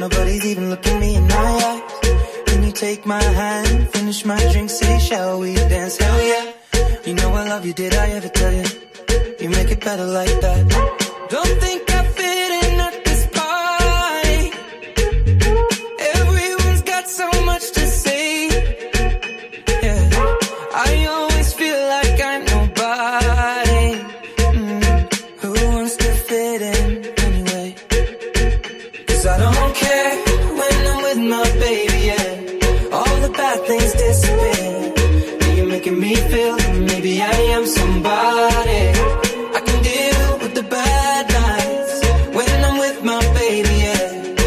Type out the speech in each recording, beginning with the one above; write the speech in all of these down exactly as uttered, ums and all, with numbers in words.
Nobody's even looking me in my eyes. Can you take my hand, finish my drink, say shall we dance? Hell yeah. You know I love you, did I ever tell you? You make it better like that. Don't think I fit in at this party. Everyone's got so much to say. Yeah, I always feel like I'm nobody. Mm, who wants to fit in anyway? 'Cause I don't care when I'm with my baby, yeah. All the bad things disappear. You're making me feel that maybe I am somebody. I can deal with the bad nights when I'm with my baby, yeah.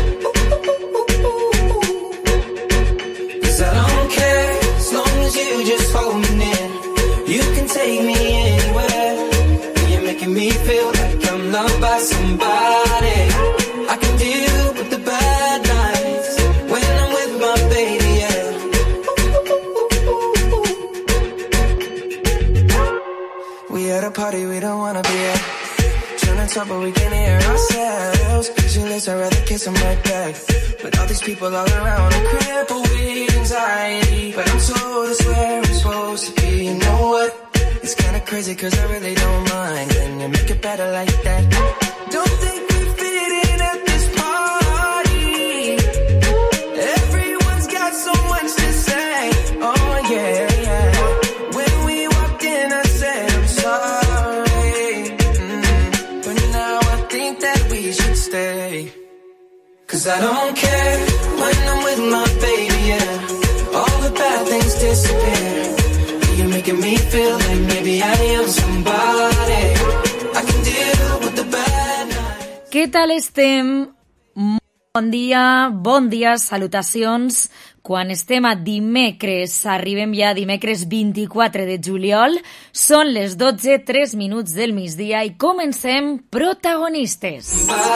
'Cause I don't care as long as you just hold me near. You can take me anywhere. You're making me feel like I'm loved by somebody. I can deal with the bad nights when I'm with my baby, yeah. We at a party we don't wanna be at. Trying to talk but we can't hear ourselves. Pictureless, I'd rather kiss them right back. But all these people all around, I'm crippled with anxiety. But I'm told it's where I'm supposed to be. You know what? It's kinda crazy 'cause I really don't mind. Can you make it better like that? Don't think we fit in at this party. Everyone's got so much to say. Oh yeah, yeah. When we walked in I said I'm sorry. Mm, but now I think that we should stay. 'Cause I don't care when I'm with my baby, yeah. All the bad things disappear. You're making me feel like maybe I am somebody. I can deal with the bad nights. Què tal estem? Bon dia, bon dia, salutacions. Quan estem a dimecres, arribem ja a dimecres vint-i-quatre de juliol, són les dotze, tres minuts del migdia i comencem Protagonistes.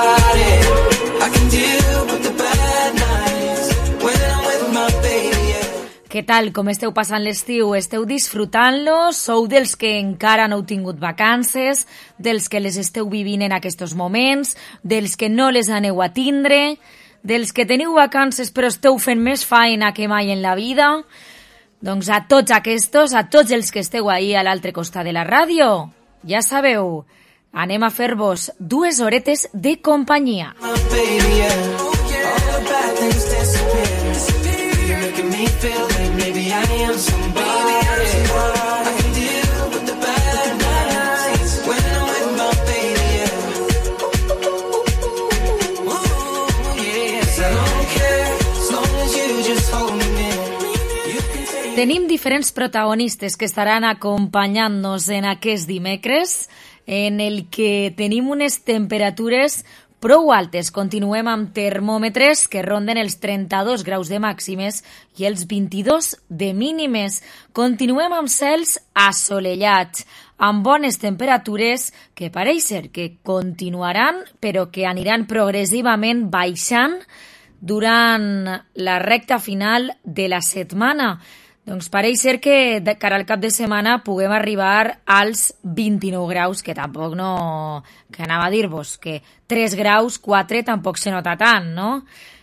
Què tal, com esteu passant l'estiu? Esteu disfrutant-lo? Sou dels que encara no heu tingut vacances? Dels que les esteu vivint en aquests moments? Dels que no les aneu a tindre? Dels que teniu vacances però esteu fent més feina que mai en la vida? Doncs a tots aquests, a tots els que esteu ahí a l'altre costat de la ràdio, ja sabeu, anem a fer-vos dues horetes de companyia. Tenim diferents protagonistes que estaran acompanyant-nos en aquest dimecres, en el que tenim unes temperatures prou altes. Continuem amb termòmetres que ronden els trenta-dos graus de màximes i els vint-i-dos de mínimes. Continuem amb cels assolellats, amb bones temperatures que pareix ser que continuaran, però que aniran progressivament baixant durant la recta final de la setmana. Doncs pareix ser que de cara al cap de setmana puguem arribar als vint-i-nou graus, que tampoc no... que anava a dir-vos que tres graus, quatre tampoc se nota tant, no?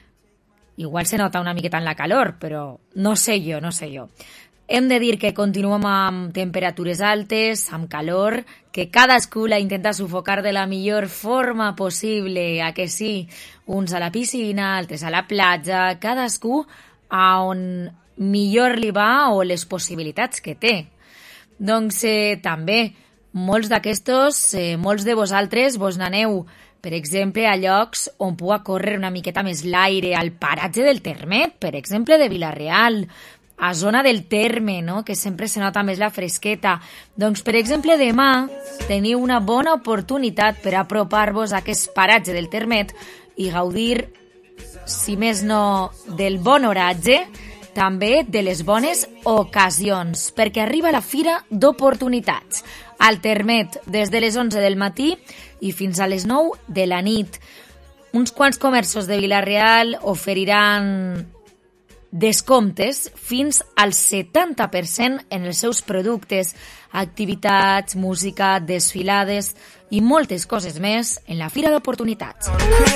Igual se nota una miqueta en la calor, però no sé jo, no sé jo. Hem de dir que continuem amb temperatures altes, amb calor, que cadascú la intenta sufocar de la millor forma possible, a que sí, uns a la piscina, altres a la platja, cadascú a on millor li va o les possibilitats que té. Doncs eh, també, molts d'aquestos, eh, molts de vosaltres vos n'aneu, per exemple, a llocs on puga córrer una miqueta més l'aire, al paratge del Termet, per exemple, de Vila-real, a zona del Terme, no?, que sempre se nota més la fresqueta. Doncs, per exemple, demà teniu una bona oportunitat per apropar-vos a aquest paratge del Termet i gaudir, si més no, del bon oratge, també de les bones ocasions, perquè arriba la Fira d'Oportunitats al Termet des de les onze del matí i fins a les nou de la nit. Uns quants comerços de Vila-real oferiran descomptes fins al setanta per cent en els seus productes, activitats, música, desfilades i moltes coses més en la Fira d'Oportunitats.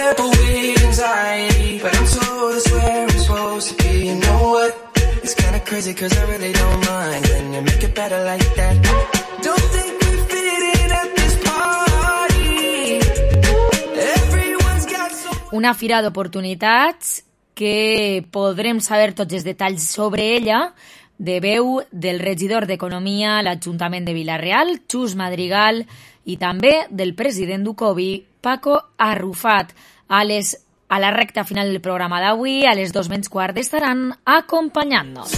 It's kind of crazy cause I really don't mind when you make it better like that. Don't think we fit in at this party. Everyone's got so... Una fira d'oportunitats que podrem saber tots els detalls sobre ella de veu del regidor d'Economia a l'Ajuntament de Vila-real, Xus Madrigal, i també del president d'Ucovi, Paco Arrufat. A les A la recta final del programa d'avui, a les dos menys quart, estaran acompanyant-nos.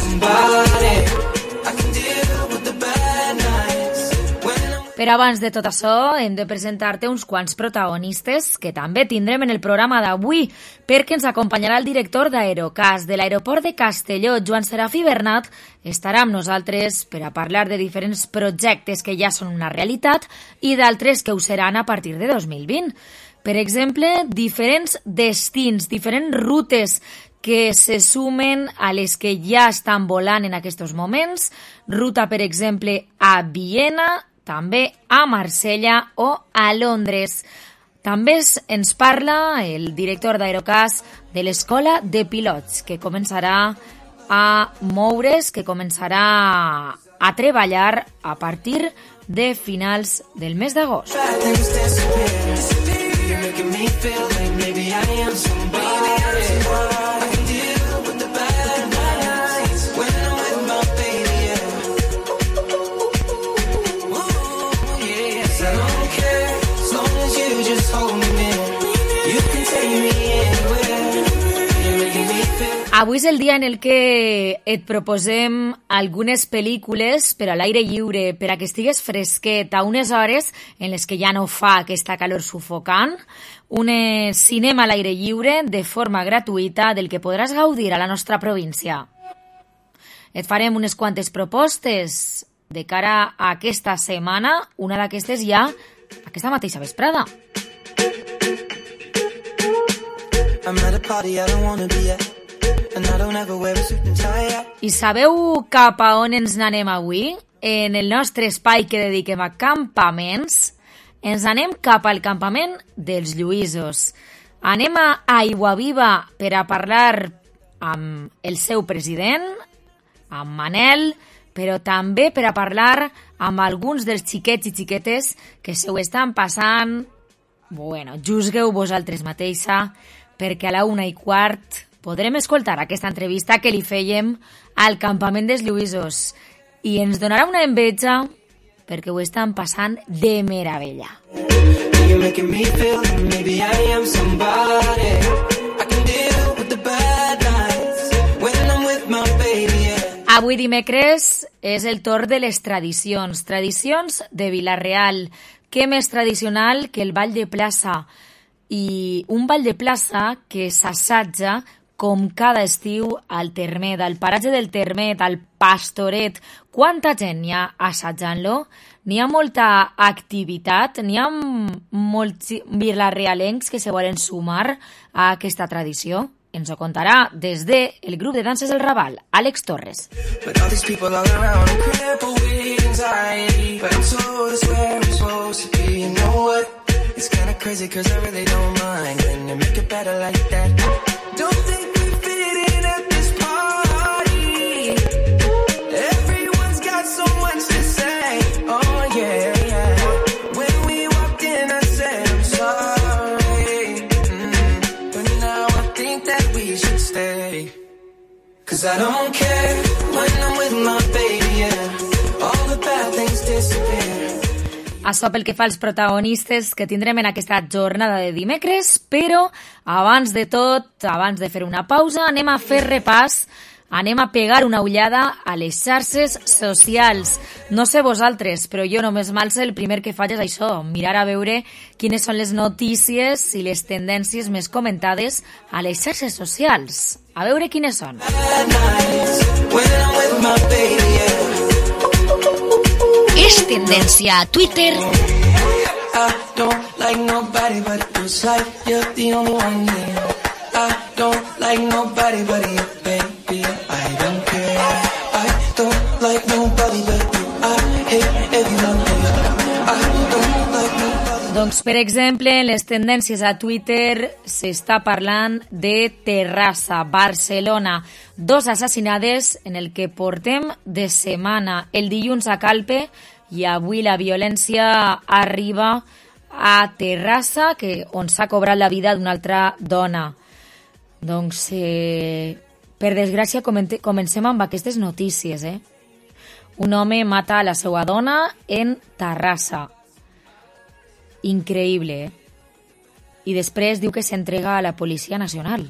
Però abans de tot això, hem de presentar-te uns quants protagonistes que també tindrem en el programa d'avui, perquè ens acompanyarà el director d'Aerocas de l'aeroport de Castelló, Joan Serafí Bernat, estarà amb nosaltres per a parlar de diferents projectes que ja són una realitat i d'altres que ho seran a partir de dos mil vint. Per exemple, diferents destins, diferents rutes que se sumen a les que ja estan volant en aquests moments. Ruta, per exemple, a Viena, també a Marsella o a Londres. També ens parla el director d'Aerocas de l'Escola de Pilots, que començarà a moure's, que començarà a treballar a partir de finals del mes d'agost. Making me feel like maybe I am somebody. I can deal with the bad nights when I'm with my baby, yeah. Ooh, yes, I don't care as long as you just hold me near. You can take me anywhere. You're making me feel. Avui és el dia en el que et proposem algunes pel·lícules per a l'aire lliure, per a que estigues fresquet a unes hores en les que ja no fa aquesta calor sufocant, un cinema a l'aire lliure de forma gratuïta del que podràs gaudir a la nostra província. Et farem unes quantes propostes de cara a aquesta setmana, una d'aquestes ja aquesta mateixa vesprada. I'm at a party I don't wanna be at. I sabeu cap a on ens n'anem avui? En el nostre espai que dediquem a campaments, ens anem cap al campament dels Lluïsos. Anem a Aiguaviva per a parlar amb el seu president, amb Manel, però també per a parlar amb alguns dels xiquets i xiquetes que se ho estan passant. Bueno, juzgueu vosaltres mateixa, perquè a la una i quart podrem escoltar aquesta entrevista que li fèiem al campament dels Lluïsos i ens donarà una enveja perquè ho estan passant de meravella. Avui dimecres és el torn de les tradicions, tradicions de Vila-real. Què més tradicional que el ball de plaça? I un ball de plaça que s'assatja com cada estiu al Termet, al paratge del Termet, al Pastoret. Quanta gent hi ha assajant-lo? N'hi ha molta activitat, n'hi ha molts vilarealencs que se volen sumar a aquesta tradició. Ens ho contarà des del de grup de danses del Raval, Àlex Torres. It's kind of crazy cause I really don't mind when you make it better like that. Don't think we fit in at this party. Everyone's got so much to say. Oh yeah, yeah. When we walked in I said I'm sorry. Mm-hmm. But now I think that we should stay. Cause I don't care when I'm with my baby, yeah. All the bad things disappear. Això pel que fa als protagonistes que tindrem en aquesta jornada de dimecres, però abans de tot, abans de fer una pausa, anem a fer repàs, anem a pegar una ullada a les xarxes socials. No sé vosaltres, però jo només m'alça el primer que faig és això, mirar a veure quines són les notícies i les tendències més comentades a les xarxes socials. A veure quines són. És tendència a Twitter. I don't like nobody but it feels like you're the only one here. I don't like nobody but you, baby. Doncs, per exemple, en les tendències a Twitter s'està parlant de Terrassa, Barcelona. Dos assassinades en el que portem de setmana. El dilluns a Calpe i avui la violència arriba a Terrassa, que, on s'ha cobrat la vida d'una altra dona. Doncs, eh, per desgràcia, comencem amb aquestes notícies. Eh? Un home mata a la seva dona en Terrassa. Increïble, eh? I després diu que s'entrega a la Policia Nacional.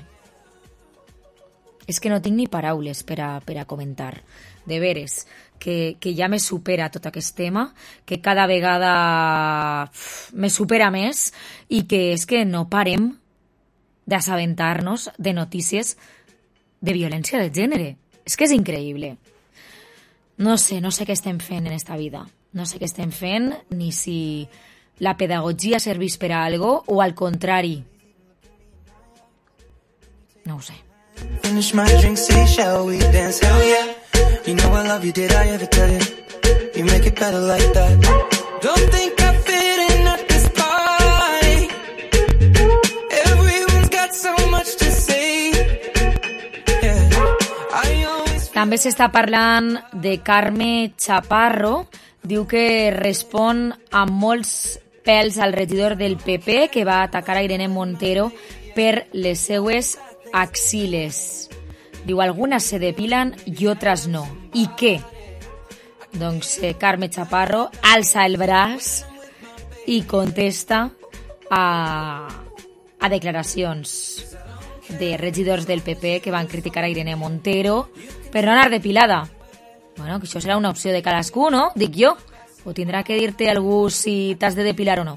És que no tinc ni paraules per a, per a comentar. De veres, que, que ja me supera tot aquest tema, que cada vegada uf, me supera més i que és que no parem d'assabentar-nos de notícies de violència de gènere. És que és increïble. No sé, no sé què estem fent en esta vida. No sé què estem fent, ni si la pedagogia serveix per a algo o al contrari. No ho sé. Finish my drink, say shall we dance, hell yeah. You know I love you, did I ever tell you? You make it better like that. Don't think I fit in at this party. Everyone's got so much to say. Yeah. I always... També s'està parlant de Carme Chaparro. Diu que respon amb molts pèls al regidor del P P que va atacar a Irene Montero per les seues axiles. Diu, algunes se depilan i altres no. I què? Doncs eh, Carme Chaparro alça el braç i contesta a, a declaracions de regidors del P P que van criticar a Irene Montero per no anar depilada. Bueno, que això serà una opció de cadascú, no? Dic jo. O tindrà que dir-te algú si t'has de depilar o no.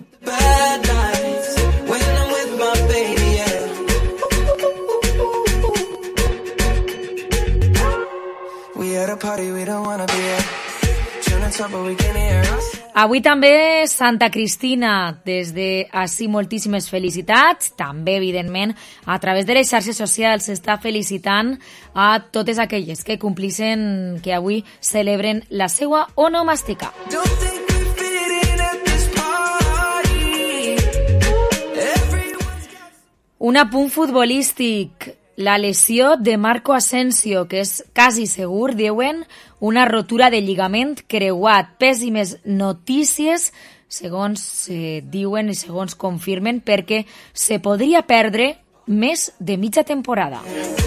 Avui també Santa Cristina. Des de ací moltíssimes felicitats. També, evidentment, a través de les xarxes socials s'està felicitant a totes aquelles que complissin, que avui celebren la seua onomàstica. Un apunt futbolístic. La lesió de Marco Asensio, que és quasi segur, diuen, una rotura de lligament creuat. Pèssimes notícies, segons eh, diuen i segons confirmen, perquè se podria perdre més de mitja temporada.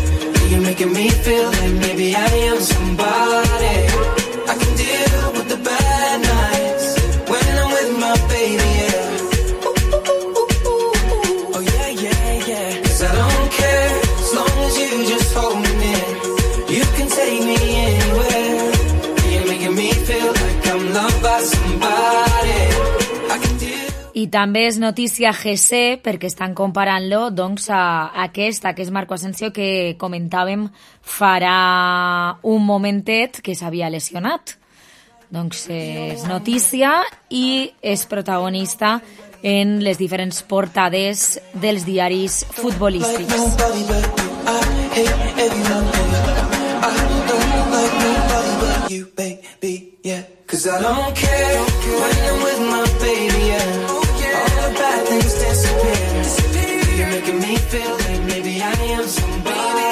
I també és notícia G C perquè estan comparant-lo doncs, a aquest, a aquest Marco Asensio que comentàvem farà un momentet que s'havia lesionat. Doncs és notícia i és protagonista en les diferents portades dels diaris futbolístics. You, baby, yeah. 'Cause I don't care when I'm with my baby, yeah. All the bad things disappear. You're making me feel like maybe I am somebody.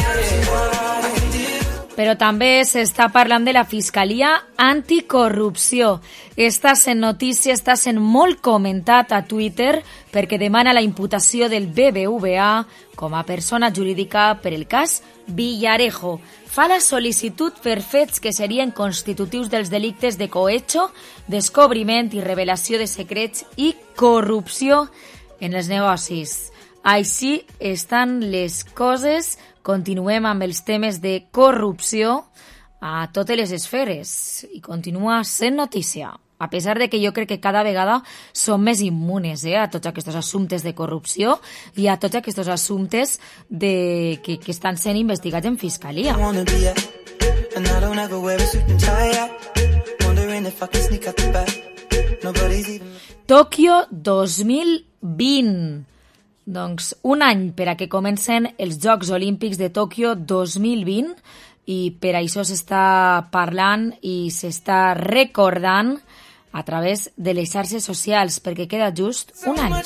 Però també s'està parlant de la Fiscalia Anticorrupció. Està sent notícia, està sent molt comentat a Twitter perquè demana la imputació del B B V A com a persona jurídica per el cas Villarejo. Fa la sol·licitud per fets que serien constitutius dels delictes de cohecho, descobriment i revelació de secrets i corrupció en els negocis. Així estan les coses. Continuem amb els temes de corrupció a totes les esferes i continua sent notícia. A pesar de que jo crec que cada vegada som més immunes eh, a tots aquests assumptes de corrupció i a tots aquests assumptes de, que, que estan sent investigats en Fiscalia. Tòquio dos mil vint. Doncs un any per a que comencen els Jocs Olímpics de Tòquio dos mil vint i per això s'està parlant i s'està recordant a través de les xarxes socials, perquè queda just un any.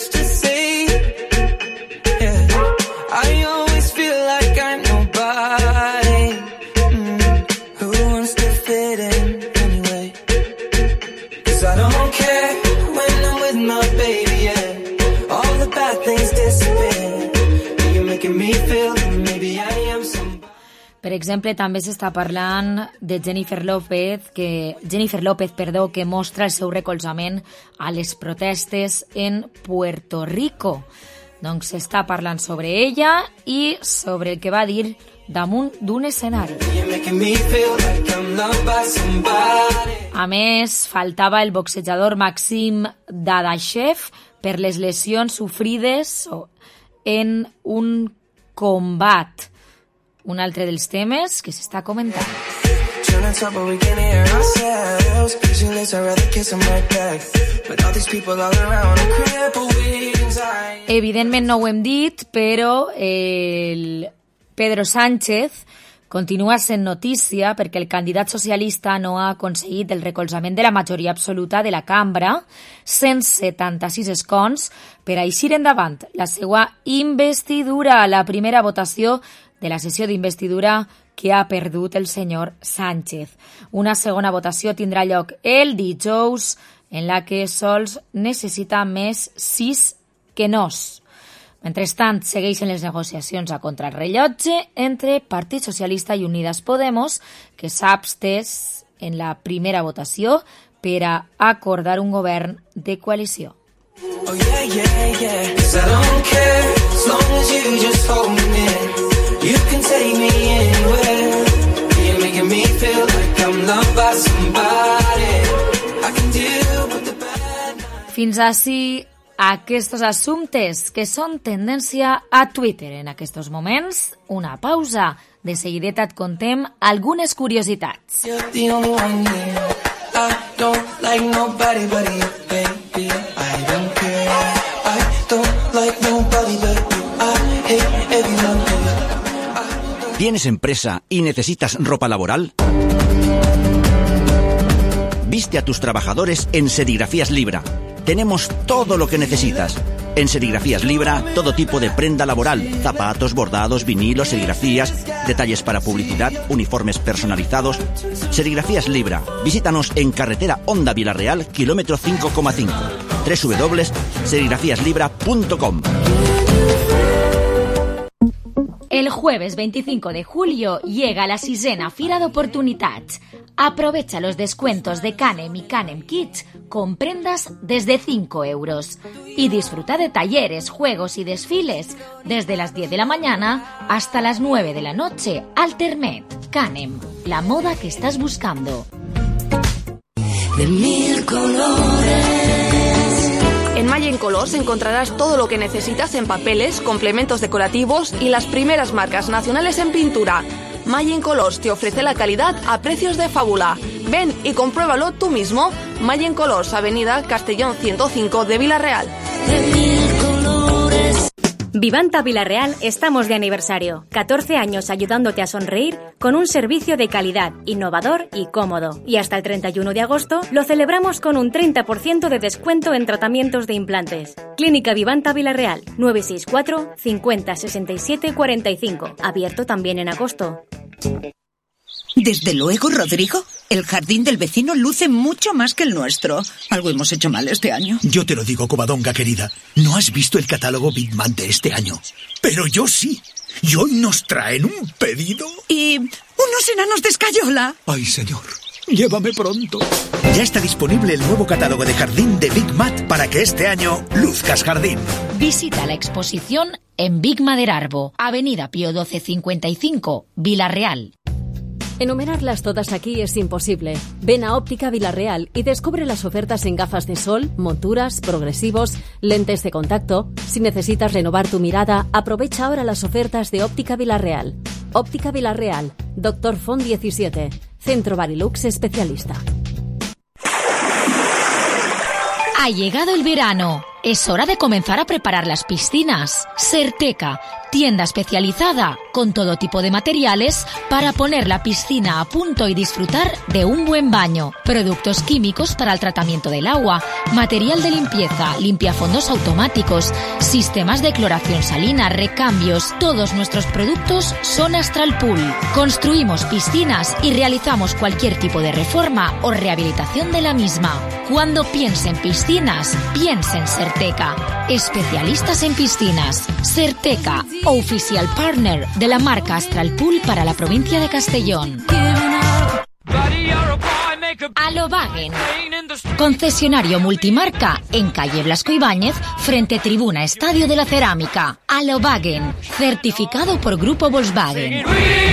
I always feel like I'm nobody. Mm, who wants to fit in anyway? 'Cause I don't care when I'm with my baby, yeah. All the bad things disappear. You're making me feel that maybe I am somebody. Per exemple, també s'està parlant de Jennifer López, que Jennifer López, perdó, que mostra el seu recolzament a les protestes en Puerto Rico. Doncs s'està parlant sobre ella i sobre el que va dir damunt d'un escenari. A més, faltava el boxejador Maxim Dadashev per les lesions sofrides en un combat. Un altre dels temes que s'està comentant. Evidentment no ho hem dit, però el Pedro Sánchez continua sent notícia perquè el candidat socialista no ha aconseguit el recolzament de la majoria absoluta de la cambra, cent setanta-sis escons, per a eixir endavant la seva investidura, la primera votació de la sessió d'investidura que ha perdut el senyor Sánchez. Una segona votació tindrà lloc el dijous, en la que sols necessita més sis que nos. Mentrestant, segueixen les negociacions a contrarrellotge entre Partit Socialista i Unidas Podemos, que s'ha abstès en la primera votació per a acordar un govern de coalició. Oh, yeah, yeah, yeah. 'Cause I don't care as long as you just hold me near. You can take me anywhere. You're making me feel like I'm loved by somebody. I can deal with the bad. Fins així aquests assumptes que són tendència a Twitter en aquests moments. Una pausa. De seguideta et contem algunes curiositats. You're the only one here. I don't like nobody but you, baby. I don't care. I don't like nobody but you. I hate everyone. ¿Tienes empresa y necesitas ropa laboral? Viste a tus trabajadores en Serigrafías Libra. Tenemos todo lo que necesitas. En Serigrafías Libra, todo tipo de prenda laboral, zapatos, bordados, vinilos, serigrafías, detalles para publicidad, uniformes personalizados. Serigrafías Libra. Visítanos en carretera Honda Vilarreal, kilómetro cinco coma cinco. doble u doble u doble u punto serigrafías libra punto com. El jueves veinticinco de julio llega la sisena Fira d'Oportunitats. Aprovecha los descuentos de Canem y Canem Kids con prendas desde cinco euros. Y disfruta de talleres, juegos y desfiles desde las diez de la mañana hasta las nueve de la noche. Altermet. Canem, la moda que estás buscando. De mil colores. En Malla en Colors encontrarás todo lo que necesitas en papeles, complementos decorativos y las primeras marcas nacionales en pintura. Malla en Colors te ofrece la calidad a precios de fábula. Ven y compruébalo tú mismo. Malla en Colors, Avenida Castellón ciento cinco de Vilarreal. De mil colores. Vivanta Vilarreal estamos de aniversario. catorce años ayudándote a sonreír con un servicio de calidad, innovador y cómodo. Y hasta el treinta y uno de agosto lo celebramos con un treinta por ciento de descuento en tratamientos de implantes. Clínica Vivanta Vilarreal, nueve seis cuatro, cincuenta, sesenta y siete, cuarenta y cinco. Abierto también en agosto. Desde luego, Rodrigo, el jardín del vecino luce mucho más que el nuestro. Algo hemos hecho mal este año. Yo te lo digo, Covadonga querida. No has visto el catálogo Big Man de este año. Pero yo sí. Y hoy nos traen un pedido. Y unos enanos de escayola. Ay, señor, llévame pronto. Ya está disponible el nuevo catálogo de jardín de Big Mat para que este año luzcas jardín. Visita la exposición en Big Maderarbo, Avenida Pío doce cincuenta y cinco, Vilarreal. Enumerarlas todas aquí es imposible. Ven a Óptica Vilarreal y descubre las ofertas en gafas de sol, monturas, progresivos, lentes de contacto. Si necesitas renovar tu mirada, aprovecha ahora las ofertas de Óptica Vilarreal. Óptica Vilarreal, Doctor Font diecisiete, Centro Barilux Especialista. Ha llegado el verano. Es hora de comenzar a preparar las piscinas. Serteca, tienda especializada con todo tipo de materiales para poner la piscina a punto y disfrutar de un buen baño. Productos químicos para el tratamiento del agua, material de limpieza, limpiafondos automáticos, sistemas de cloración salina, recambios. Todos nuestros productos son Astral Pool. Construimos piscinas y realizamos cualquier tipo de reforma o rehabilitación de la misma. Cuando piense en piscinas, piense en Certeca. Especialistas en piscinas. Certeca, oficial partner de la marca Astral Pool para la provincia de Castellón. Alobagen, concesionario multimarca en calle Blasco Ibáñez, frente Tribuna Estadio de la Cerámica. Alobagen, certificado por Grupo Volkswagen.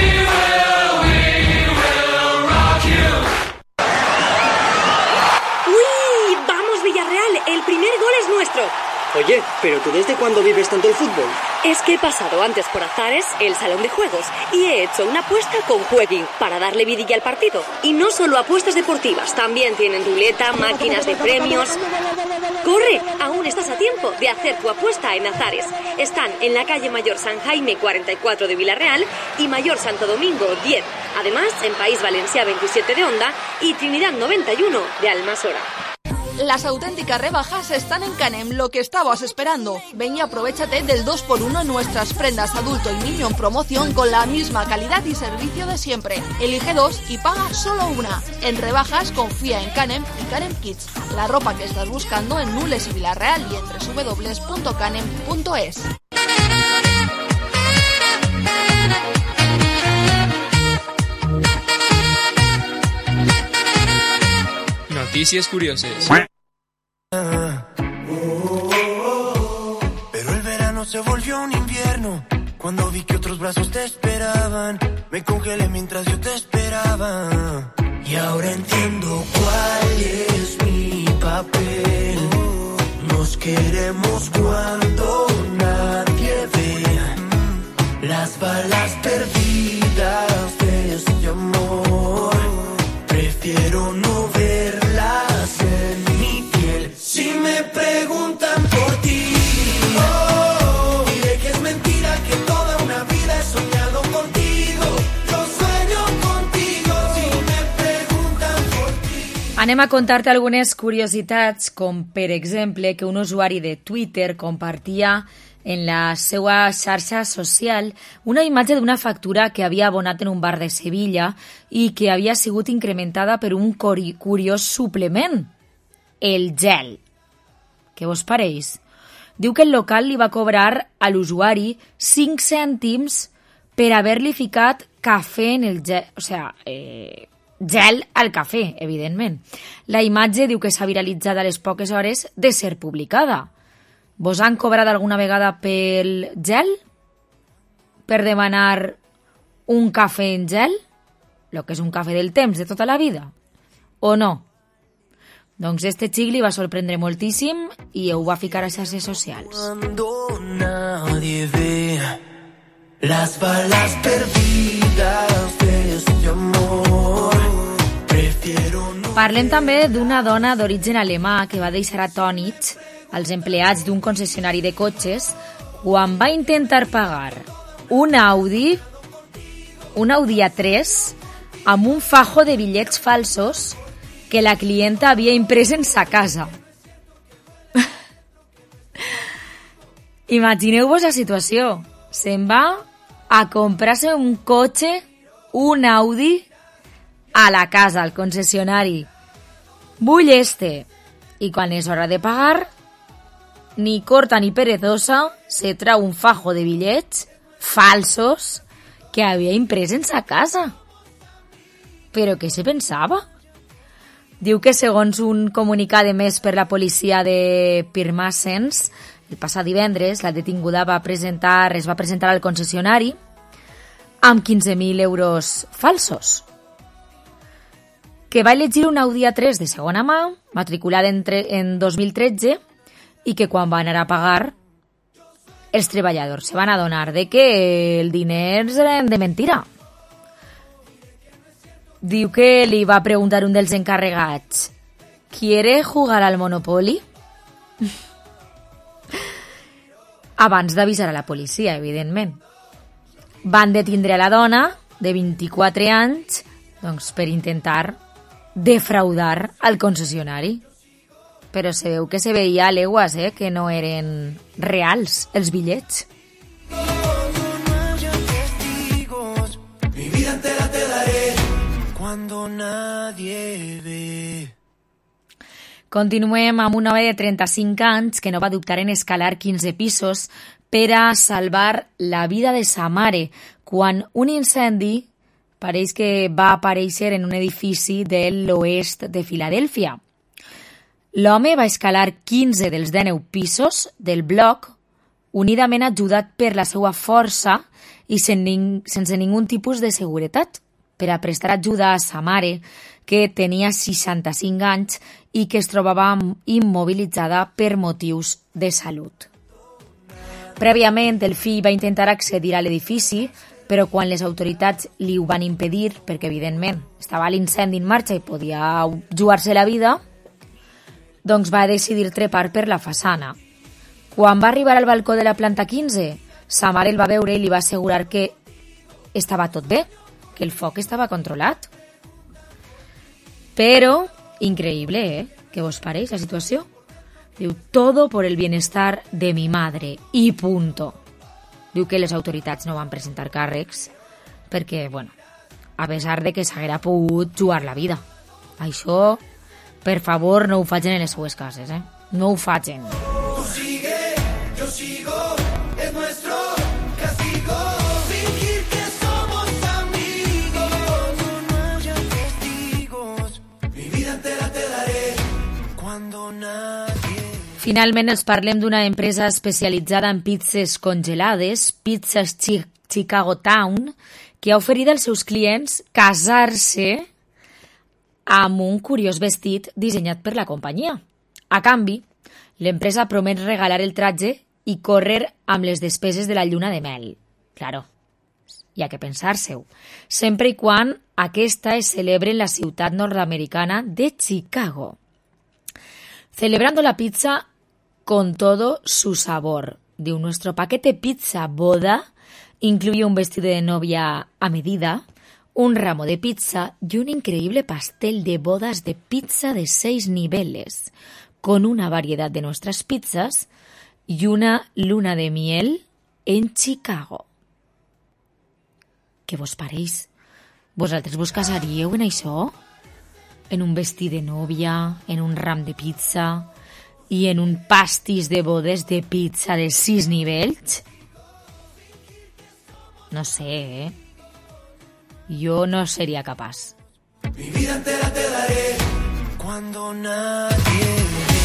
¡Uy! ¡Vamos, Villarreal! ¡El primer gol es nuestro! Oye, ¿pero tú desde cuándo vives tanto el fútbol? Es que he pasado antes por Azares, el salón de juegos, y he hecho una apuesta con Jueguin para darle vidilla al partido. Y no solo apuestas deportivas, también tienen ruleta, máquinas de premios. ¡Corre! Aún estás a tiempo de hacer tu apuesta en Azares. Están en la calle Mayor San Jaime cuarenta y cuatro de Villarreal y Mayor Santo Domingo diez. Además, en País Valencià veintisiete de Onda y Trinidad noventa y uno de Almasora. Las auténticas rebajas están en Canem, lo que estabas esperando. Ven y aprovéchate del dos por uno en nuestras prendas adulto y niño en promoción con la misma calidad y servicio de siempre. Elige dos y paga solo una. En rebajas confía en Canem y Canem Kids. La ropa que estás buscando en Nules y Villarreal y en doble u doble u doble u punto canem punto es. Noticias curiosas. Pero el verano se volvió un invierno. Cuando vi que otros brazos te esperaban, me congelé mientras yo te esperaba. Y ahora entiendo cuál es mi papel. Nos queremos cuando nadie ve las balas perdidas de este amor. Prefiero no verlas en mi piel. Si me preguntan por ti, oh, diré que es mentira, que toda una vida he soñado contigo. Lo sueño contigo. Si me preguntan por ti. Anem a contar-te algunes curiositats, com per exemple que un usuari de Twitter compartia en la seva xarxa social una imatge d'una factura que havia abonat en un bar de Sevilla i que havia sigut incrementada per un curiós suplement, el gel. Què vos pareix? Diu que el local li va cobrar a l'usuari cinc cèntims per haver-li ficat cafè en el gel, o sigui, eh, gel al cafè, evidentment. La imatge diu que s'ha viralitzat a les poques hores de ser publicada. Vos han cobrat alguna vegada pel gel? Per demanar un cafè en gel? Lo que és un cafè del temps de tota la vida? O no? Doncs este xic li va sorprendre moltíssim i ho va ficar a xarxes socials. Cuando nadie ve las balas perdidas de este amor. Prefiero no. Parlem també d'una dona d'origen alemà que va deixar atònits als empleats d'un concessionari de cotxes quan va intentar pagar un Audi, un Audi A tres, amb un fajo de bitllets falsos que la clienta havia imprès en sa casa. Imagineu-vos la situació. Se'n va a comprar-se un cotxe, un Audi, a la casa, al concessionari. Vull este. I quan és hora de pagar, ni corta ni perezosa, se trau un fajo de bitllets falsos que havia imprès en sa casa. Però què se pensava? Diu que segons un comunicat emès per la policia de Pirmasens, el passat divendres la detinguda va presentar, es va presentar al concessionari amb quinze mil euros falsos. Que va elegir un Audi A tres de segona mà, matriculada en, en dos mil tretze, i que quan va anar a pagar, els treballadors se van adonar de que el diners eren de mentira. Diu que li va preguntar un dels encarregats: ¿quiere jugar al Monopoly? abans d'avisar a la policia, evidentment. Van detindre a la dona, de vint-i-quatre anys, doncs, per intentar defraudar al concessionari. Però se veu que se veia a leguas, eh, que no eren reals els bitllets. Mi vida entera te daré cuando nadie ve. Continuem amb un home de trenta-cinc anys que no va dubtar en escalar quinze pisos per a salvar la vida de sa mare quan un incendi pareix que va aparèixer en un edifici de l'oest de Filadèlfia. L'home va escalar quinze dels dinou pisos del bloc, unidament ajudat per la seva força i sense ningú tipus de seguretat, per a prestar ajuda a sa mare, que tenia seixanta-cinc anys i que es trobava immobilitzada per motius de salut. Prèviament, el fill va intentar accedir a l'edifici, però quan les autoritats li ho van impedir, perquè evidentment estava l'incendi en marxa i podia jugar-se la vida, doncs va decidir trepar per la façana. Quan va arribar al balcó de la planta quinze, sa mare el va veure i li va assegurar que estava tot bé, que el foc estava controlat. Però, increïble, eh? Què vos pareix la situació? Diu, todo por el bienestar de mi madre, i punto. Diu que les autoritats no van presentar càrrecs perquè, bueno, a pesar de que s'haguera pogut jugar la vida. Això, per favor, no ho facin en les seues cases, eh? No ho facin. Tú sigue, yo sigo, es nuestro castigo. Fingir que somos amigos, no haya testigos. Mi vida entera te daré cuando nadie... Finalment els parlem d'una empresa especialitzada en pizzas congelades, Pizzas Chicago Town, que ha oferit als seus clients casar-se amb un curiós vestit dissenyat per la companyia. A canvi, l'empresa promet regalar el traje i córrer amb les despeses de la lluna de mel. Claro, hi ha que pensar-se-ho. Sempre i quan aquesta es celebre en la ciutat nord-americana de Chicago. Celebrando la pizza con todo su sabor. Diu, nuestro paquete pizza boda incluye un vestido de novia a medida, un ramo de pizza y un increíble pastel de bodas de pizza de seis niveles, con una variedad de nuestras pizzas y una luna de miel en Chicago. Què vos pareix? Vosaltres vos casaríeu en això? En un vestit de nòvia, en un ram de pizza i en un pastís de bodes de pizza de sis nivells? No sé, eh? Jo no seria capaç. Mi vida entera te daré cuando nadie ve.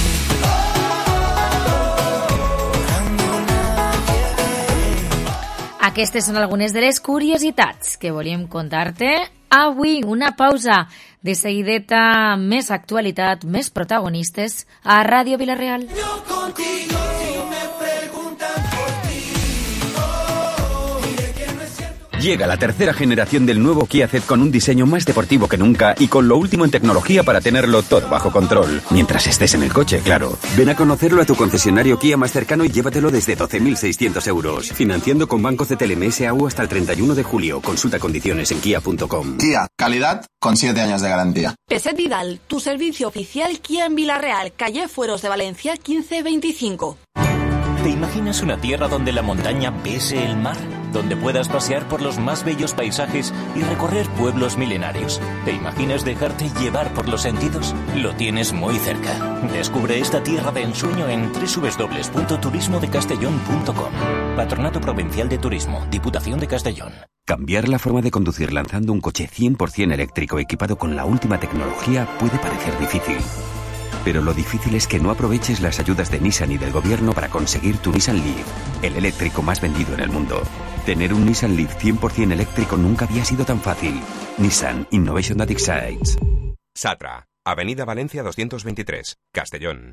Aquestes són algunes de les curiositats que volíem contar-te avui. Una pausa, de seguideta, més actualitat, més protagonistes a Ràdio Vila-real. Yo contigo, si me preguntan por ti, oh, diré que no es cierto. Llega la tercera generación del nuevo Kia Ceed con un diseño más deportivo que nunca y con lo último en tecnología para tenerlo todo bajo control. Mientras estés en el coche, claro. Ven a conocerlo a tu concesionario Kia más cercano y llévatelo desde doce mil seiscientos euros. Financiando con Banco C T L M S A U hasta el treinta y uno de julio. Consulta condiciones en kia punto com. Kia, calidad con siete años de garantía. Peset Vidal, tu servicio oficial Kia en Vila-real, calle Fueros de Valencia quince veinticinco. ¿Te imaginas una tierra donde la montaña bese el mar? Donde puedas pasear por los más bellos paisajes y recorrer pueblos milenarios. ¿Te imaginas dejarte llevar por los sentidos? Lo tienes muy cerca. Descubre esta tierra de ensueño en doble u doble u doble u punto turismo de castellón punto com. Patronato Provincial de Turismo, Diputación de Castellón. Cambiar la forma de conducir lanzando un coche cien por ciento eléctrico equipado con la última tecnología puede parecer difícil. Pero lo difícil es que no aproveches las ayudas de Nissan y del gobierno para conseguir tu Nissan Leaf, el eléctrico más vendido en el mundo. Tener un Nissan Leaf cien por ciento eléctrico nunca había sido tan fácil. Nissan Innovation that excites. Satra, Avenida Valencia doscientos veintitrés, Castellón.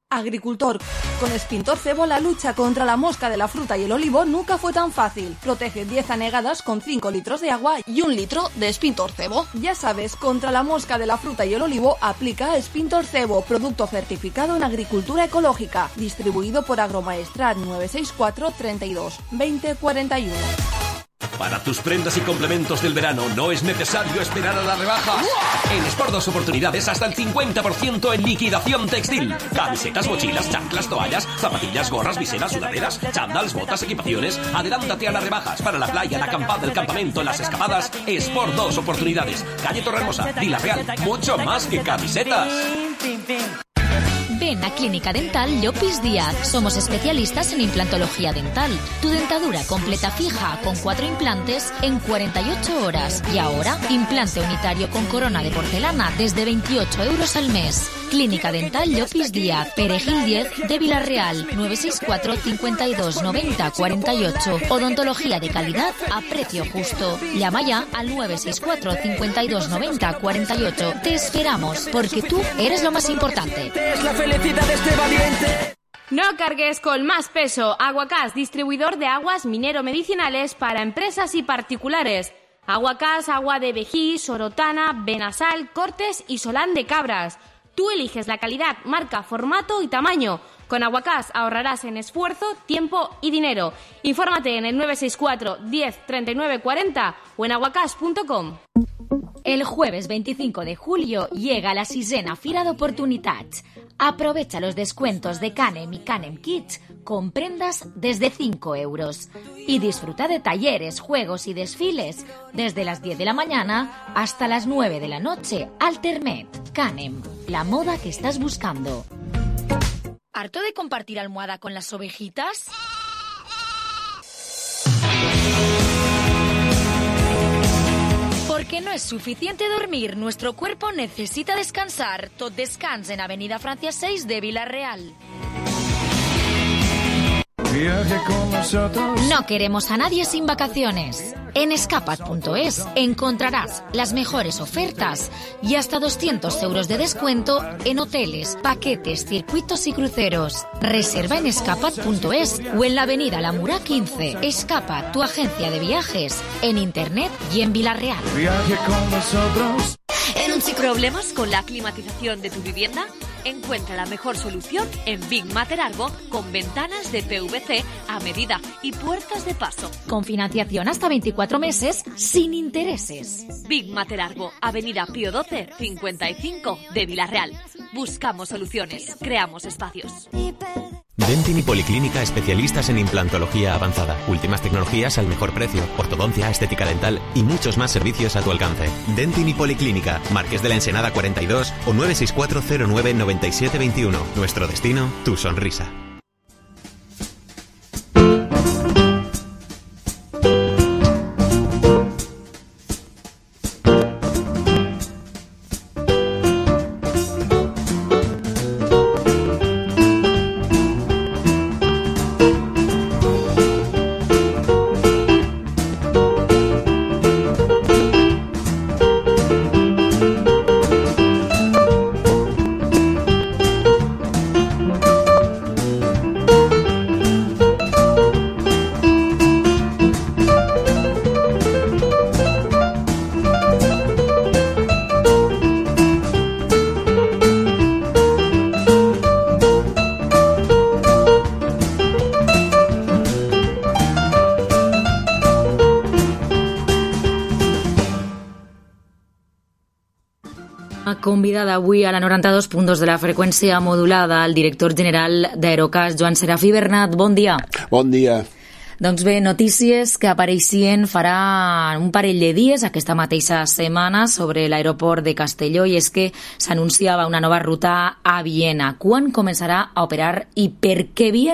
Agricultor, con Spintor Cebo la lucha contra la mosca de la fruta y el olivo nunca fue tan fácil. Protege diez anegadas con cinco litros de agua y un litro de Spintor Cebo. Ya sabes, contra la mosca de la fruta y el olivo aplica Spintor Cebo, producto certificado en agricultura ecológica, distribuido por Agromaestrat nueve seis cuatro, treinta y dos, veinte, cuarenta y uno. Para tus prendas y complementos del verano no es necesario esperar a las rebajas. En Sport dos Oportunidades hasta el cincuenta por ciento en liquidación textil. Camisetas, mochilas, chanclas, toallas, zapatillas, gorras, viseras, sudaderas, chándals, botas, equipaciones. Adelántate a las rebajas para la playa, la acampada, el campamento, las escapadas. Sport dos Oportunidades. Calle Torrehermosa, Vila Real. Mucho más que camisetas. Ven a Clínica Dental Llopis Díaz. Somos especialistas en implantología dental. Tu dentadura completa fija con cuatro implantes en cuarenta y ocho horas. Y ahora, implante unitario con corona de porcelana desde veintiocho euros al mes. Clínica Dental Llopis Díaz, Perejil diez de Villarreal, nueve seis cuatro, cincuenta y dos, noventa, cuarenta y ocho. Odontología de calidad a precio justo. Llama ya al nueve seis cuatro, cincuenta y dos, noventa, cuarenta y ocho. Te esperamos, porque tú eres lo más importante. Es la felicidad de este valiente. No cargues con más peso. Aguacás, distribuidor de aguas minero-medicinales para empresas y particulares. Aguacás, agua de Vejí, Sorotana, Benasal, Cortes y Solán de Cabras. Tú eliges la calidad, marca, formato y tamaño. Con Aguacás ahorrarás en esfuerzo, tiempo y dinero. Infórmate en el nueve seis cuatro, diez, treinta y nueve, cuarenta o en aguacás punto com. El jueves veinticinco de julio llega la sisena Fira d'Oportunitats. Aprovecha los descuentos de Canem y Canem Kids con prendas desde cinco euros. Y disfruta de talleres, juegos y desfiles desde las diez de la mañana hasta las nueve de la noche. Altermet, Canem, la moda que estás buscando. ¿Harto de compartir almohada con las ovejitas? Porque no es suficiente dormir, nuestro cuerpo necesita descansar. Tot Descans en Avenida Francia seis de Villarreal. Viaje con nosotros. No queremos a nadie sin vacaciones. En escapat punto es encontrarás las mejores ofertas y hasta doscientos euros de descuento en hoteles, paquetes, circuitos y cruceros. Reserva en escapat punto es o en la avenida La Murá quince. Escapat, tu agencia de viajes, en internet y en Villarreal. Viaje con nosotros. ¿En un ¿Problemas con la climatización de tu vivienda? Encuentra la mejor solución en Big Matter Arbo con ventanas de P V C a medida y puertas de paso. Con financiación hasta veinticuatro meses sin intereses. Big Matter Arbo, Avenida Pío doce, cincuenta y cinco de Villarreal. Buscamos soluciones, creamos espacios. Dentin y Policlínica, especialistas en implantología avanzada. Últimas tecnologías al mejor precio, ortodoncia, estética dental y muchos más servicios a tu alcance. Dentin y Policlínica, Marqués de la Ensenada cuarenta y dos o nueve seis cuatro cero nueve, noventa y siete veintiuno. Nuestro destino, tu sonrisa. Convidada avui a la noranta-dos punt dos de la freqüència modulada el director general d'Aerocas, Joan Serafí Bernat. Bon dia. Bon dia. Doncs bé, notícies que apareixien farà un parell de dies, aquesta mateixa setmana, sobre l'aeroport de Castelló, i és que s'anunciava una nova ruta a Viena. Quan començarà a operar i per què Viena?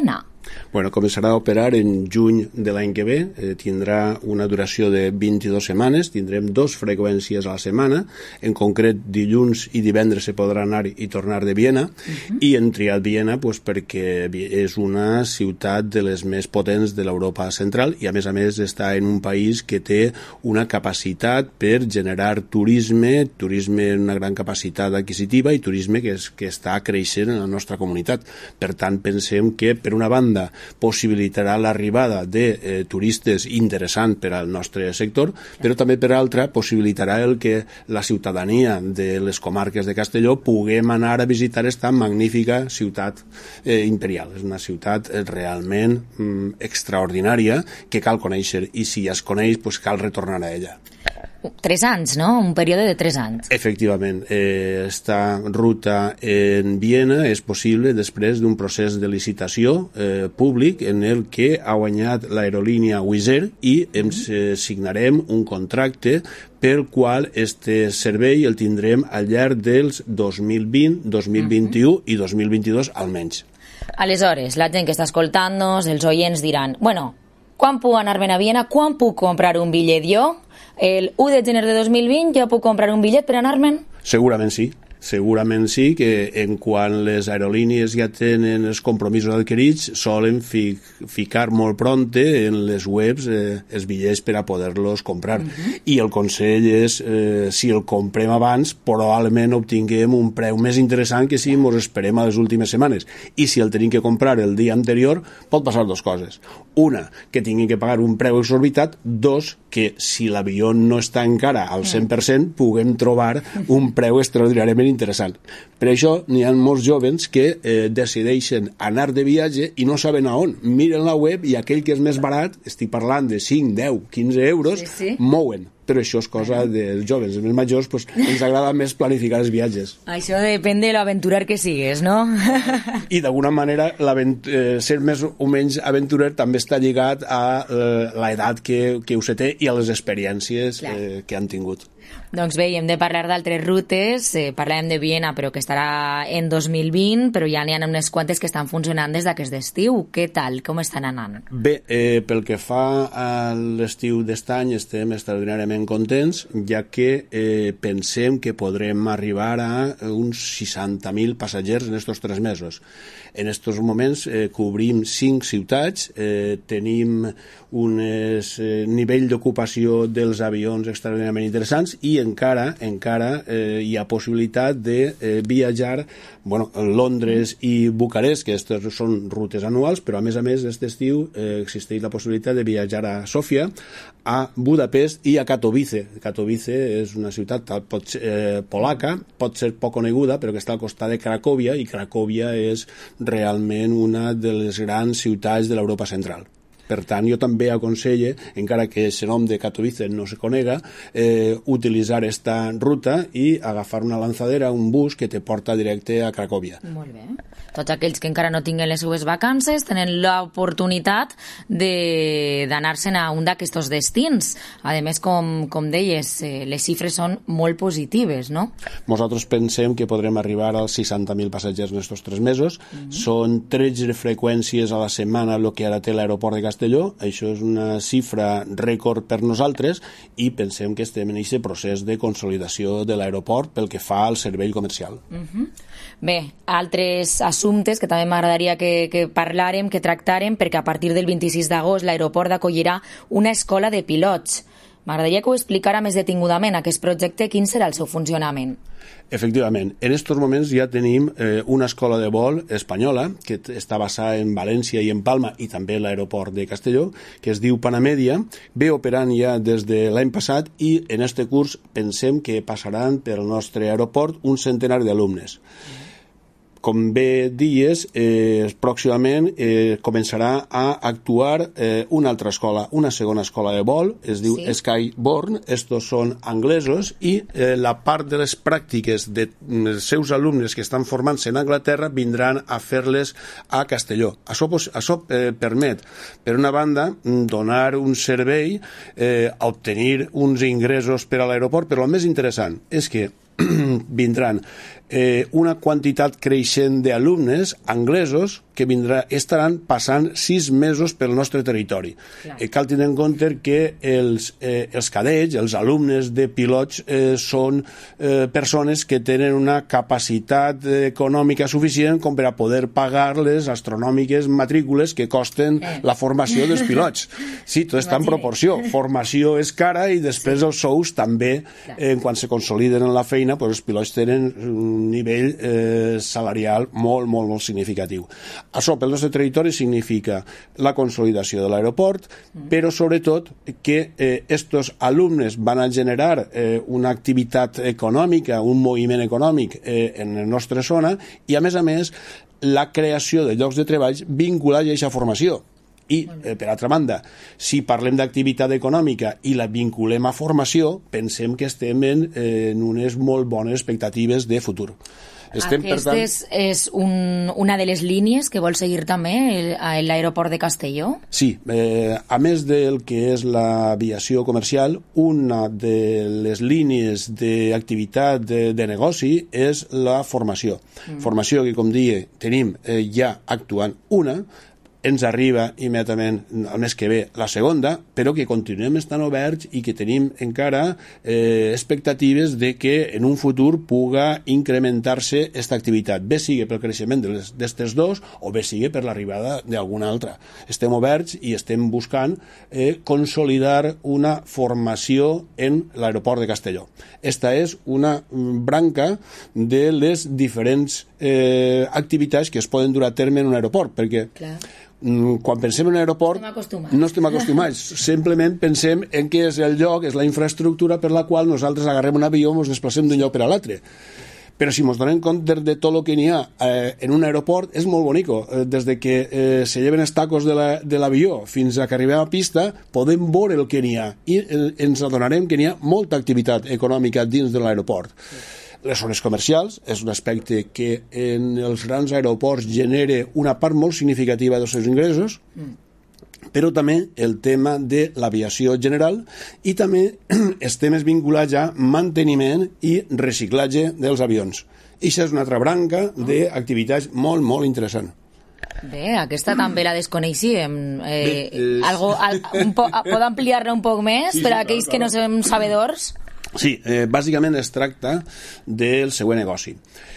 Bueno, començarà a operar en juny de l'any que ve, eh, tindrà una duració de vint-i-dues setmanes, tindrem dos freqüències a la setmana, en concret dilluns i divendres se podrà anar i tornar de Viena, uh-huh. i hem triat Viena pues, perquè és una ciutat de les més potents de l'Europa central i a més a més està en un país que té una capacitat per generar turisme, turisme amb una gran capacitat adquisitiva i turisme que, és, que està creixent en la nostra comunitat. Per tant, pensem que per una banda possibilitarà l'arribada de eh, turistes interessants per al nostre sector, però també per altra possibilitarà el que la ciutadania de les comarques de Castelló puguem anar a visitar esta magnífica ciutat eh, imperial. És una ciutat eh, realment mm, extraordinària que cal conèixer i si ja es coneix pues, cal retornar a ella. Tres anys, no? Un període de tres anys. Efectivament. Eh, esta ruta en Viena és possible després d'un procés de licitació eh, públic en el que ha guanyat l'aerolínia Wizz Air i em eh, signarem un contracte pel qual este servei el tindrem al llarg dels dos mil vint, dos mil vint-i-u i dos mil vint-i-dos almenys. Aleshores, la gent que està escoltant-nos, els oients diran, bueno, quan puc anar-me'n a Viena? Quan puc comprar un bitllet jo? El u de gener de dos mil vint ja puc comprar un bitllet per anar-me'n? Segurament sí. Segurament sí, que en quan les aerolínies ja tenen els compromisos adquirits solen fi, ficar molt pronte en les webs eh, els bitllets per a poder-los comprar. Uh-huh. I el consell és, eh, si el comprem abans, probablement obtinguem un preu més interessant que si ens esperem a les últimes setmanes. I si el tenim que comprar el dia anterior, pot passar dues coses. Una, que tinguin que pagar un preu exorbitat. Dos, que si l'avió no està encara al cent per cent, puguem trobar un preu extraordinàriament interessant. Per això n'hi ha molts jóvens que eh, decideixen anar de viatge i no saben a on. Miren la web i aquell que és més barat, estic parlant de cinc, deu, quinze euros, sí, sí. mouen. Però això és cosa dels jóvens. Els més majors pues, ens agrada més planificar els viatges. Això depèn de l'aventurer que sigues, no? I d'alguna manera eh, ser més o menys aventurer també està lligat a eh, l'edat que, que us té i a les experiències eh, que han tingut. Doncs bé, hem de parlar d'altres rutes, eh, parlàvem de Viena, però que estarà en dos mil vint, però ja n'hi ha unes quantes que estan funcionant des d'aquest estiu. Què tal? Com estan anant? Bé, eh, pel que fa a l'estiu d'est any estem extraordinàriament contents, ja que eh, pensem que podrem arribar a uns seixanta mil passatgers en aquests tres mesos. En aquests moments eh, cobrim cinc ciutats, eh, tenim un eh, nivell d'ocupació dels avions extraordinàriament interessants i encara encara eh, hi ha possibilitat de eh, viatjar bueno, a Londres i Bucarest, que aquestes són rutes anuals, però a més a més aquest estiu eh, existeix la possibilitat de viatjar a Sofia, a Budapest i a Katowice. Katowice és una ciutat pot ser, eh, polaca, pot ser poc coneguda, però que està al costat de Cracòvia, i Cracòvia és realment una de les grans ciutats de l'Europa central. Per tant, jo també aconselle, encara que el nom de Katowice no se conega, eh, utilitzar esta ruta i agafar una lanzadera, un bus que te porta directe a Cracòvia. Molt bé. Tots aquells que encara no tinguen les seues vacances tenen l'oportunitat de, d'anar-se'n a un d'aquests destins. A més, com, com deies, eh, les xifres són molt positives, no? Nosaltres pensem que podrem arribar als seixanta mil passatgers en aquests tres mesos. Mm-hmm. Són tretze freqüències a la setmana el que ara té l'aeroport de Castelló. Això és una xifra rècord per nosaltres i pensem que estem en aquest procés de consolidació de l'aeroport pel que fa al servei comercial. Mm-hmm. Bé, altres assumptes que també m'agradaria que, que parlàrem, que tractàrem, perquè a partir del vint-i-sis d'agost l'aeroport acollirà una escola de pilots. M'agradaria que ho explicara més detingudament aquest projecte, quin serà el seu funcionament. Efectivament, en aquests moments ja tenim eh, una escola de vol espanyola que està basada en València i en Palma i també l'aeroport de Castelló, que es diu Panamèdia, ve operant ja des de l'any passat i en aquest curs pensem que passaran pel nostre aeroport un centenar d'alumnes. Com bé dies, eh, pròximament eh, començarà a actuar eh, una altra escola, una segona escola de vol, es diu sí. Skyborn, estos són anglesos, i eh, la part de les pràctiques dels de, seus alumnes que estan formant-se en Anglaterra vindran a fer-les a Castelló. Això, això eh, permet, per una banda, donar un servei, eh, obtenir uns ingressos per a l'aeroport, però el més interessant és que vindran eh, una quantitat creixent d'alumnes anglesos que vindrà, estaran passant sis mesos pel nostre territori. Eh, cal tenir en compte que els, eh, els cadets, els alumnes de pilots, eh, són eh, persones que tenen una capacitat econòmica suficient com per a poder pagar les astronòmiques matrícules que costen eh. la formació dels pilots. Sí, tot està en proporció. Formació és cara i després els sous també, eh, quan se consoliden en la feina, doncs els pilots tenen un nivell eh, salarial molt, molt, molt significatiu. Això pel nostre territori significa la consolidació de l'aeroport, mm. però sobretot que eh, estos alumnes van a generar eh, una activitat econòmica, un moviment econòmic eh, en la nostra zona i, a més a més, la creació de llocs de treball vinculats a aquesta formació. I, eh, per altra banda, si parlem d'activitat econòmica i la vinculem a formació, pensem que estem en, eh, en unes molt bones expectatives de futur. Estem, Aquesta tant... és, és un, una de les línies que vol seguir també l'aeroport de Castelló? Sí, eh, a més del que és l'aviació comercial, una de les línies d'activitat de, de negoci és la formació. Mm. Formació que, com deia, tenim eh, ja actuant una, ens arriba immediatament el mes que ve la segunda, però que continuem estant oberts i que tenim encara eh, expectatives de que en un futur puga incrementar-se aquesta activitat, bé sigui pel creixement d'aquestes dos o bé sigui per l'arribada d'alguna altra. Estem oberts i estem buscant eh, consolidar una formació en l'aeroport de Castelló. Esta és una branca de les diferents eh, activitats que es poden dur a terme en un aeroport, perquè Clar. quan pensem en un aeroport estem no estem acostumats, simplement pensem en què és el lloc, és la infraestructura per la qual nosaltres agarrem un avió i ens desplacem d'un lloc per a l'altre. Però si ens donem compte de tot el que n'hi ha eh, en un aeroport, és molt bonico. Eh, des de que eh, se lleven els tacos de l'avió la, fins a que arribem a pista, podem veure el que n'hi ha i eh, ens adonarem que n'hi ha molta activitat econòmica dins de l'aeroport. Sí. Les zones comercials és un aspecte que en els grans aeroports genera una part molt significativa dels seus ingressos, mm. però també el tema de l'aviació general i també els temes vinculats a manteniment i reciclatge dels avions. I això és una altra branca d'activitats molt, molt interessant. Bé, aquesta també la desconeixíem. Eh, Bé, eh... Algo, al, un po, pot ampliar-la un poc més sí, per a sí, aquells clar, clar. que no som sabedors? Sí, eh, bàsicament es tracta del següent negoci.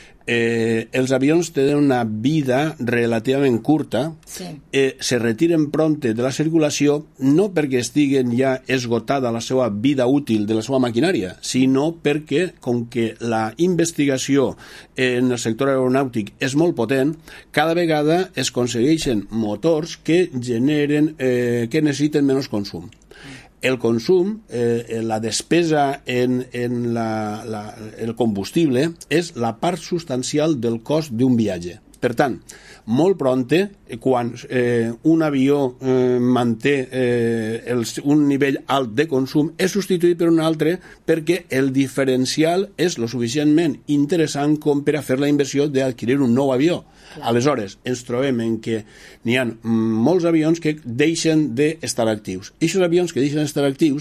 Eh, els avions tenen una vida relativament curta, sí. eh, se retiren prompte de la circulació no perquè estiguen ja esgotada la seva vida útil de la seva maquinària, sinó perquè, com que la investigació en el sector aeronàutic és molt potent, cada vegada es aconsegueixen motors que generen, eh, que necessiten menys consum. El consum, eh, la despesa en, en la, la, el combustible és la part substancial del cost d'un viatge. Per tant, molt prompte, quan eh, un avió eh, manté eh, el, un nivell alt de consum, és substituït per un altre perquè el diferencial és lo suficientment interessant com per a fer la inversió d'adquirir un nou avió. Clar. Aleshores, ens trobem en que n'hi ha molts avions que deixen d'estar actius. I aquests avions que deixen d'estar actius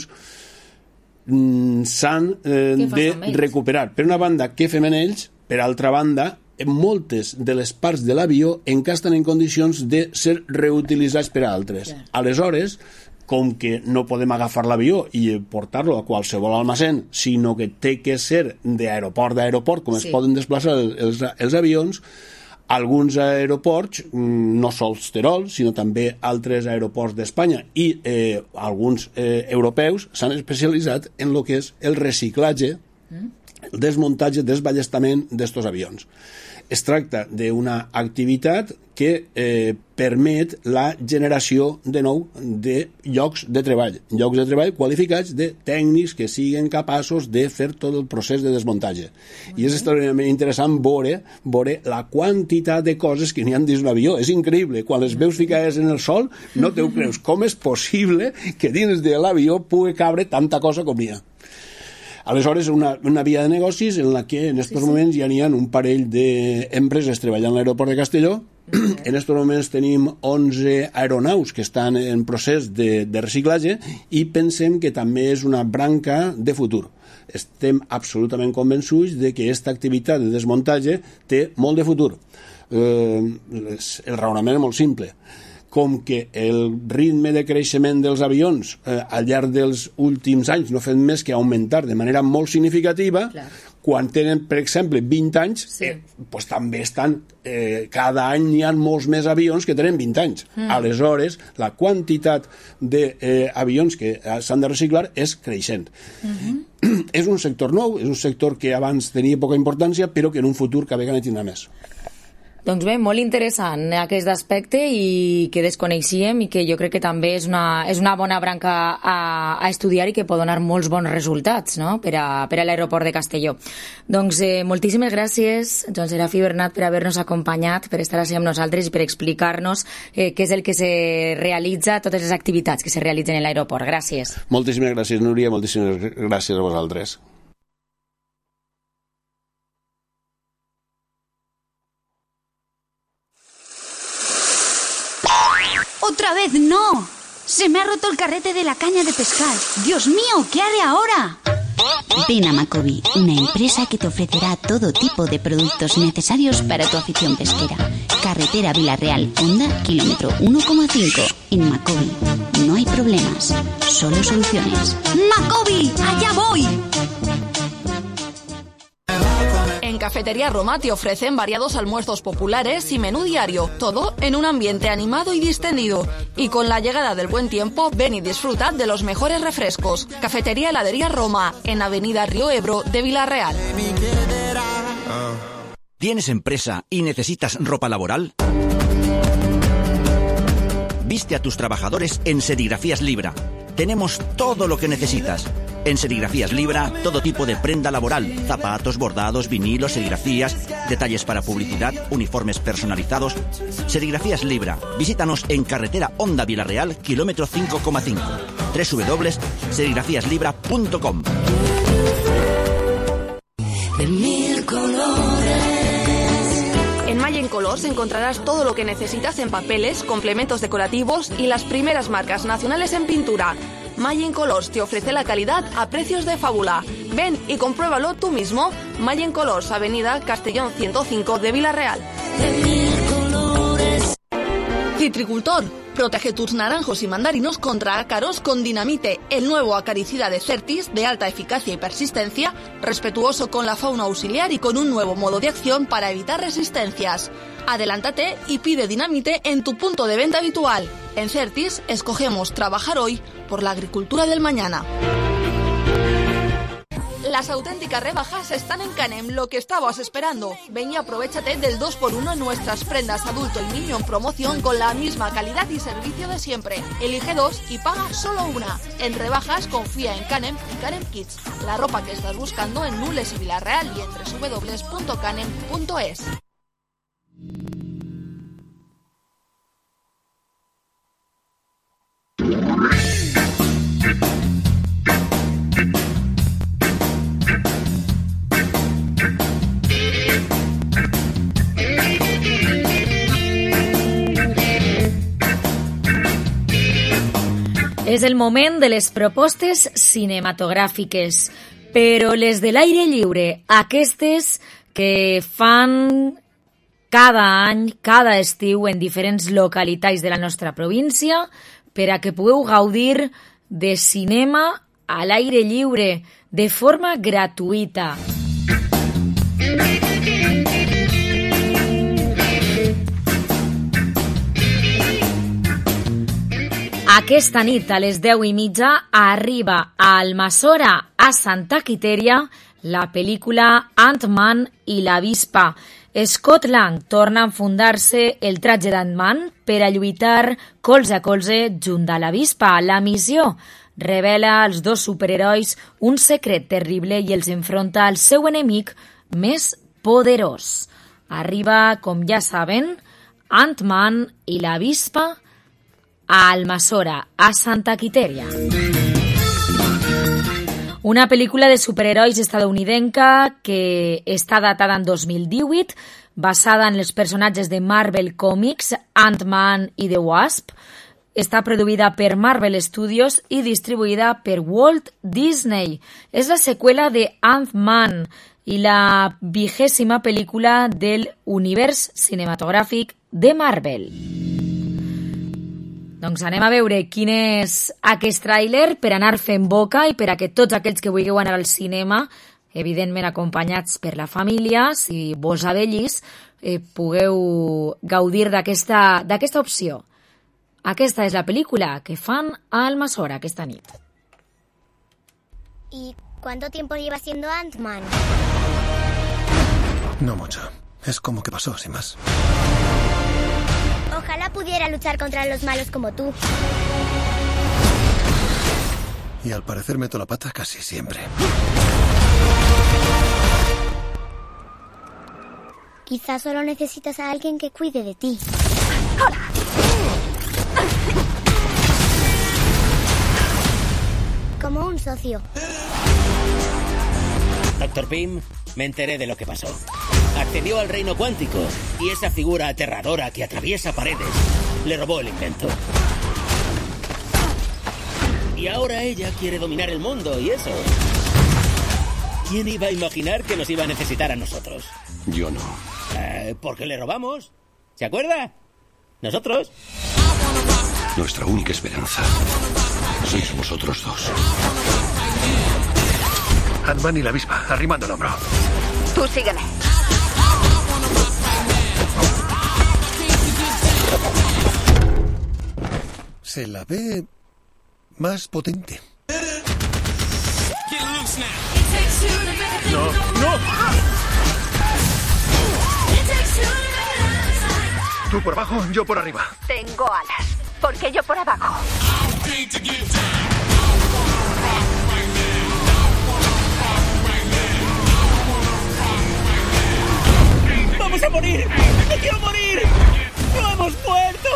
mm, s'han eh, de recuperar. Per una banda, què fem en ells? Per altra banda, moltes de les parts de l'avió encara estan en condicions de ser reutilitzats per a altres. Yeah. Aleshores, com que no podem agafar l'avió i portar-lo a qualsevol almacén, sinó que té que ser d'aeroport a aeroport, com sí. es poden desplaçar els, els avions, alguns aeroports, no sols Terol, sinó també altres aeroports d'Espanya i eh, alguns eh, europeus s'han especialitzat en el que és el reciclatge, mm. el desmuntatge, desballestament d'estos avions. Es tracta d'una activitat que eh, permet la generació de nou de llocs de treball, llocs de treball qualificats de tècnics que siguin capaços de fer tot el procés de desmuntatge. Okay. I és extraordinàriament interessant veure, veure la quantitat de coses que n'hi ha dins l'avió. És increïble. Quan les veus ficades en el sol, no te ho creus. Com és possible que dins de l'avió pugui cabre tanta cosa com n'hi ha? Aleshores, una, una via de negocis en la que en aquests sí, sí. moments ja n'hi ha un parell d'empreses treballant a l'aeroport de Castelló En aquests moments tenim onze aeronaus que estan en procés de, de reciclatge i pensem que també és una branca de futur. Estem absolutament convençuts de que aquesta activitat de desmuntatge té molt de futur. Eh, el raonament és molt simple. Com que el ritme de creixement dels avions eh, al llarg dels últims anys no ha fet més que augmentar de manera molt significativa, clar. Quan tenen, per exemple, vint anys, sí. eh, pues també estan, eh, cada any hi ha molts més avions que tenen vint anys. Mm. Aleshores, la quantitat d'avions eh, que s'han de reciclar és creixent. Mm-hmm. És un sector nou, és un sector que abans tenia poca importància, però que en un futur cada vegada tindrà més. Doncs bé, molt interessant aquest aspecte i que desconeixíem i que jo crec que també és una, és una bona branca a, a estudiar i que pot donar molts bons resultats, no? per, a, per a l'aeroport de Castelló. Doncs eh, moltíssimes gràcies, Joan Serafí Bernat, per haver-nos acompanyat, per estar així amb nosaltres i per explicar-nos eh, què és el que se realitza, totes les activitats que se realitzen en l'aeroport. Gràcies. Moltíssimes gràcies, Núria, moltíssimes gràcies a vosaltres. ¡Otra vez no! Se me ha roto el carrete de la caña de pescar. ¡Dios mío! ¿Qué haré ahora? Ven a Macobi, una empresa que te ofrecerá todo tipo de productos necesarios para tu afición pesquera. Carretera Vilarreal, Honda, kilómetro uno coma cinco. En Macobi no hay problemas, solo soluciones. ¡Macobi! ¡Allá voy! En Cafetería Roma te ofrecen variados almuerzos populares y menú diario, todo en un ambiente animado y distendido. Y con la llegada del buen tiempo, ven y disfruta de los mejores refrescos. Cafetería Heladería Roma, en Avenida Río Ebro de Vilarreal. ¿Tienes empresa y necesitas ropa laboral? Viste a tus trabajadores en Serigrafías Libra. Tenemos todo lo que necesitas. En Serigrafías Libra, todo tipo de prenda laboral, zapatos, bordados, vinilos, serigrafías, detalles para publicidad, uniformes personalizados. Serigrafías Libra. Visítanos en Carretera Honda Vilarreal, kilómetro cinco coma cinco. doble u doble u doble u punto serigrafías libra punto com. De mil colores. En Mayen Colors encontrarás todo lo que necesitas en papeles, complementos decorativos y las primeras marcas nacionales en pintura. Mayen Colors te ofrece la calidad a precios de fábula. Ven y compruébalo tú mismo. Mayen Colors, Avenida Castellón ciento cinco de Vilarreal. Citricultor, protege tus naranjos y mandarinos contra ácaros con Dinamite, el nuevo acaricida de Certis de alta eficacia y persistencia, respetuoso con la fauna auxiliar y con un nuevo modo de acción para evitar resistencias. Adelántate y pide Dinamite en tu punto de venta habitual. En Certis escogemos trabajar hoy por la agricultura del mañana. Las auténticas rebajas están en Canem, lo que estabas esperando. Ven y aprovéchate del dos por uno en nuestras prendas adulto y niño en promoción con la misma calidad y servicio de siempre. Elige dos y paga solo una. En rebajas confía en Canem y Canem Kids. La ropa que estás buscando en Nules y Vilarreal y en doble u doble u doble u punto canem punto es. És el moment de les propostes cinematogràfiques, però les de l'aire lliure, aquestes que fan cada any, cada estiu en diferents localitats de la nostra província per a que pugueu gaudir de cinema a l'aire lliure de forma gratuïta. Aquesta nit a les deu i mitja arriba a Almassora, a Santa Quitèria, la pel·lícula Ant-Man i l'avispa. Scott Lang torna a enfundar-se el tratge d'Ant-Man per a lluitar colze a colze junt a l'avispa. La missió revela als dos superherois un secret terrible i els enfronta al seu enemic més poderós. Arriba, com ja saben, Ant-Man i l'avispa a Almassora, a Santa Quitèria. Una pel·lícula de superherois estadounidenca que està datada en dos mil divuit, basada en els personatges de Marvel Comics, Ant-Man i The Wasp. Està produïda per Marvel Studios i distribuïda per Walt Disney. És la seqüela de Ant-Man i la vigèsima pel·lícula del univers cinematogràfic de Marvel. Doncs anem a veure quin és aquest tràiler per anar fent boca i per a que tots aquells que vulgueu anar al cinema, evidentment acompanyats per la família, si vos avellis, eh, pugueu gaudir d'aquesta d'aquesta opció. Aquesta és la pel·lícula que fan a Almassora aquesta nit. ¿Y cuánto tiempo lleva siendo Ant-Man? No mucho. Es como que pasó, sin más. Ojalá pudiera luchar contra los malos como tú. Y al parecer meto la pata casi siempre. Quizás solo necesitas a alguien que cuide de ti. ¡Hola! Como un socio. Doctor Pym, me enteré de lo que pasó. Accedió al reino cuántico y esa figura aterradora que atraviesa paredes le robó el invento. Y ahora ella quiere dominar el mundo y eso. ¿Quién iba a imaginar que nos iba a necesitar a nosotros? Yo no. Eh, ¿Porque le robamos? ¿Se acuerda? ¿Nosotros? Nuestra única esperanza sois vosotros dos. Ant-Man y la avispa, arrimando el hombro. Tú sígueme. Se la ve más potente. No, no. Tú por abajo, yo por arriba. Tengo alas. ¿Por qué yo por abajo? ¡Vamos a morir! ¡No quiero morir! ¡No hemos muerto!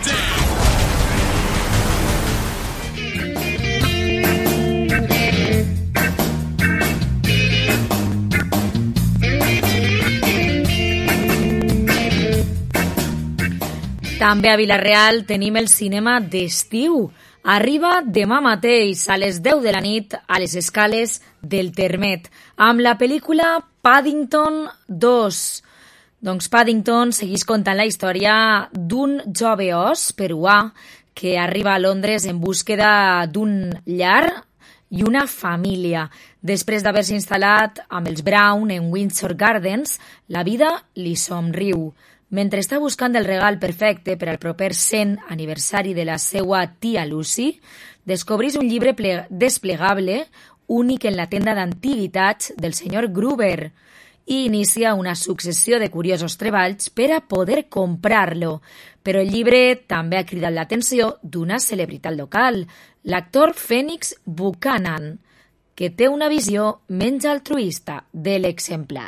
També a Vila-real tenim el cinema d'estiu. Arriba demà mateix a les deu de la nit a les escales del Termet amb la pel·lícula Paddington dos. Doncs Paddington segueix contant la història d'un jove os peruà que arriba a Londres en búsqueda d'un llar i una família. Després d'haver-se instal·lat amb els Brown en Windsor Gardens, la vida li somriu. Mentre està buscant el regal perfecte per al proper cent aniversari de la seva tia Lucy, descobreix un llibre desplegable únic en la tenda d'antiguitats del senyor Gruber i inicia una successió de curiosos treballs per a poder comprar-lo. Però el llibre també ha cridat l'atenció d'una celebritat local, l'actor Phoenix Buchanan, que té una visió menys altruista de l'exemplar.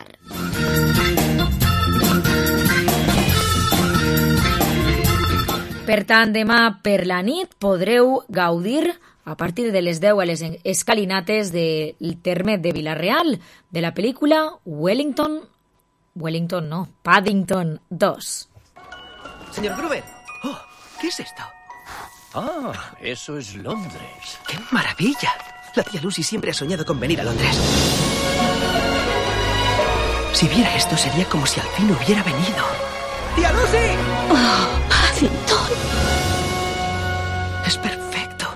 Per tant, demà per la nit podreu gaudir a partir de les deu a les escalinates del Termet de Vila-real de la pel·lícula Wellington... Wellington no, Paddington dos. Señor Gruber. Oh, ¿qué es esto? Ah, eso es Londres. ¡Qué maravilla! La tía Lucy siempre ha soñado con venir a Londres. Si viera esto sería como si al fin hubiera venido. ¡Tía Lucy! Oh, Paddington. Es perfecto.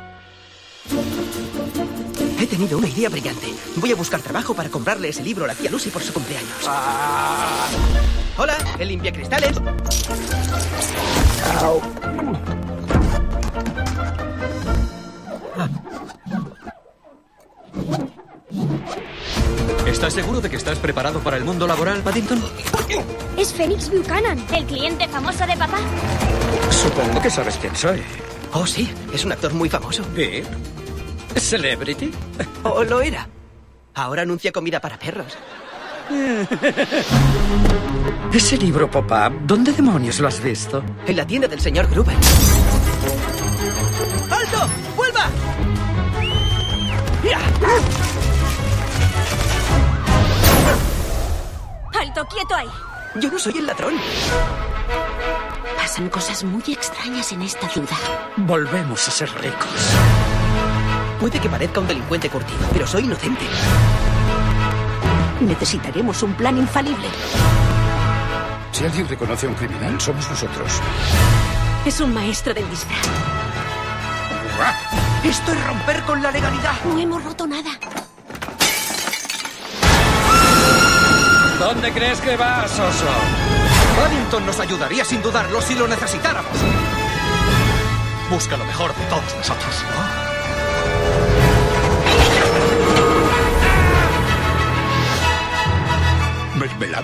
He tenido una idea brillante. Voy a buscar trabajo para comprarle ese libro a la tía Lucy por su cumpleaños. Ah. Hola, el limpiacristales. Au. ¿Estás seguro de que estás preparado para el mundo laboral, Paddington? Es Phoenix Buchanan, el cliente famoso de papá. Supongo que sabes quién soy. Oh, sí, es un actor muy famoso. ¿Sí? ¿Celebrity? Oh, lo era. Ahora anuncia comida para perros. Ese libro pop-up, ¿dónde demonios lo has visto? En la tienda del señor Gruber. ¡Alto! ¡Vuelva! ¡Ya! ¡Alto, quieto ahí! Yo no soy el ladrón. Pasan cosas muy extrañas en esta ciudad. Volvemos a ser ricos. Puede que parezca un delincuente curtido, pero soy inocente. Necesitaremos un plan infalible. Si alguien reconoce a un criminal, somos nosotros. Es un maestro del disfraz. ¡Esto es romper con la legalidad! No hemos roto nada. ¿Dónde crees que vas, oso? Paddington nos ayudaría sin dudarlo si lo necesitáramos. Busca lo mejor de todos nosotros. ¿Mermelada?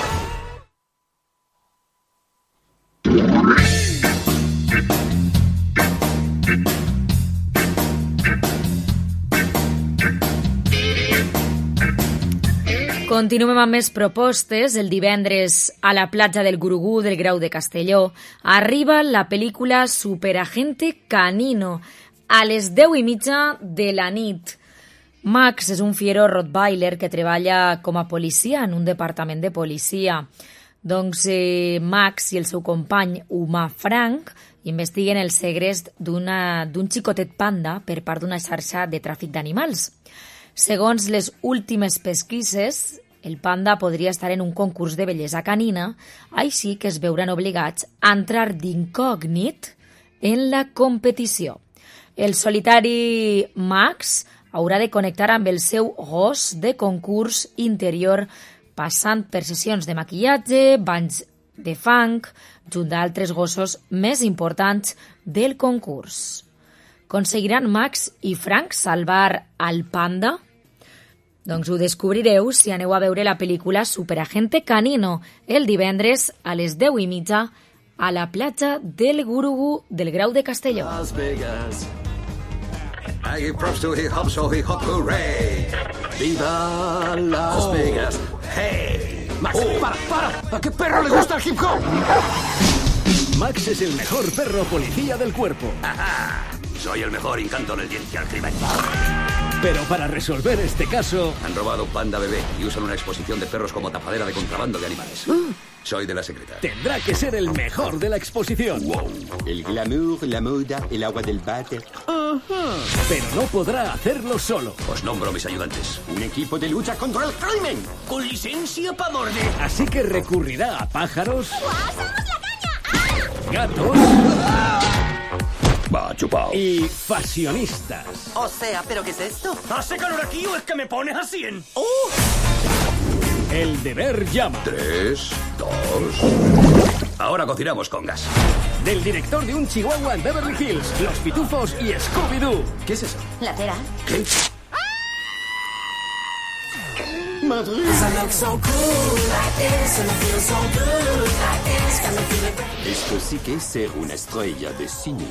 Continuem amb més propostes. El divendres a la platja del Gurugú del Grau de Castelló arriba la pel·lícula Superagente Canino a les deu i mitja de la nit. Max és un fiero rottweiler que treballa com a policia en un departament de policia. Doncs eh, Max i el seu company humà Frank investiguen el segrest d'una, d'un xicotet panda per part d'una xarxa de tràfic d'animals. Segons les últimes pesquises, el panda podria estar en un concurs de bellesa canina, així que es veuran obligats a entrar d'incògnit en la competició. El solitari Max haurà de connectar amb el seu gos de concurs interior, passant per sessions de maquillatge, banys de fang, junt d'altres gossos més importants del concurs. Aconseguiran Max i Frank salvar al panda? Doncs ho descobrireu si aneu a veure la pel·lícula Superagente Canino el divendres a les deu i mitja a la platja del Gurugú del Grau de Castelló. Las Vegas. I give props to hip hop, so hip hop, hooray. Viva Las oh. Vegas. Hey. Max, oh. para, para. ¿A qué perro le gusta el hip hop? Max es el mejor perro policía del cuerpo. Ajá. Soy el mejor hincándole el diente al crimen. Pero para resolver este caso... Han robado un panda bebé y usan una exposición de perros como tapadera de contrabando de animales. Uh. Soy de la secreta. Tendrá que ser el mejor de la exposición. Wow. El glamour, la moda, el agua del váter. Ajá. Pero no podrá hacerlo solo. Os nombro mis ayudantes. Un equipo de lucha contra el crimen. Con licencia para morder. Así que recurrirá a pájaros... ¡Guau, la caña! Gatos... Va, chupao. Y fashionistas. O sea, ¿pero qué es esto? ¿Hace calor aquí o es que me pones a cien? ¡Oh! El deber llama. Tres, dos... Ahora cocinamos con gas. Del director de Un Chihuahua en Beverly Hills, Los Pitufos y Scooby-Doo. ¿Qué es eso? La cera. ¿Qué? Madrid. Esto sí que es ser una estrella de cine.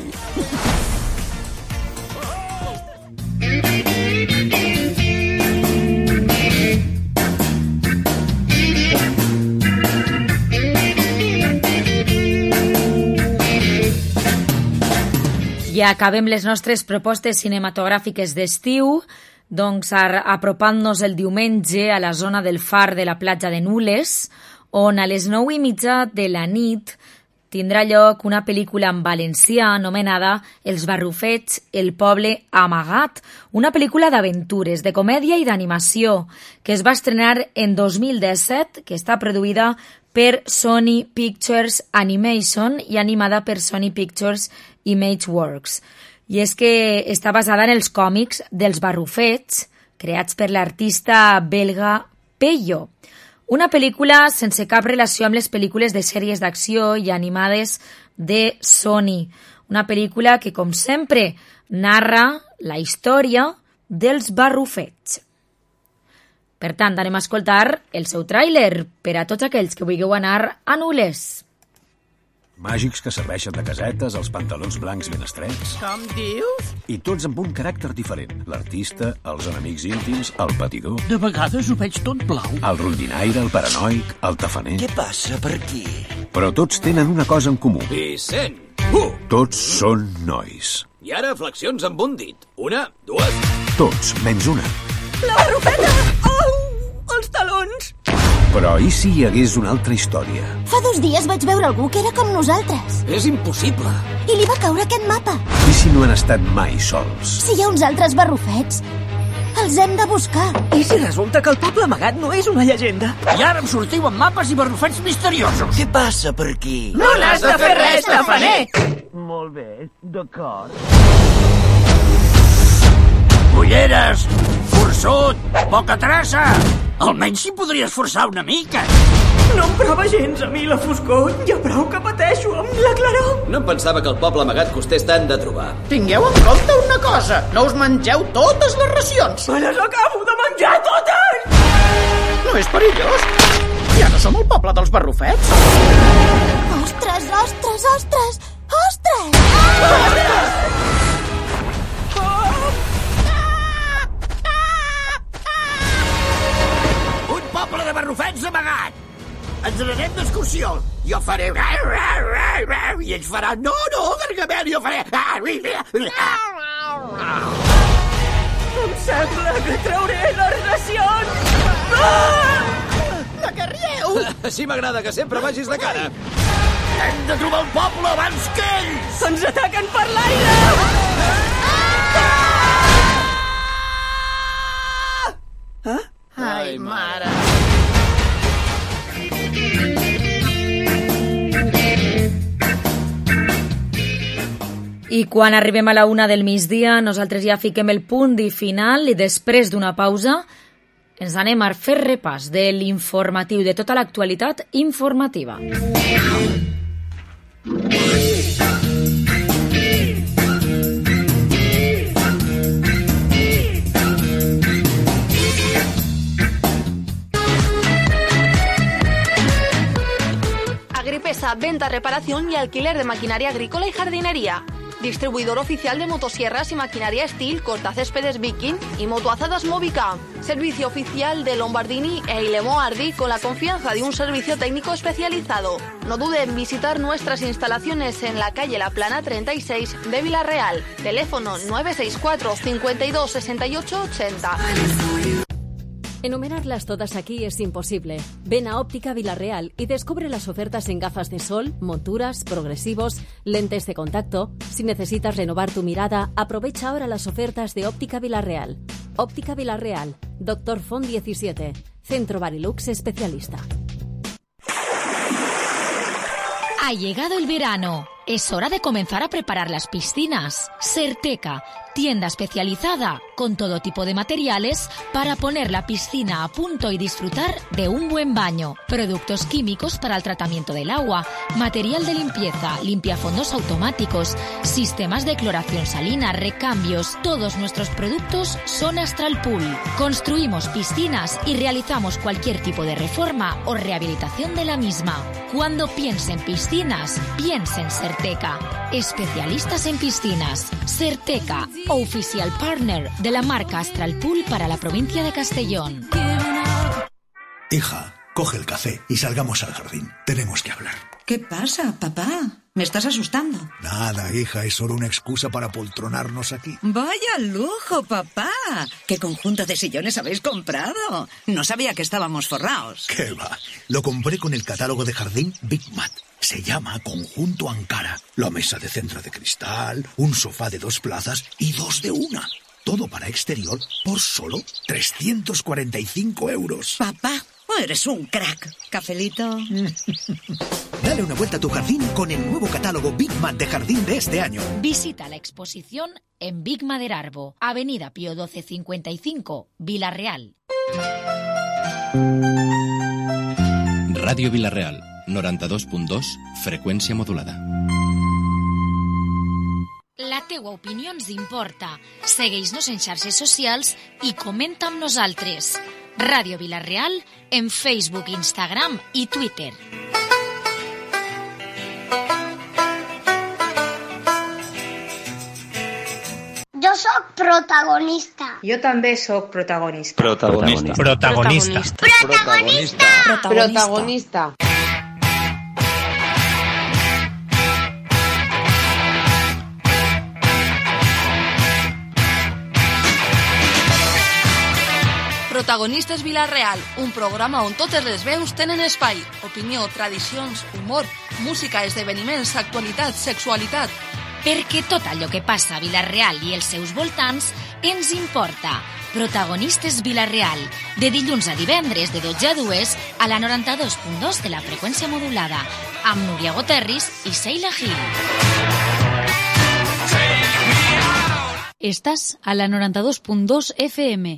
I acabem les nostres propostes cinematogràfiques d'estiu, doncs apropant-nos el diumenge a la zona del far de la platja de Nules, on a les nou i mitja de la nit tindrà lloc una pel·lícula en valencià anomenada Els Barrufets, el poble amagat, una pel·lícula d'aventures, de comèdia i d'animació, que es va estrenar en dos mil disset, que està produïda per Sony Pictures Animation i animada per Sony Pictures Imageworks. I és que està basada en els còmics dels Barrufets, creats per l'artista belga Pello. Una pel·lícula sense cap relació amb les pel·lícules de sèries d'acció i animades de Sony. Una pel·lícula que, com sempre, narra la història dels Barrufets. Per tant, anem a escoltar el seu tràiler per a tots aquells que vulgueu anar a Nules. Màgics que serveixen de casetes, els pantalons blancs ben estrets. Com dius? I tots amb un caràcter diferent. L'artista, els enemics íntims, el patidor... De vegades ho veig tot blau. El rondinaire, el paranoic, el tafaner... Què passa per aquí? Però tots tenen una cosa en comú. Vicent! Uh! Tots són nois. I ara flexions amb un dit. Una, dues... Tots, menys una. La barrufeta! Oh! Els talons! Però i si hi hagués una altra història? Fa dos dies vaig veure algú que era com nosaltres. És impossible. I li va caure aquest mapa. I si no han estat mai sols? Si hi ha uns altres barrufets, els hem de buscar. I si resulta que el poble amagat no és una llegenda? I ara em sortiu amb mapes i barrufets misteriosos. Què passa per aquí? No n'has de fer res, tafanet! Molt bé, d'acord. Ulleres, forçut, poca traça. Almenys si podries forçar una mica. No em prova gens a mi la foscor. Ja prou que pateixo amb la claror. No em pensava que el poble amagat costés tant de trobar. Tingueu en compte una cosa. No us mengeu totes les racions. Me les acabo de menjar totes! No és perillós. Ja no som el poble dels barrufets. Ostres, ostres, ostres! Ostres! Ostres! Un poble de barrufets amagat. Ens n'anem d'excursió. Jo faré... I ells faran... No, no, Gargamel, jo faré... Em sembla que trauré les racions. Ah! De què rieu? Així m'agrada que sempre vagis de cara. Hem de trobar el poble abans que ells. Ens ataquen per l'aire. Ah! Ai, mare. I quan arribem a la una del migdia, nosaltres ja fiquem el punt i final i després d'una pausa ens anem a fer repàs de l'informatiu, de tota l'actualitat informativa. Agripesa, venta, reparación y alquiler de maquinaria agrícola y jardinería. Distribuidor oficial de motosierras y maquinaria Steel, cortacéspedes Viking y motoazadas Movica. Servicio oficial de Lombardini e Ilemo Ardi con la confianza de un servicio técnico especializado. No dude en visitar nuestras instalaciones en la calle La Plana treinta y seis de Villarreal. Teléfono nueve seis cuatro, cincuenta y dos, sesenta y ocho, ochenta. Enumerarlas todas aquí es imposible. Ven a Óptica Villarreal y descubre las ofertas en gafas de sol, monturas, progresivos, lentes de contacto. Si necesitas renovar tu mirada, aprovecha ahora las ofertas de Óptica Villarreal. Óptica Villarreal, Doctor Font diecisiete, Centro Barilux Especialista. Ha llegado el verano. Es hora de comenzar a preparar las piscinas. Serteca, tienda especializada con todo tipo de materiales para poner la piscina a punto y disfrutar de un buen baño. Productos químicos para el tratamiento del agua, material de limpieza, limpiafondos automáticos, sistemas de cloración salina, recambios. Todos nuestros productos son Astral Pool. Construimos piscinas y realizamos cualquier tipo de reforma o rehabilitación de la misma. Cuando piense en piscinas, piense en Serteca. Especialistas en piscinas. Serteca, oficial partner de la marca Astral Pool para la provincia de Castellón. Hija, coge el café y salgamos al jardín. Tenemos que hablar. ¿Qué pasa, papá? Me estás asustando. Nada, hija, es solo una excusa para poltronarnos aquí. Vaya lujo, papá. ¿Qué conjunto de sillones habéis comprado? No sabía que estábamos forrados. ¿Qué va? Lo compré con el catálogo de jardín Big Mat. Se llama Conjunto Ankara. La mesa de centro de cristal, un sofá de dos plazas y dos de una. Todo para exterior por solo trescientos cuarenta y cinco euros. Papá, eres un crack. ¿Cafelito? Dale una vuelta a tu jardín con el nuevo catálogo Big Mat de jardín de este año. Visita la exposición en Big Maderarbo, Avenida Pío doce cincuenta y cinco, Villarreal. Ràdio Villarreal, noranta-dos punt dos, freqüència modulada. La teua opinió ens importa. Segueix-nos en xarxes socials i comenta amb nosaltres. Ràdio Villarreal en Facebook, Instagram i Twitter. Jo sóc protagonista. Jo també sóc protagonista. Protagonista. Protagonista. Protagonista. Protagonista. Protagonistes Vila-real, un programa on totes les veus tenen espai. Opinió, tradicions, humor, música, esdeveniments, actualitat, sexualitat. Perquè tot allò que passa a Vila-real i els seus voltants ens importa. Protagonistes Vila-real, de dilluns a divendres de dotze a dues a la noranta-dos punt dos de la freqüència modulada, amb Núria Goterris i Sheila Gil. Estàs a la noranta-dos punt dos F M.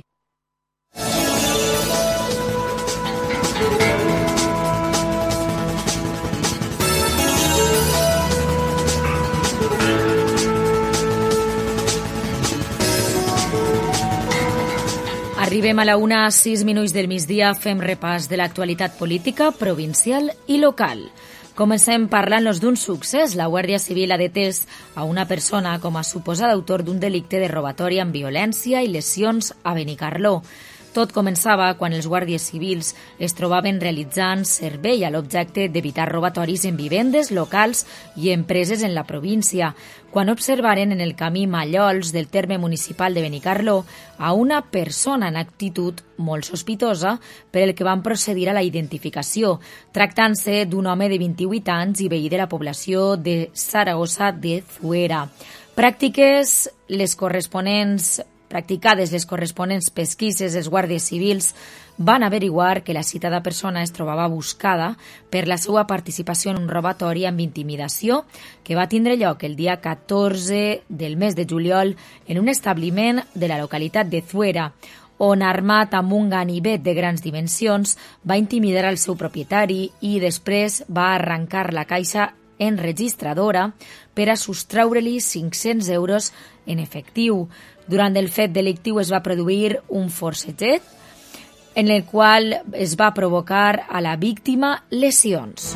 Arribem a la una, sis minuts del migdia, fem repàs de l'actualitat política, provincial i local. Comencem parlant-nos d'un succés. La Guàrdia Civil ha detès a una persona com a suposat autor d'un delicte de robatori amb violència i lesions a Benicarló. Tot començava quan els guàrdies civils es trobaven realitzant servei a l'objecte d'evitar robatoris en vivendes, locals i empreses en la província, quan observaren en el camí Mallols del terme municipal de Benicarló a una persona en actitud molt sospitosa per el que van procedir a la identificació, tractant-se d'un home de vint-i-vuit anys i veí de la població de Saragossa de Zuera. Pràctiques les corresponents Practicades les corresponents pesquises, els guàrdies civils van averiguar que la citada persona es trobava buscada per la seva participació en un robatori amb intimidació que va tindre lloc el dia catorze del mes de juliol en un establiment de la localitat de Zuera, on armat amb un ganivet de grans dimensions va intimidar el seu propietari i després va arrencar la caixa enregistradora per a sostraure-li cinc-cents euros en efectiu. Durant el fet delictiu es va produir un forcejet en el qual es va provocar a la víctima lesions.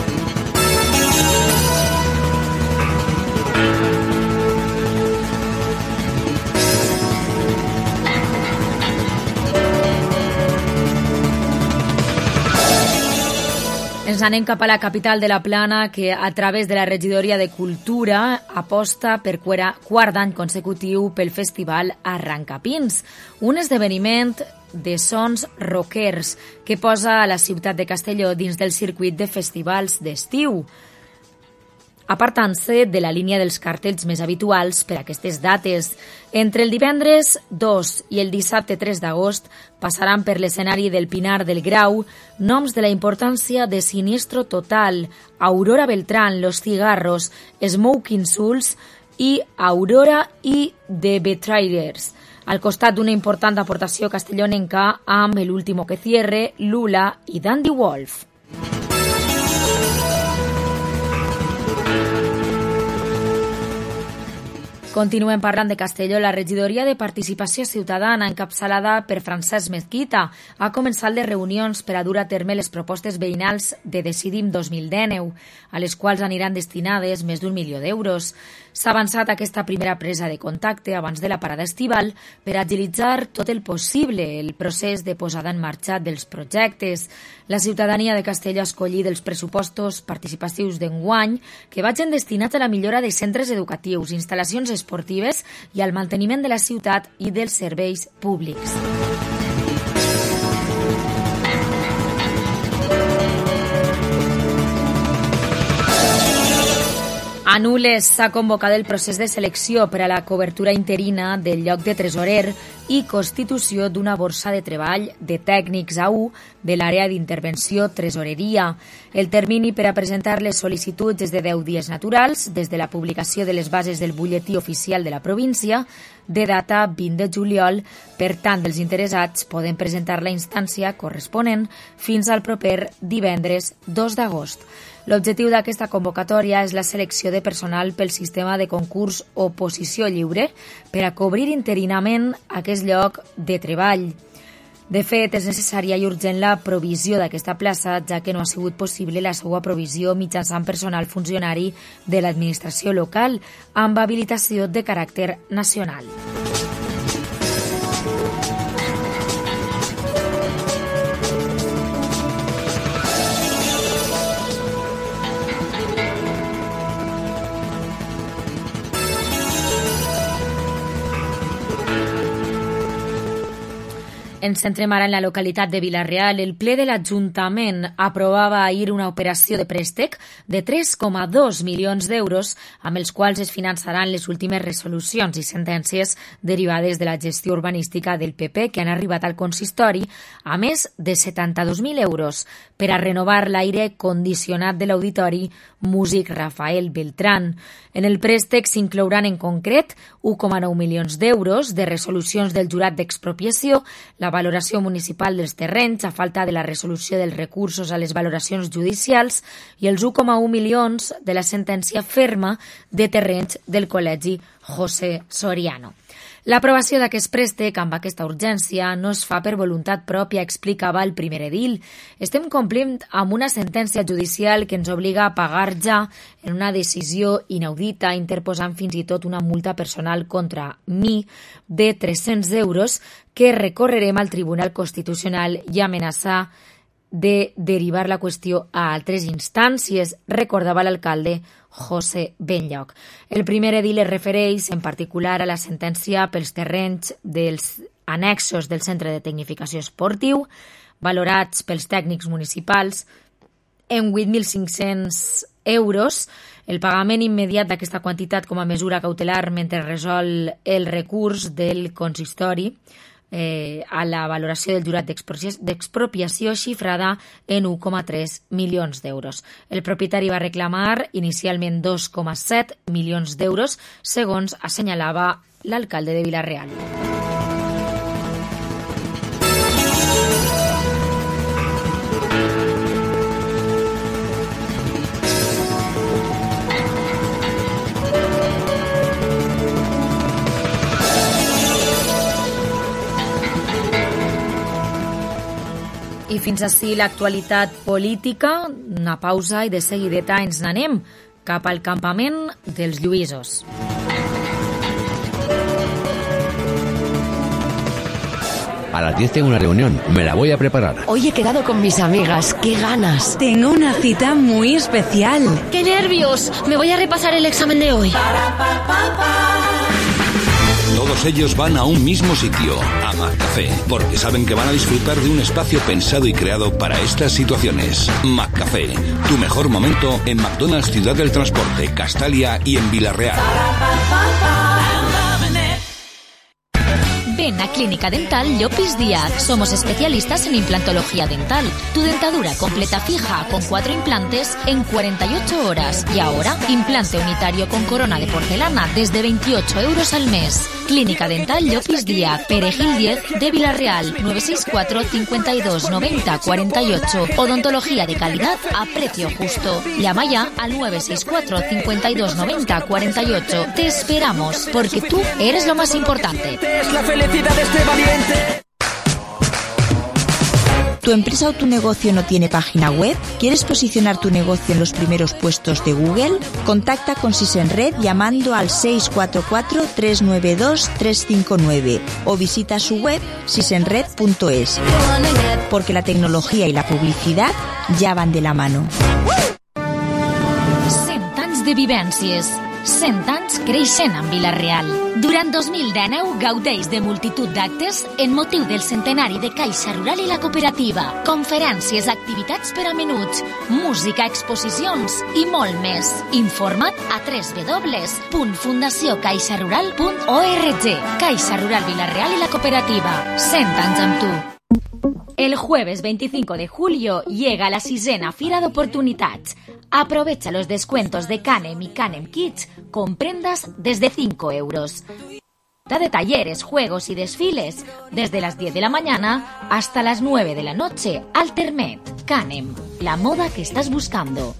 Ens anem cap a la capital de la Plana, que a través de la regidoria de Cultura aposta per quart any consecutiu pel festival Arrancapins, un esdeveniment de sons rockers que posa a la ciutat de Castelló dins del circuit de festivals d'estiu, apartant-se de la línia dels cartells més habituals per a aquestes dates. Entre el divendres dos i el dissabte tres d'agost passaran per l'escenari del Pinar del Grau noms de la importància de Siniestro Total, Aurora Beltrán, Los Cigarros, Smoking Souls i Aurora i The Betrayers, al costat d'una important aportació castellonenca amb El Último que Cierre, Lula i Dandy Wolf. Continuem parlant de Castelló. La regidoria de Participació Ciutadana, encapçalada per Francesc Mezquita, ha començat les reunions per a dur a terme les propostes veïnals de Decidim dos mil dinou, a les quals aniran destinades més d'un milió d'euros. S'ha avançat aquesta primera presa de contacte abans de la parada estival per agilitzar tot el possible el procés de posada en marxa dels projectes. La ciutadania de Castelló ha escollit els pressupostos participatius d'enguany que vagin destinats a la millora de centres educatius, instal·lacions esportives i al manteniment de la ciutat i dels serveis públics. A Nules s'ha convocat el procés de selecció per a la cobertura interina del lloc de tresorer i constitució d'una borsa de treball de tècnics A U de l'àrea d'intervenció tresoreria. El termini per a presentar les sol·licituds és de deu dies naturals des de la publicació de les bases del butlletí oficial de la província de data vint de juliol. Per tant, els interessats poden presentar la instància corresponent fins al proper divendres dos d'agost. L'objectiu d'aquesta convocatòria és la selecció de personal pel sistema de concurs o posició lliure per a cobrir interinament aquest lloc de treball. De fet, és necessària i urgent la provisió d'aquesta plaça, ja que no ha sigut possible la seva provisió mitjançant personal funcionari de l'administració local amb habilitació de caràcter nacional. Ens centrem ara en la localitat de Vila-real. El ple de l'Ajuntament aprovava ahir una operació de préstec de tres coma dos milions d'euros amb els quals es finançaran les últimes resolucions i sentències derivades de la gestió urbanística del P P que han arribat al consistori, a més de setanta-dos mil euros per a renovar l'aire condicionat de l'auditori Músic Rafael Beltrán. En el préstec s'inclouran en concret un coma nou milions d'euros de resolucions del jurat d'expropiació, la valoració municipal dels terrenys a falta de la resolució dels recursos a les valoracions judicials i els un coma un milions de la sentència ferma de terrenys del Col·legi José Soriano. L'aprovació d'aquest préstec amb aquesta urgència no es fa per voluntat pròpia, explicava el primer edil. Estem complint amb una sentència judicial que ens obliga a pagar ja en una decisió inaudita, interposant fins i tot una multa personal contra mi de tres-cents euros que recorrerem al Tribunal Constitucional i amenaçar de derivar la qüestió a altres instàncies, recordava l'alcalde José Benlloc. El primer edil es refereix en particular a la sentència pels terrenys dels annexos del Centre de Tecnificació Esportiu, valorats pels tècnics municipals en vuit mil cinc-cents euros. El pagament immediat d'aquesta quantitat com a mesura cautelar mentre resol el recurs del consistori Eh, a la valoració del jurat d'expropiació xifrada en un coma tres milions d'euros. El propietari va reclamar inicialment dos coma set milions d'euros, segons assenyalava l'alcalde de Vila-real. I fins ací l'actualitat política, una pausa i de seguideta ens n'anem cap al campament dels Lluïsos. A las diez tengo una reunión, me la voy a preparar. Hoy he quedado con mis amigas, qué ganas. Tengo una cita muy especial. ¡Qué nervios! Me voy a repasar el examen de hoy. Todos ellos van a un mismo sitio, a McCafé, porque saben que van a disfrutar de un espacio pensado y creado para estas situaciones. McCafé, tu mejor momento en McDonald's Ciudad del Transporte, Castalia y en Vila-real. Ven a Clínica Dental Llopis Díaz. Somos especialistas en implantología dental. Tu dentadura completa fija con cuatro implantes en cuarenta y ocho horas. Y ahora, implante unitario con corona de porcelana desde veintiocho euros al mes. Clínica Dental Llopis Díaz, Perejil diez de Vila-real, nueve seis cuatro, cincuenta y dos, noventa, cuarenta y ocho. Odontología de calidad a precio justo. Llama ya al nueve seis cuatro, cincuenta y dos, noventa, cuarenta y ocho. Te esperamos, porque tú eres lo más importante. Es la felicidad de este valiente. ¿Tu empresa o tu negocio no tiene página web? ¿Quieres posicionar tu negocio en los primeros puestos de Google? Contacta con Sisenred llamando al seis cuatro cuatro, tres nueve dos, tres cinco nueve o visita su web sisenred punto es, porque la tecnología y la publicidad ya van de la mano. cent anys de vivències, cent anys creixent en Vila-real. Durant dos mil dinou gaudeix de multitud d'actes en motiu del centenari de Caixa Rural i la Cooperativa, conferències, activitats per a menuts, música, exposicions i molt més. Informa't a w w w punt fundació caixa rural punt org. Caixa Rural Vila-real i la Cooperativa. cent anys amb tu. El jueves veinticinco de julio llega la sisena Fira de Oportunidades. Aprovecha los descuentos de Canem y Canem Kids con prendas desde cinco euros. De talleres, juegos y desfiles desde las diez de la mañana hasta las nueve de la noche. Altermet, Canem, la moda que estás buscando.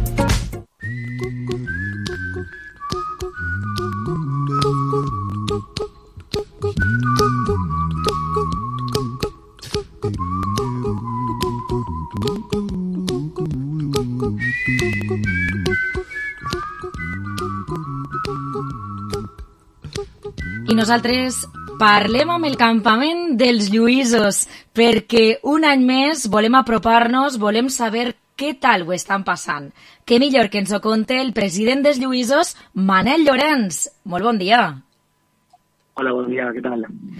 I nosaltres parlem amb el campament dels Lluïsos, perquè un any més volem apropar-nos, volem saber què tal ho estan passant. Què millor que ens ho conte el president dels Lluïsos, Manel Llorenç. Molt bon dia. Hola, bon dia, què tal?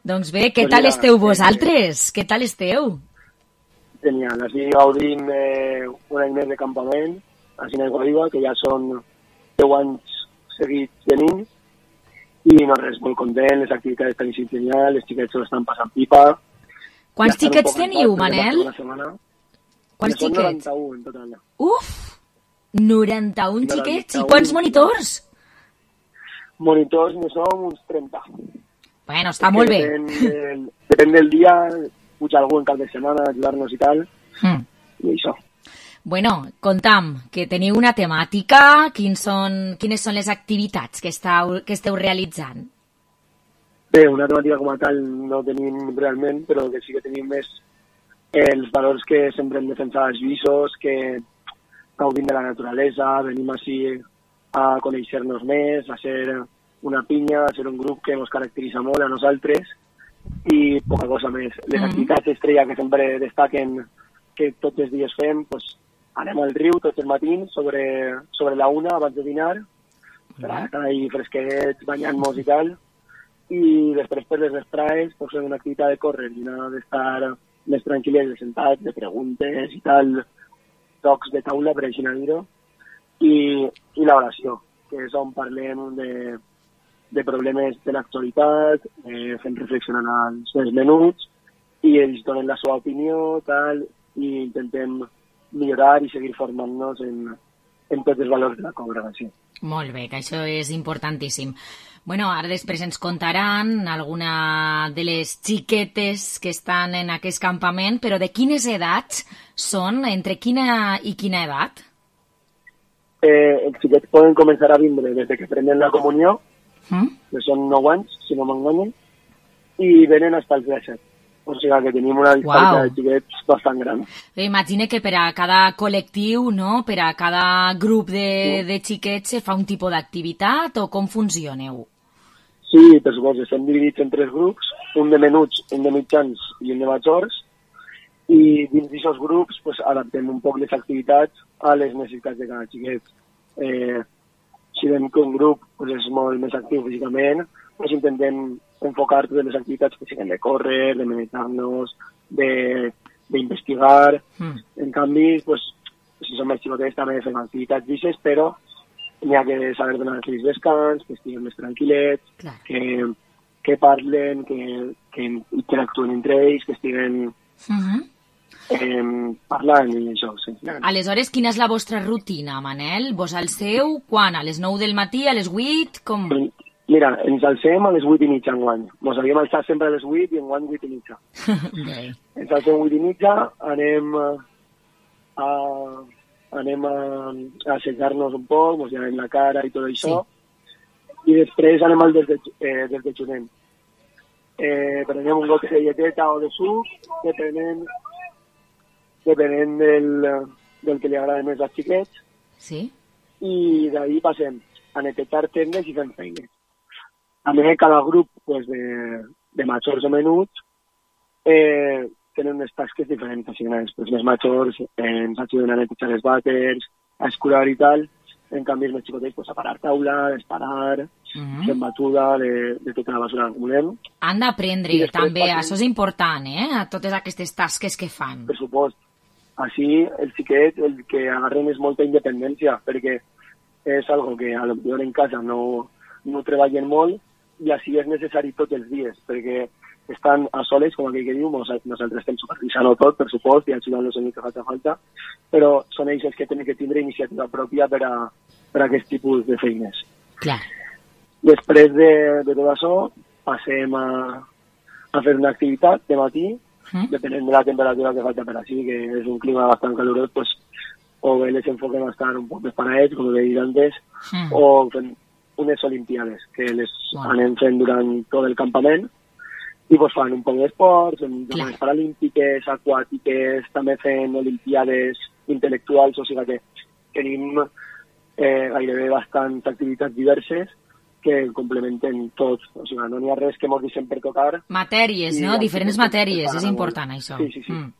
Doncs bé, què Pues tal mira, esteu eh, vosaltres? Què tal esteu? Genial, així gaudim eh, un any més de campament, així en Aiguaviva, que ja són deu anys seguits venint, i no res, molt content, les activitats estan així genial, els xiquets se l'estan passant pipa. Quants Ja estan un xiquets poc teniu, cansats, perquè Manel? va ser una setmana. Quants Són xiquets? noranta-u en total. Uf! noranta-un xiquets? I noranta-un. quants monitors? Monitors ne som uns trenta. Bueno, està És molt que bé. Depèn del, depèn del dia, puja algú en cap de setmana a ajudar-nos i tal, Mm. i això. Bueno, contam, que teniu una temàtica, quins són, quines són les activitats que esteu, que esteu realitzant? Bé, una temàtica com a tal no tenim realment, però el que sí que tenim és els valors que sempre hem defensat els lluïssos, que gaudim de la naturalesa, venim així a conèixer-nos més, a ser una pinya, a ser un grup que ens caracteritza molt a nosaltres i poca cosa més. Les Mhm. activitats estrella que sempre destaquen que tots els dies fem, doncs, anem al riu tots els matins sobre, sobre la una abans de dinar, per estar ahí fresquets, banyant-nos i tal, i després per les vesprades doncs, fem una activitat de córrer i una d'estar més tranquil·les, sentats, de preguntes i tal, tocs de taula, per així dir-ho, i, i l'oració, que és on parlem de, de problemes de l'actualitat, eh, fent reflexionar els, els menuts, i ells donen la seva opinió, tal, i intentem millorar i seguir formant-nos en, en tots els valors de la congregació. Molt bé, que això és importantíssim. Bueno, ara després ens contaran alguna de les xiquetes que estan en aquest campament, però de quines edats són? Entre quina i quina edat? Eh, els xiquets poden començar a vindre des de que prenen la comunió, Mm? que són nou anys, si no m'enganyen, i venen fins als disset. O sigui que tenim una distància Uau. de xiquets bastant gran. Imagina que per a cada col·lectiu, no? Per a cada grup de, de xiquets se fa un tipus d'activitat o com funcioneu? Sí, per suposo, estem dividits en tres grups, un de menuts, un de mitjans i un de majors, i dins d'aquests grups pues, adaptem un poc les activitats a les necessitats de cada xiquet. Eh, si veiem que un grup pues, és molt més actiu físicament, pues, intentem enfocar totes les activitats que siguin de córrer, de meditar-nos, de- d'investigar. Mm. En canvi, pues, si som més xicotets també fem activitats d'aixes, però n'hi ha que saber donar-los descans, que estiguin més tranquil·lets, que, que parlen, que, que interactuen entre ells, que estiguen Mhm. eh, parlant i això, sí. Aleshores, quina és la vostra rutina, Manel? Vos alceu quan? A les nou del matí, a les vuit? Com? Mira, ens alcem a les vuit i mitja enguany. Ens havíem alçat sempre a les vuit i enguany vuit i mitja. Bé. Ens alcem vuit i mitja, anem a, anem a, a assejar-nos un poc, ens llevem la cara i tot això, i després anem al desde- eh, desdejament. Eh, prenem un got de lleteta o de suc, depenent, depenent del, del que li agrada més als xiquets, Sí? i d'ahir passem a netejar tendes i fem feines. A més, cada grup pues, de, de majors o menuts eh, tenen unes tasques diferents. Així, pues, les majors eh, ens ajuden a netejar els vàters, a escurar i tal. En canvi, els més xicotets, pues, a parar taula, a esparar, Mhm. fent batuda de, de tota la basura que volem. Han d'aprendre I després també, passem- això és important, eh? A totes aquestes tasques que fan. Per supost. Així, el xiquet, el que agarren és molta independència, perquè és algo que a lo millor en casa no, no treballen molt i així és necessari tots els dies, perquè estan a soles, com aquell que diu, nos- nosaltres estem supervisant-ho tot, per supost, i ajudant-los en el que faci falta, però són ells els que tenen que tindre iniciativa pròpia per a, per a aquest tipus de feines. Clar. Després de, de tot això, passem a, a fer una activitat de matí, Mm. depenent de la temperatura que falta per així, que és un clima bastant calorós, pues, o bé les enfoquem a estar un poc més paradets, com he dit antes, Mm. o fem unes olimpiades, que les Wow. anem fent durant tot el campament, i pues, fan un poc d'esports, fem jornades paralímpiques, aquàtiques, també fem olimpiades intel·lectuals, o sigui que tenim eh, gairebé bastants activitats diverses que complementen tots. O sigui, no n'hi ha res que mos deixem per tocar. Matèries, I no? els Diferents xiquets matèries, preparen és molt. important, això. Sí, sí, sí. Mm.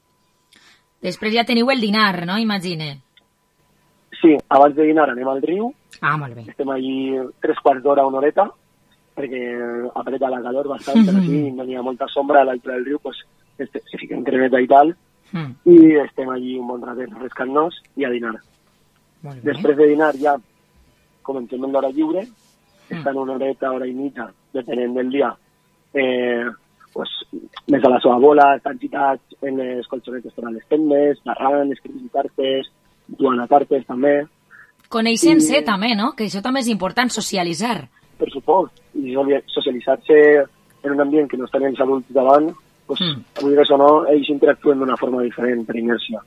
Després ja teniu el dinar, no? Imagine. Sí, abans de dinar anem al riu, Ah, molt bé. estem allí tres quarts d'hora, una horeta, perquè apreta la calor bastant, però sí, no hi ha molta sombra a l'altre del riu, pues, este, se fica en cremeta i tal, mm. i estem allí un bon ratet refrescant-nos i a dinar. Després de dinar ja comencem en l'hora lliure, mm. estan una horeta, hora i mitja, depenent del dia, eh, pues, més a la seva bola, estan citats en les colxonetes per a les tendes, narrant, escrivint cartes, jugant a cartes també. Coneixent-se I... també, no? Que això també és important, socialitzar. Per supost, i socialitzar-se en un ambient que no estan els adults davant, pues, mm. avui que o no, ells interactuen d'una forma diferent, per inèrcia.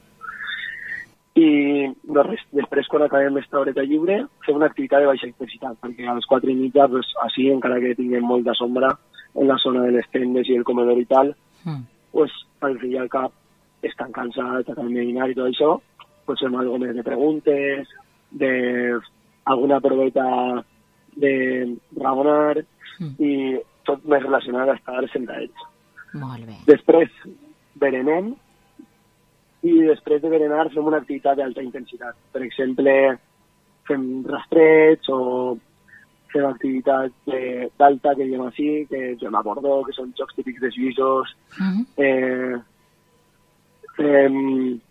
I no res, després, quan acabem aquesta horeta lliure, fem una activitat de baixa intensitat, perquè a les quatre i mitja, pues, així, encara que tinguem molta sombra en la zona de les tendes i el comedor i tal, mm. pues, al fi i al cap estan cansats, acaben de dinar i tot això, pues fem algo més de preguntes, de alguna proveta de raonar, mm. i tot més relacionat a estar sentadets. Molt bé. Després berenem, i després de berenar fem una activitat d'alta intensitat. Per exemple, fem rastrets o fem activitat d'alta, que diem així, que juguem a bordó, que són jocs típics de suïssos. Uh-huh. eh, fem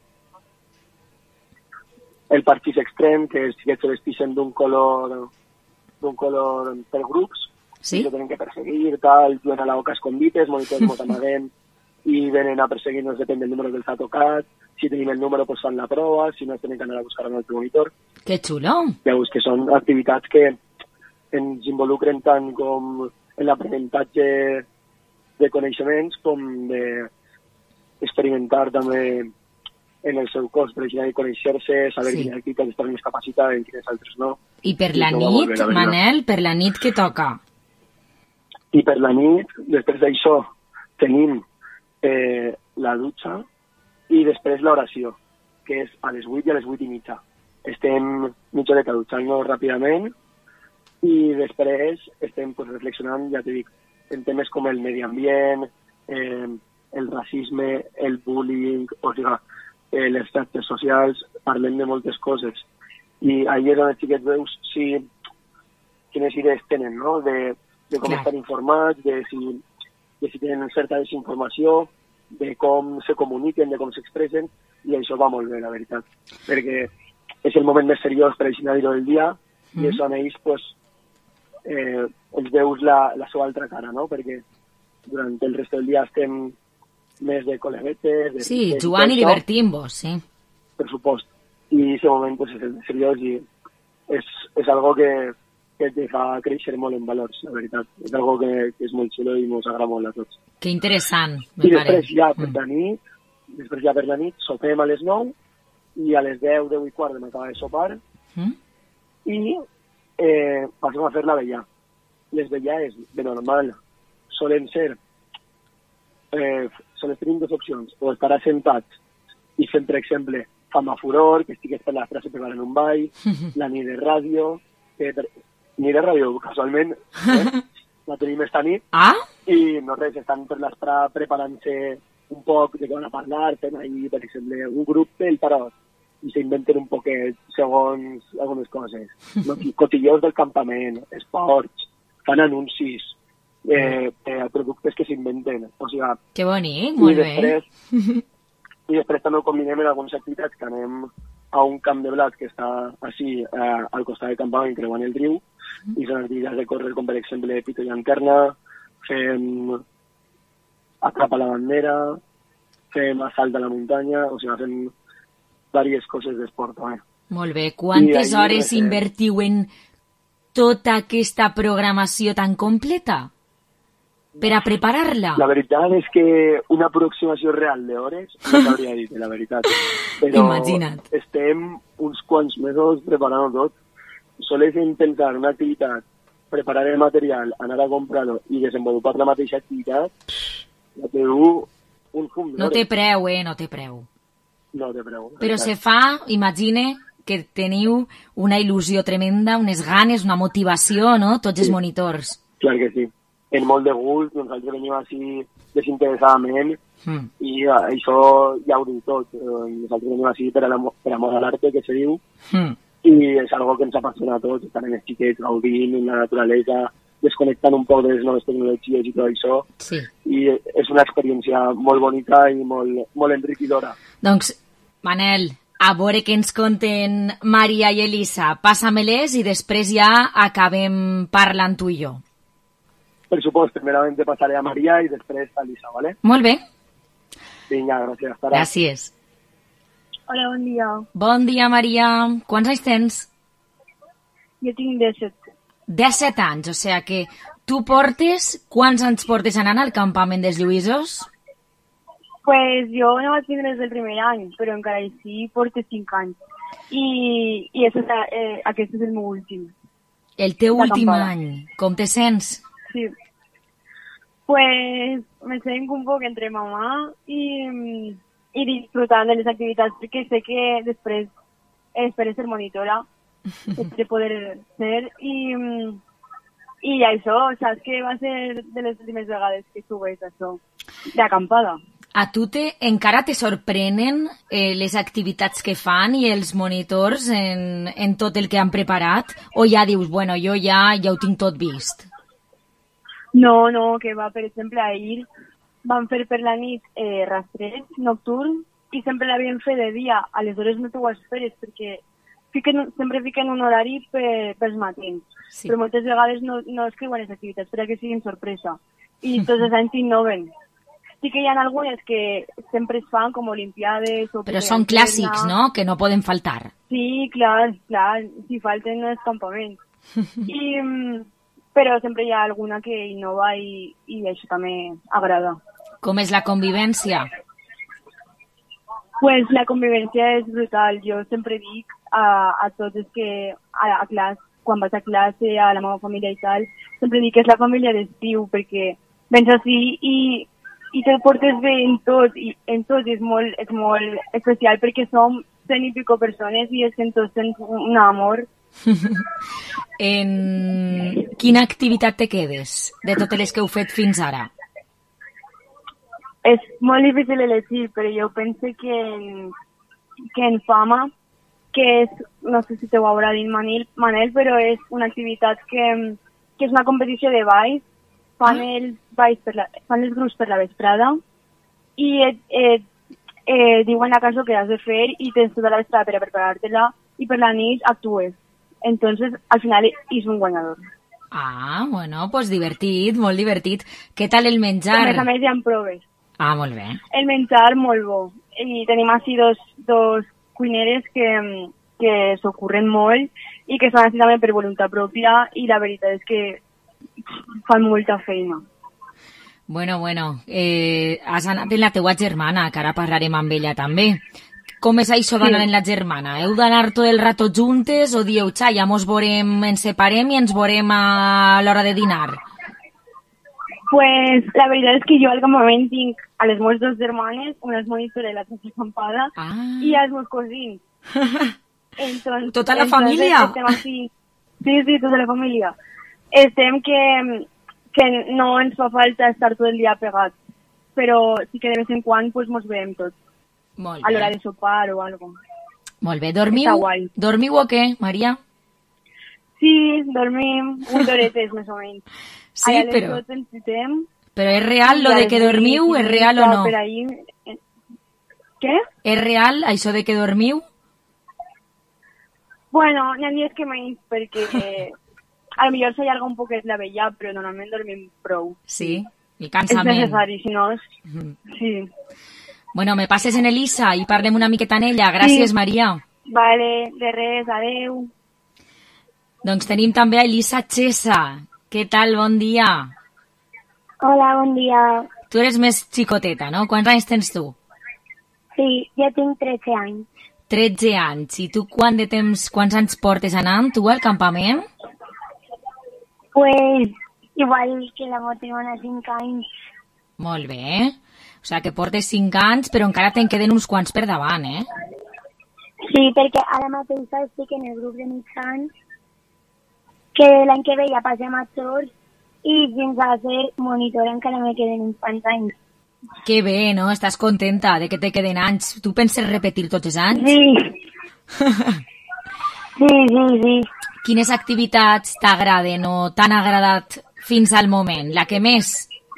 el parxís extrem, que sí que se vestixen d'un color d'un color per grups, sí? que tenen que perseguir, tal, juguen a la boca escondites, monitors mos amaguem, i venen a perseguir-nos, depèn del número que els ha tocat. Si tenim el número, pues fan la prova, si no, tenen que anar a buscar en el monitor. Que xulo! Veus que són activitats que ens involucren tant com en l'aprenentatge de coneixements com d'experimentar també en el seu cos, per exemple, conèixer-se, saber sí. quines activitats estan més capacitats, en quines altres no. I per la nit, bé, la Manel, per la nit què toca? I per la nit, després d'això, tenim eh, la dutxa, i després l'oració, que és a les vuit i a les vuit i mitja. Estem mitja horeta dutxant-nos ràpidament i després estem pues, reflexionant, ja t'he dit, en temes com el medi ambient, eh, el racisme, el bullying, o sigui, eh, les xarxes socials, parlem de moltes coses. I ahir és on els xiquets veus si, quines idees tenen, no? De, de com Clar. estan informats, de si, de si tenen certa desinformació, de com se comuniquen, de com s'expressen, i això va molt bé, la veritat. Perquè és el moment més seriós per a dir-ho del dia, mm-hmm. i és on ells, pues, eh, els veus la, la seva altra cara, no? Perquè durant el rest del dia estem més de col·leguetes... De, sí, de, jugant i divertint-vos, sí. Per supost. I aquest moment, pues, és el més seriós i és, és algo que, que te fa créixer molt en valors, la veritat. És algo que, que és molt xulo i ens agrada molt a tots. Que interessant, me I pare. després ja per la nit, després ja per la nit, sopem a les nou i a les deu, deu i quart vam acabar de sopar mm? i eh, passem a fer la vellà. Les vellades, de normal, solen ser, eh, solen tenir dues opcions, o estar assentats i fem, per exemple, fama furor, que estigués per la frase preparant un ball, la nit de ràdio, que per... ni de ràdio, casualment, eh? la tenim esta nit, ah? i no res, estan per l'esprà preparant-se un poc de què van a parlar, fent ahí, per exemple, un grup del tarot, i s'inventen un poquet segons algunes coses. No? Cotilleos del campament, esports, fan anuncis, eh, eh, productes que s'inventen. O sigui, que bonic, molt i després, bé. I després també ho combinem en algunes activitats que anem a un camp de blat que està així eh, al costat del campament creuant el riu, i són activitats de córrer com per exemple pito i llanterna, fem atrapa la bandera, fem assalt a la muntanya, o sigui, fem diverses coses d'esport. Eh? Molt bé. Quantes hores eh... invertiu en tota aquesta programació tan completa per a preparar-la? La veritat és que una aproximació real d'hores no t'hauria dit, la veritat. Però Imagina't. Estem uns quants mesos preparant-ho tot. Soles intentar una activitat, preparar el material, anar a comprar-lo i desenvolupar la mateixa activitat, no té un fum d'hores. No té preu, eh? No té preu. No té preu. Però se fa, imagine, que teniu una il·lusió tremenda, unes ganes, una motivació, no? Tots els sí. monitors. Clar que sí. En molt de gust, nosaltres venim així desinteressadament mm. i uh, això ja ho diu tot. Uh, nosaltres venim així per, a la, per amor a l'arte, que se diu, mm. i és algo que ens apassiona a tots, estar en els xiquets, gaudint, en la naturalesa, desconnectant un poc de les noves tecnologies i tot això. Sí. I és una experiència molt bonica i molt, molt enriquidora. Doncs, Manel, a veure què ens conten Maria i Elisa. Passa-me-les i després ja acabem parlant tu i jo. Per supost, primerament te passaré a Maria i després a Elisa, ¿vale? Molt bé. Vinga, gràcies. Tara. Gràcies. Hola, bon dia. Bon dia, Maria. Quants anys tens? Jo tinc disset. disset anys, o sigui que tu portes... Quants anys portes anant al campament dels Lluïsos? Pues jo no vaig tindre des del primer any, però encara així porto cinc anys. I, i és, eh, aquest és el meu últim. El teu últim any. Com te sents? Sí. Pues me sent un poc entre mamà i, i disfrutant de les activitats, perquè sé que després espero ser monitora, de poder ser, i, i això, saps que va ser de les últimes vegades que subeix això, d'acampada. A tu te, encara te sorprenen eh, les activitats que fan i els monitors en, en tot el que han preparat? O ja dius, bueno, jo ja, ja ho tinc tot vist? No, no, que va, per exemple, ahir van fer per la nit eh, rastreig nocturn i sempre l'havien fet de dia. Aleshores no t'ho esperes perquè fiquen, sempre fiquen un horari per, pels matins. Sí. Però moltes vegades no, no escriuen les activitats perquè siguin sorpresa. I tots els anys innoven. Sí que hi ha algunes que sempre es fan com olimpiades... O però són clàssics, no?, que no poden faltar. Sí, clar, clar, si falten no és campament. I, però sempre hi ha alguna que innova i, i això també agrada. Com és la convivència? Pues la convivència és brutal. Jo sempre dic a, a tots els que a, a classe, quan vas a classe, a la meva família i tal, sempre dic que és la família d'estiu, perquè vens així i, i te portes bé en tot, i en tot és molt, és molt especial, perquè som cent i pico persones i és que en tots tens un amor. En quina activitat te quedes de totes les que heu fet fins ara? És molt difícil elegir, però jo penso que en, que en Fama, que és, no sé si te ho haurà dit Manel, Manel, però és una activitat que, que és una competició de balls, fan, ah. els, balls per la, fan els grups per la vesprada i et, et, et diuen la cançó que has de fer i tens tota la vesprada per a preparar-te-la i per la nit actues. Entonces, al final és un guanyador. Ah, bueno, pues divertit, molt divertit. Què tal el menjar? A més a més hi ha proves. Ah, molt bé. El menjar molt bo. I tenim així dos, dos cuineres que, que s'ocorren molt i que són així també per voluntat pròpia i la veritat és que fan molta feina. Bueno, bueno, eh, has anat amb la teua germana, que ara parlarem amb ella també. Com és això d'anar sí. en la germana? Heu d'anar tot el rato juntes o dieu, xa, ja mos veurem, ens separem i ens veurem a l'hora de dinar? Pues la veritat és que jo al campament tinc a les meves dues germanes, una és monitora i l'altra és acampada, ah. i els meus cosins. Entonces, tota la família? Estem així. Sí, sí, tota la família. Estem que, que no ens fa falta estar tot el dia pegats, però sí que de vez en quan pues, mos veiem tots. Molt bé. A l'hora de sopar o algo. Molt bé. Dormiu? Dormiu o què, Maria? Sí, dormim vuit horetes més o menys. Sí, Allà però... Citem, però és real lo de que dormiu? És real o no? Per ahí... Què? És real això de que dormiu? Bueno, n'hi ha dies que menys, perquè a lo millor s'allarga un poquet la vella, però normalment dormim prou. Sí, el cansament. És necessari, si no és... Mm. Sí. Bueno, me passes en Elisa i parlem una miqueta en ella. Gràcies, sí. Maria. Vale, de res, adeu. Doncs tenim també a Elisa Chesa. Què tal? Bon dia. Hola, bon dia. Tu eres més xicoteta, no? Quants anys tens tu? Sí, jo tinc tretze anys. tretze anys. I tu quant de temps, quants anys portes anant, tu, al campament? Pues, igual que la Motimona, cinc anys. Molt bé. O sigui, que portes cinc anys, però encara te'n queden uns quants per davant, eh? Sí, perquè ara mateix estic en el grup de mitjans, que l'any que ve ja passem a majors i fins a ser monitora encara me queden uns quants anys. Que bé, no? Estàs contenta de que te queden anys. Tu penses repetir tots els anys? Sí. sí, sí, sí. quines activitats t'agraden o t'han agradat fins al moment? La que més?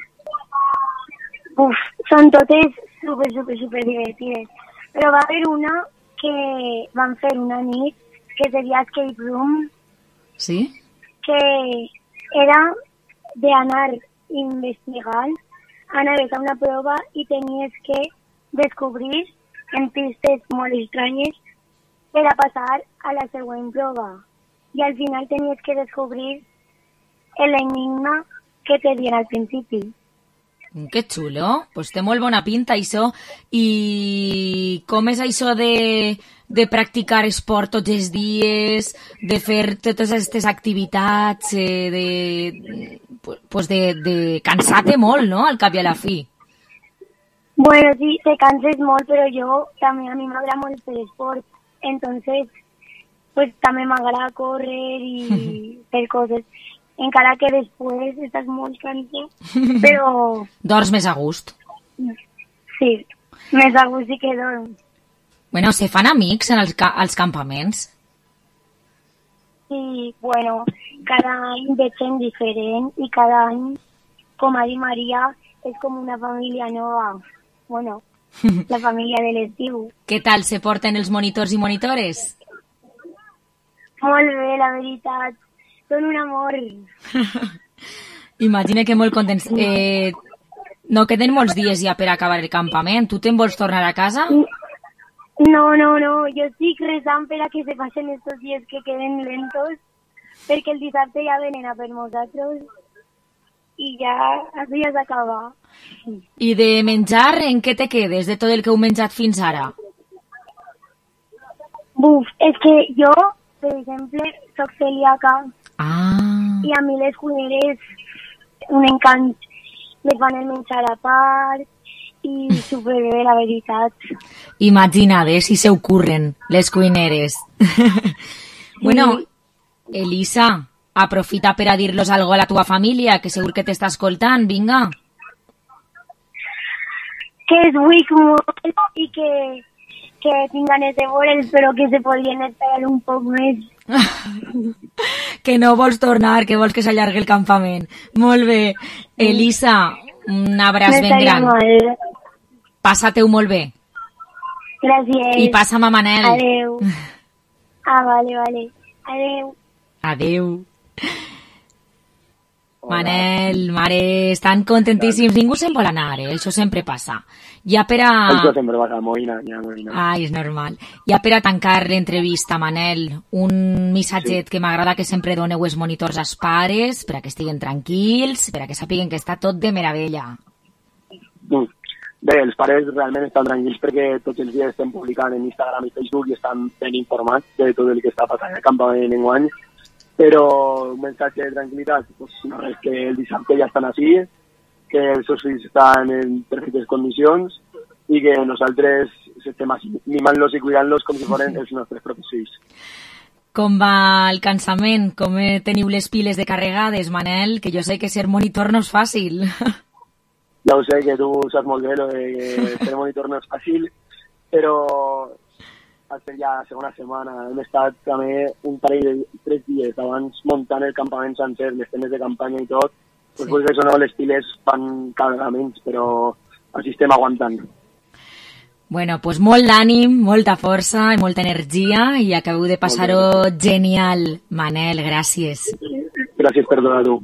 Uf, són totes super, super, super divertides. Però va haver una que van fer una nit, que seria Escape Room. Sí? Que era d'anar investigant, anaves a una prova i tenies que descobrir en pistes molt estranyes per a passar a la següent prova. I al final tenies que descobrir l'enigma que te dien al principi. Que xulo, pues té molt bona pinta això. I com és això de, de practicar esport tots els dies, de fer totes aquestes activitats, eh, de, pues de, de cansar-te molt, no?, al cap i a la fi. Bueno, sí, te canses molt, però jo també a mi m'agrada molt fer esport. Entonces, pues també m'agrada córrer i fer coses. Encara que després estàs molt cansat, però... Dors més a gust. Sí, més a gust sí que dorms. Bueno, se fan amics en els, ca als campaments? Sí, bueno, cada any veig gent diferent i cada any, com ha dit Maria, és com una família nova. Bueno, la família de l'estiu. Què tal se porten els monitors i monitores? Molt bé, la veritat. Són un amor. Imagina que molt contents. Eh, no queden molts dies ja per acabar el campament. Tu te'n vols tornar a casa? No, no, no. Jo estic resant per a que se passen estos dies que queden lentos, perquè el dissabte ja venen a per nosaltres i ja, això ja s'acaba. I de menjar, en què te quedes de tot el que heu menjat fins ara? Buf, és que jo, per exemple, soc celíaca. Ah. I a mi les cuineres un encant, me fan el menjar a part i superbé, la veritat. Imagina't, si se ocurren les cuineres. Bueno, Elisa, aprofita per a dir-los algo a la tua família, que segur que t'està escoltant, vinga. Que es vull molt i que, que tinc ganes de veure'ls, però que se podrien esperar un poc més. Que no vols tornar, que vols que s'allargui el campament. Molt bé. Elisa, un abraç ben gran. Molt. Passa-te-ho molt bé. Gràcies. I passa'm a Manel. Adeu. Ah, vale, vale. Adeu. Adeu. Manel, mare, estan contentíssims. Ningú se'n vol anar, eh? Això sempre passa. Ja per a... Això sempre va a moïna, ja moïna. Ai, és normal. Ja per a tancar l'entrevista, Manel, un missatget sí. que m'agrada que sempre doneu els monitors als pares, per a que estiguen tranquils, per a que sàpiguen que està tot de meravella. Mm. Bé, els pares realment estan tranquils perquè tots els dies estem publicant en Instagram i Facebook i estan ben informats de tot el que està passant al campament enguany. Però un missatge de tranquil·litat, pues, no res, que el dissabte ja estan així, que els seus fills estan en perfectes condicions i que nosaltres estem mimant-los i cuidant-los com si foren els nostres propis fills. Com va el cansament? Com teniu les piles de carregades, Manel? Que jo sé que ser monitor no és fàcil. Ja ho sé, que tu saps molt bé, lo de ser monitor no és fàcil, però al ser ja la segona setmana hem estat també un parell de tres dies abans muntant el campament sencer, les temes de campanya i tot, pues, sí. Pues això no, les piles fan cada vegada menys, però així estem aguantant. Bueno, pues molt d'ànim, molta força i molta energia i acabeu de passar-ho genial. Manel, gràcies. Gràcies per donar tu.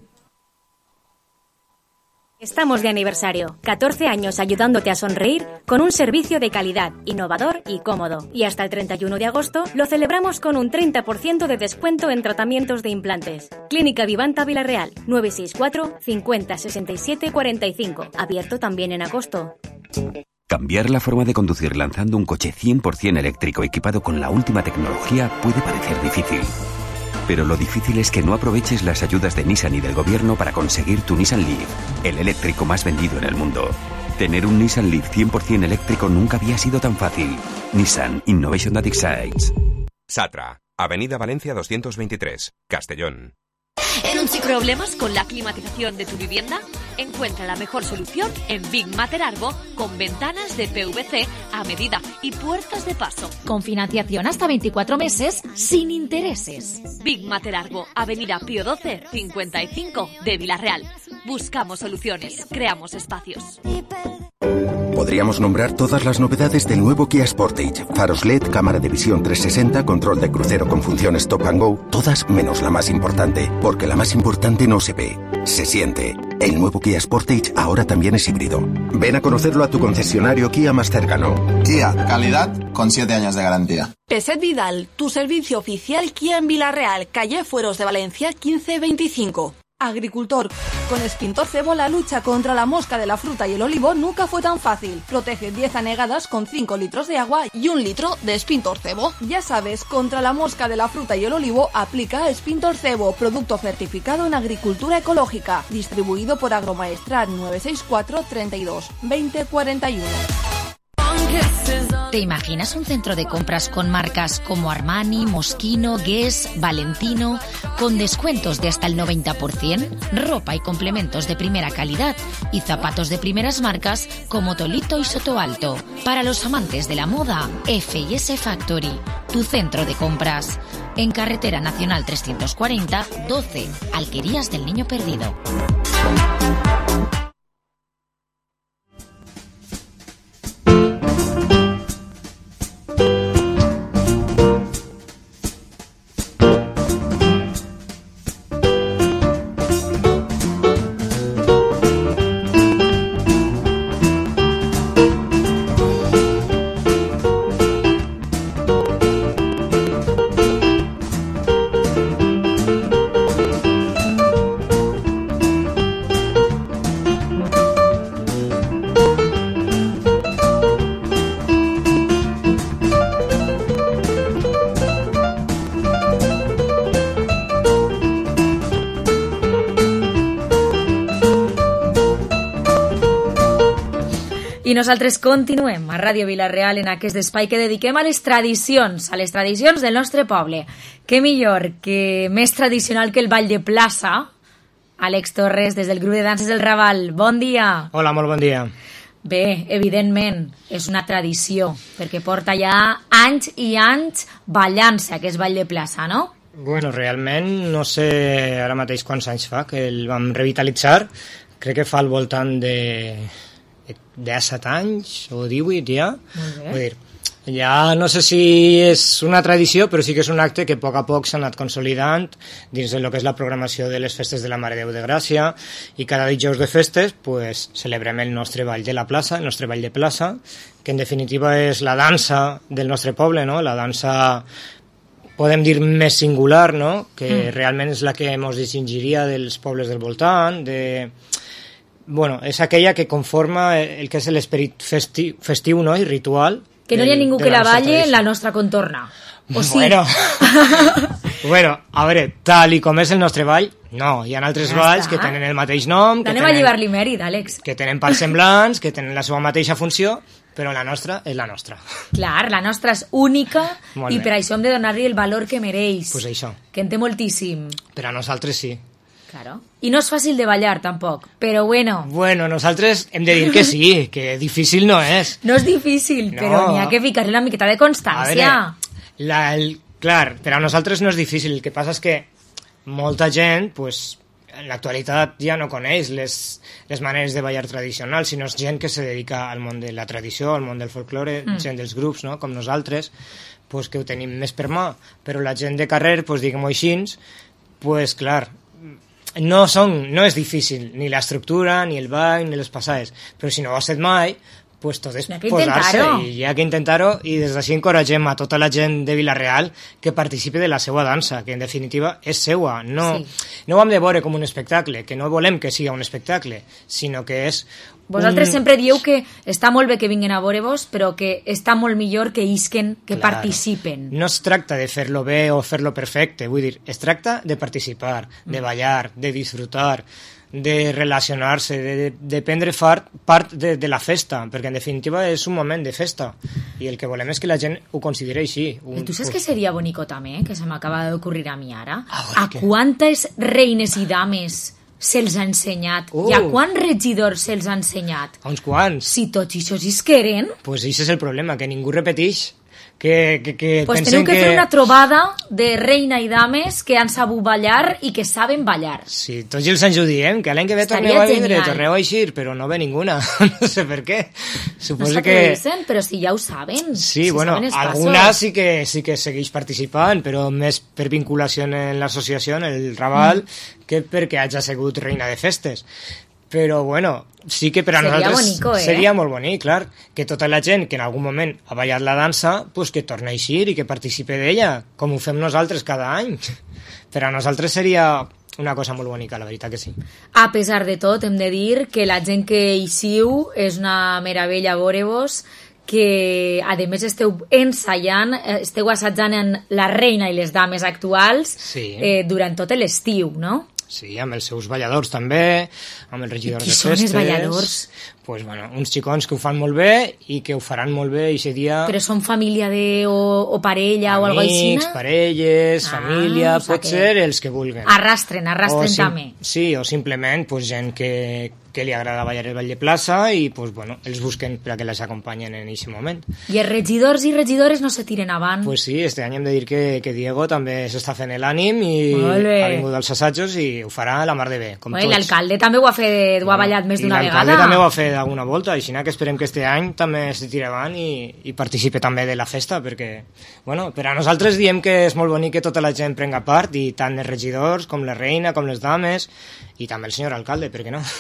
Estamos de aniversario, catorce años ayudándote a sonreír con un servicio de calidad, innovador y cómodo. Y hasta el treinta y uno de agosto lo celebramos con un treinta por ciento de descuento en tratamientos de implantes. Clínica Vivanta Villarreal, nueve seis cuatro, cincuenta, sesenta y siete, cuarenta y cinco. Abierto también en agosto. Cambiar la forma de conducir lanzando un coche cien por ciento eléctrico equipado con la última tecnología puede parecer difícil. Pero lo difícil es que no aproveches las ayudas de Nissan y del gobierno para conseguir tu Nissan Leaf, el eléctrico más vendido en el mundo. Tener un Nissan Leaf cien por ciento eléctrico nunca había sido tan fácil. Nissan Innovation that excites. Satra, Avenida Valencia doscientos veintitrés, Castellón. ¿Problemas con la climatización de tu vivienda? Encuentra la mejor solución en Big Matter Argo con ventanas de P V C a medida y puertas de paso. Con financiación hasta veinticuatro meses sin intereses. Big Matter Argo, Avenida Pío doce, cincuenta y cinco de Villarreal. Buscamos soluciones, creamos espacios. Podríamos nombrar todas las novedades del nuevo Kia Sportage. Faros L E D, cámara de visión trescientos sesenta, control de crucero con funciones Stop and Go. Todas menos la más importante, porque la más importante no se ve, se siente. El nuevo Kia Sportage ahora también es híbrido. Ven a conocerlo a tu concesionario Kia más cercano. Kia, calidad con siete años de garantía. Peset Vidal, tu servicio oficial Kia en Villarreal, calle Fueros de Valencia quince veinticinco. Agricultor. Con Spintor Cebo la lucha contra la mosca de la fruta y el olivo nunca fue tan fácil. Protege diez anegadas con cinco litros de agua y un litro de Spintor Cebo. Ya sabes, contra la mosca de la fruta y el olivo aplica Spintor Cebo, producto certificado en agricultura ecológica, distribuido por Agromaestrat nueve seis cuatro, treinta y dos, veinte, cuarenta y uno. ¿Te imaginas un centro de compras con marcas como Armani, Moschino, Guess, Valentino, con descuentos de hasta el noventa por ciento, ropa y complementos de primera calidad y zapatos de primeras marcas como Tolito y Sotoalto? Para los amantes de la moda, F y S Factory, tu centro de compras. En Carretera Nacional trescientos cuarenta, doce, Alquerías del Niño Perdido. I nosaltres continuem a Ràdio Vila-real en aquest espai que dediquem a les tradicions, a les tradicions del nostre poble. Què millor que més tradicional que el ball de plaça? Àlex Torres, des del grup de danses del Raval. Bon dia. Hola, molt bon dia. Bé, evidentment, és una tradició, perquè porta ja anys i anys ballant-se aquest ball de plaça, no? Bueno, realment no sé ara mateix quants anys fa que el vam revitalitzar. Crec que fa al voltant de disset anys o divuit ja. Molt bé. Vull dir, ja no sé si és una tradició, però sí que és un acte que a poc a poc s'ha anat consolidant dins de lo que és la programació de les festes de la Mare de Déu de Gràcia, i cada dijous de festes pues, celebrem el nostre ball de la plaça, el nostre ball de plaça, que en definitiva és la dansa del nostre poble, no? La dansa, podem dir, més singular, no? Que mm. realment és la que ens distingiria dels pobles del voltant, de... Bueno, és aquella que conforma el que és l'esperit festiu, festiu, no? I ritual. Que no hi ha ningú que la balle en la nostra contorna. O sí? Bueno, bueno, a veure, tal i com és el nostre ball, no, hi ha altres ja balls està. Que tenen el mateix nom, que Anem tenen, a lligar-li mèrit, Àlex. Que tenen parts semblants, que tenen la seva mateixa funció, però la nostra és la nostra. Clar, la nostra és única Molt i bé. per això hem de donar-li el valor que mereix. Pues això. Que en té moltíssim. Per a nosaltres sí. Claro. I no és fàcil de ballar, tampoc, però bueno. Bueno, nosaltres hem de dir que sí, que difícil no és. No és difícil, No. però n'hi ha que ficar-li una miqueta de constància. A veure, la, el, clar, per a nosaltres no és difícil. El que passa és que molta gent, pues, en l'actualitat ja no coneix les, les maneres de ballar tradicionals, sinó és gent que se dedica al món de la tradició, al món del folklore, Mm. gent dels grups, no?, com nosaltres, pues, que ho tenim més per mà. Però la gent de carrer, pues, diguem-ho així, pues, clar, no, són, no és difícil, ni l'estructura, ni el ball, ni les passades, però si no ho has fet mai, pues tot és Hi ha que posar-se, intentar-ho. i hi ha que intentar-ho, i des d'ací encoratgem a tota la gent de Vila-real que participi de la seva dansa, que en definitiva és seua, no, Sí. no ho hem de veure com un espectacle, que no volem que sigui un espectacle, sinó que és Vosaltres un... sempre dieu que està molt bé que vinguin a veure-vos, però que està molt millor que isquen, que Clar. participen. No es tracta de fer-lo bé o fer-lo perfecte, vull dir, es tracta de participar, de ballar, de disfrutar, de relacionar-se, de, de, de prendre fart, part de, de la festa, perquè en definitiva és un moment de festa, i el que volem és que la gent ho consideri així. Un, I tu saps que seria bonico també, que se m'acaba d'ocurrir a mi ara? A, a quantes reines i dames se'ls ha ensenyat. Uh. I a quants regidors se'ls ha ensenyat? A uns quants. Si tots això és que eren... Pues això és el problema, que ningú repeteix. Que, que, que pues pensen teniu que, que fer una trobada de reina i dames que han sabut ballar i que saben ballar. Sí, tots els anys ho diem, que l'any que ve Estaria torneu a vindre, genial. torneu a eixir, però no ve ninguna. No sé per què. Suposo no que... s'atreveixen, però si ja ho saben. Sí, si bueno, saben els alguna passos. sí que, sí que segueix participant, però més per vinculació en l'associació, en el Raval, mm. que perquè hagi sigut reina de festes. Però, bueno, sí que per a Seria nosaltres bonico, eh? seria molt bonic, clar, que tota la gent que en algun moment ha ballat la dansa, pues que torni a eixir i que participe d'ella, com ho fem nosaltres cada any. Per a nosaltres seria una cosa molt bonica, la veritat que sí. A pesar de tot, hem de dir que la gent que eixiu és una meravella veure-vos, que a més esteu ensaiant, esteu assajant en la reina i les dames actuals sí. eh, durant tot l'estiu, no? Sí, amb els seus balladors també, amb els regidors de festes. I qui són els balladors? Pues, bueno, uns xicons que ho fan molt bé i que ho faran molt bé aquest dia. Però són família de, o, o parella Amics, o alguna cosa així? Amics, parelles, ah, família, o sea pot que... ser els que vulguen. Arrastren, arrastren sim... també. Sí, o simplement pues, gent que, que li agrada ballar el ball de plaça i pues, bueno, els busquen per a que les acompanyen en aquest moment. I els regidors i regidores no se tiren avant? Pues sí, este any hem de dir que, que Diego també s'està fent l'ànim i Olé. ha vingut als assajos i ho farà a la mar de bé, com tots. L'alcalde també ho ha fet, ho ha ballat més d'una vegada. L'alcalde també ho ha fet alguna volta, així que esperem que este any també se tiri avant i, i participe també de la festa, perquè, bueno, per a nosaltres diem que és molt bonic que tota la gent prenga part, i tant els regidors com la reina, com les dames, i també el senyor alcalde, per què no?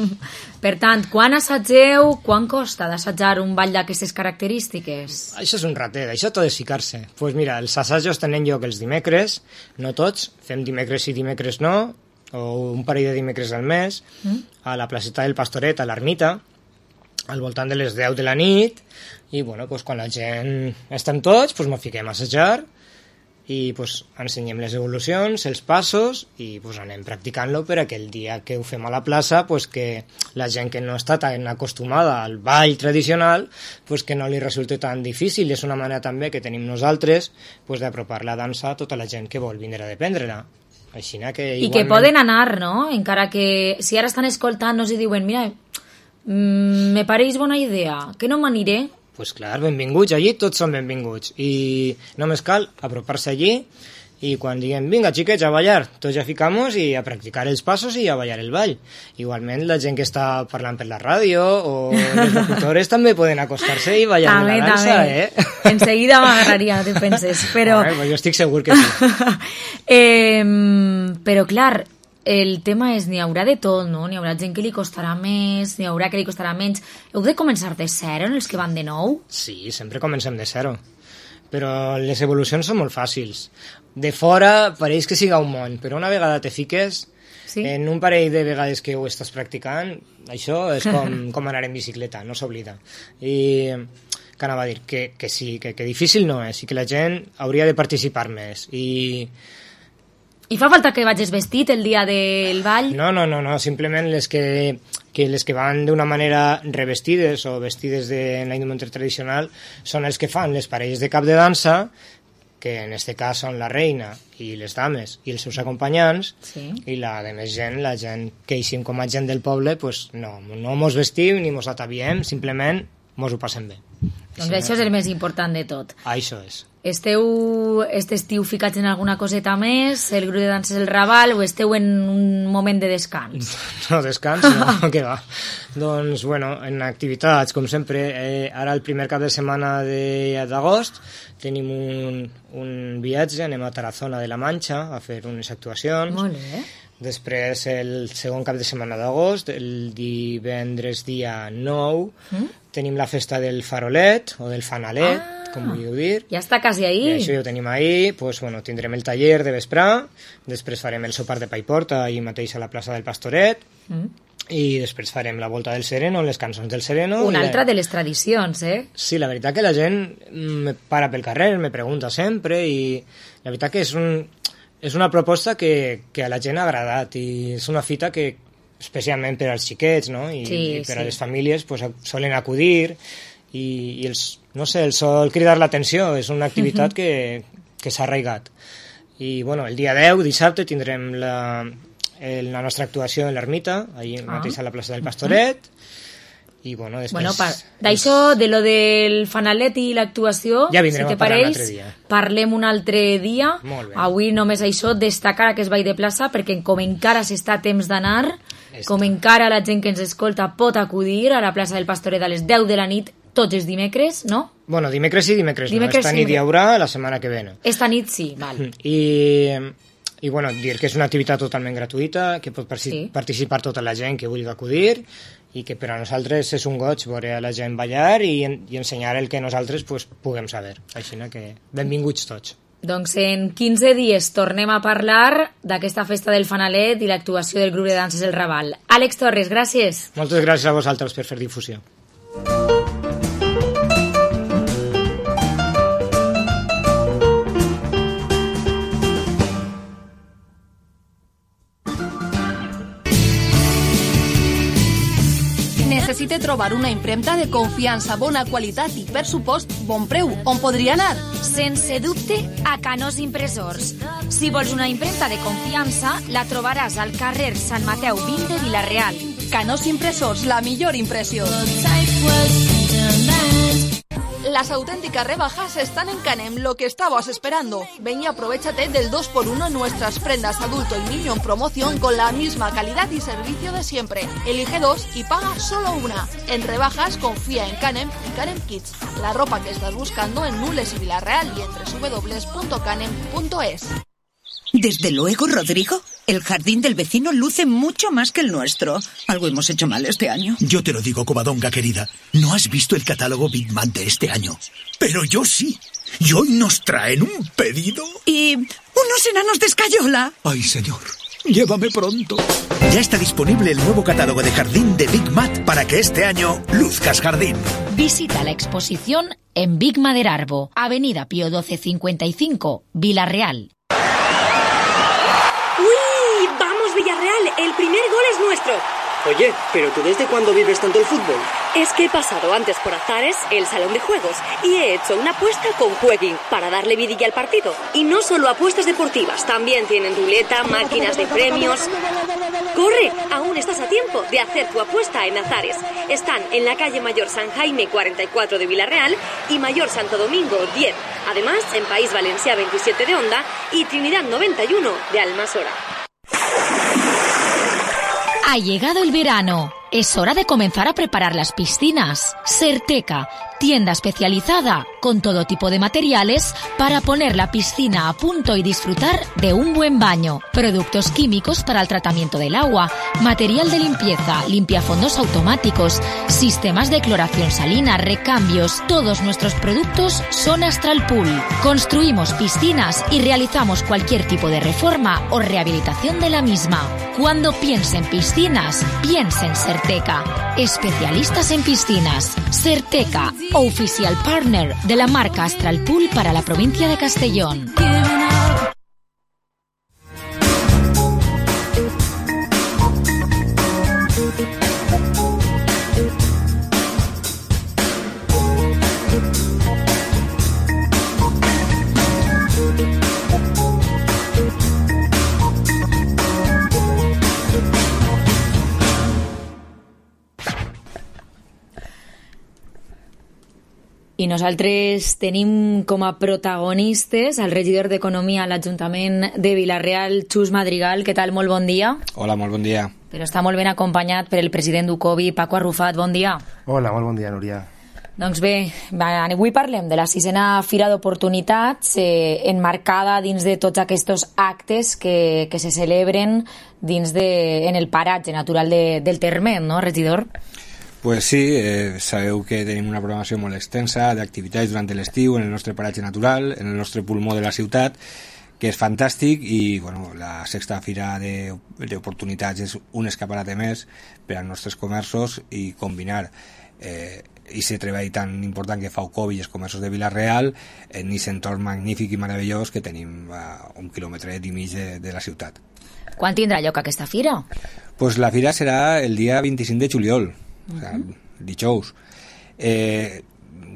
Per tant, quan assageu, quan costa d'assajar un ball d'aquestes característiques? Això és un ratet, això tot és ficar-se. Doncs pues mira, els assajos tenen lloc els dimecres, no tots, fem dimecres sí, dimecres no, o un parell de dimecres al mes, mm? a la placeta del Pastoret, a l'Ermita, al voltant de les deu de la nit, i bueno, pues, quan la gent estem tots, pues, ens fiquem a assajar, i pues, ensenyem les evolucions, els passos, i pues, anem practicant-lo per a que el dia que ho fem a la plaça, pues, que la gent que no està tan acostumada al ball tradicional, pues, que no li resulti tan difícil. És una manera també que tenim nosaltres pues, d'apropar la dansa a tota la gent que vol vindre a dependre-la. Així que igualment... I que poden anar, no? Encara que si ara estan escoltant-nos i diuen mira, mm, me pareix bona idea, que no m'aniré? Pues clar, benvinguts allí, tots són benvinguts. I només cal apropar-se allí i quan diguem, vinga xiquets, a ballar, tots ja ficamos i a practicar els passos i a ballar el ball. Igualment la gent que està parlant per la ràdio o les locutores també poden acostar-se i ballar també, la dansa, també. Eh? Enseguida m'agradaria, no te penses, però... A veure, jo estic segur que sí. eh, però clar, el tema és, n'hi haurà de tot, no? N'hi haurà gent que li costarà més, n'hi haurà que li costarà menys. Heu de començar de zero, en els que van de nou? Sí, sempre comencem de zero. Però les evolucions són molt fàcils. De fora pareix que siga un món, però una vegada te fiques, sí? En un parell de vegades que ho estàs practicant, això és com, com anar en bicicleta, no s'oblida. I que anava a dir? Que, que sí, que, que difícil no és, i que la gent hauria de participar més. I... I fa falta que vagis vestit el dia del ball? No, no, no, no. Simplement les que, que les que van d'una manera revestides o vestides de, en la indumentaria tradicional són els que fan les parelles de cap de dansa, que en este cas són la reina i les dames i els seus acompanyants, sí. I la de més gent, la gent que eixim com a gent del poble, pues no, no mos vestim ni mos ataviem, simplement mos ho passem bé. Doncs això és el més important de tot. Això és. Esteu este estiu ficats en alguna coseta més, el grup de danses El Raval, o esteu en un moment de descans? No, descans, no, què va. Doncs, bueno, en activitats, com sempre, eh, ara el primer cap de setmana d'agost tenim un, un viatge, anem a Tarazona de la Manxa a fer unes actuacions. Molt bé. Després, el segon cap de setmana d'agost, el divendres dia nou, mm? tenim la festa del farolet, o del fanalet, ah, com vulgueu dir. Ja està quasi ahí. I això ja ho tenim ahí, pues, bueno, tindrem el taller de vesprà, després farem el sopar de pa i porta i mateix a la plaça del Pastoret, mm. i després farem la volta del sereno, les cançons del sereno. Una altra la... de les tradicions, eh? Sí, la veritat que la gent me para pel carrer, me pregunta sempre, i la veritat que és un... És una proposta que, que a la gent ha agradat i és una fita que, especialment per als xiquets, no? I, sí, i per sí. a les famílies, pues, solen acudir i, i els, no sé, els sol cridar l'atenció. És una activitat uh-huh. que, que s'ha arraigat. I bueno, el dia deu, dissabte, tindrem la, el, la nostra actuació en l'Ermita, allà ah. mateix a la plaça del Pastoret, i bueno, després... Bueno, pa, d'això, de lo del fanalet i l'actuació, ja vindrem si te a parlar pareix, un altre dia. Parlem un altre dia. Molt bé. Avui només això, destacar aquest ball de plaça, perquè com encara s'està a temps d'anar, com encara la gent que ens escolta pot acudir a la plaça del Pastoret a les deu de la nit, tots els dimecres, no? Bueno, dimecres sí, dimecres, dimecres no. Esta sí, nit hi haurà, la setmana que ve. Esta nit sí, val. I, i bueno, dir que és una activitat totalment gratuïta, que pot sí. participar tota la gent que vulgui acudir, i que per a nosaltres és un goig veure a la gent ballar i, i ensenyar el que nosaltres pues, puguem saber. Així que benvinguts tots. Doncs en quinze dies tornem a parlar d'aquesta festa del fanalet i l'actuació del grup de danses El Raval. Àlex Torres, gràcies. Moltes gràcies a vosaltres per fer difusió. Necessite trobar una impremta de confiança, bona qualitat i, per supost, bon preu. On podria anar? Sense dubte, a Canós Impressors. Si vols una impremta de confiança, la trobaràs al carrer Sant Mateu vint de Vila-real. Canós Impressors, la millor impressió. Las auténticas rebajas están en Canem, lo que estabas esperando. Ven y aprovéchate del dos por uno en nuestras prendas adulto y niño en promoción con la misma calidad y servicio de siempre. Elige dos y paga solo una. En rebajas confía en Canem y Canem Kids. La ropa que estás buscando en Nules y Villarreal y en doble u doble u doble u punto canem punto es. Desde luego, Rodrigo, el jardín del vecino luce mucho más que el nuestro. Algo hemos hecho mal este año. Yo te lo digo, Covadonga querida. No has visto el catálogo Big Man de este año. Pero yo sí. Y hoy nos traen un pedido. Y unos enanos de escayola. Ay, señor. Llévame pronto. Ya está disponible el nuevo catálogo de jardín de Big Mat para que este año luzcas jardín. Visita la exposición en Big Maderarbo, Avenida Pío doce cincuenta y cinco, Vila-real. Villarreal, el primer gol es nuestro. Oye, ¿pero tú desde cuándo vives tanto el fútbol? Es que he pasado antes por Azares, el salón de juegos, y he hecho una apuesta con Jueguin para darle vidilla al partido. Y no solo apuestas deportivas, también tienen ruleta, máquinas de premios. ¡Corre! Aún estás a tiempo de hacer tu apuesta en Azares. Están en la calle Mayor San Jaime cuarenta y cuatro de Villarreal y Mayor Santo Domingo diez. Además, en País Valencià veintisiete de Onda y Trinidad noventa y uno de Almasora. Ha llegado el verano. Es hora de comenzar a preparar las piscinas. Serteca, tienda especializada con todo tipo de materiales para poner la piscina a punto y disfrutar de un buen baño. Productos químicos para el tratamiento del agua, material de limpieza, limpiafondos automáticos, sistemas de cloración salina, recambios. Todos nuestros productos son Astral Pool. Construimos piscinas y realizamos cualquier tipo de reforma o rehabilitación de la misma. Cuando piense en piscinas, piense en Serteca. Serteca, especialistas en piscinas. Serteca, oficial partner de la marca Astral Pool para la provincia de Castellón. I nosaltres tenim com a protagonistes al regidor d'Economia a l'Ajuntament de Vila-real, Xus Madrigal. Què tal? Molt bon dia. Hola, molt bon dia. Però està molt ben acompanyat per el president d'Ucovi, Paco Arrufat. Bon dia. Hola, molt bon dia, Núria. Doncs bé, avui parlem de la sisena Fira d'Oportunitats, eh, enmarcada dins de tots aquests actes que, que se celebren dins de, en el paratge natural de, del Termet, no, regidor? Pues sí, eh, sabeu que tenim una programació molt extensa d'activitats durant l'estiu en el nostre paratge natural, en el nostre pulmó de la ciutat, que és fantàstic, i bueno, la sexta Fira d'Oportunitats és un escaparate més per als nostres comerços i combinar eh, aquest treball tan important que fa Ucovi i els comerços de Vila-real en aquest entorn magnífic i meravellós que tenim a un quilòmetre i mig de, de la ciutat. Quan tindrà lloc aquesta fira? Pues la fira serà el dia vint-i-cinc de juliol, o sea, dijous. Eh,